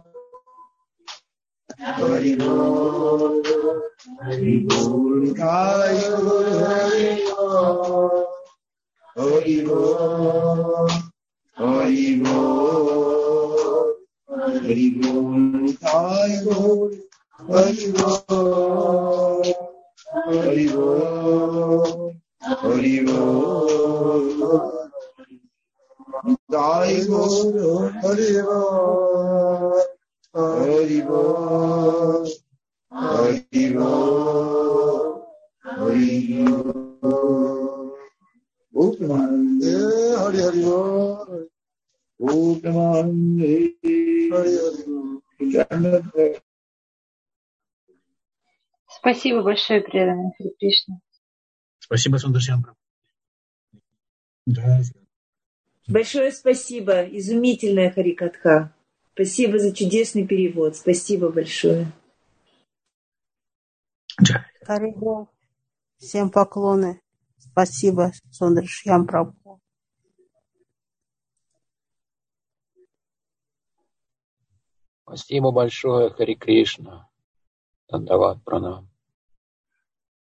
A: Hari Bol, Hari Bol, Kai Bol, Hari Bol, Hari Bol, Hari Bol, Hari Bol, Kai Bol,
G: Haribol, Haribol, Haribol, Jai Guru Haribol, Haribol, Haribol, Haribol. Upamande Hari Haribol, Upamande Hari Haribol.
H: Спасибо большое, преданный Хари Кришна.
B: Спасибо, Сундершьям.
I: Большое спасибо. Изумительная Харикатха. Спасибо за чудесный перевод. Спасибо большое.
J: Харибол. Всем поклоны. Спасибо, Сундершьям Прабху.
K: Спасибо большое, Хари Кришна. Дандават пранам.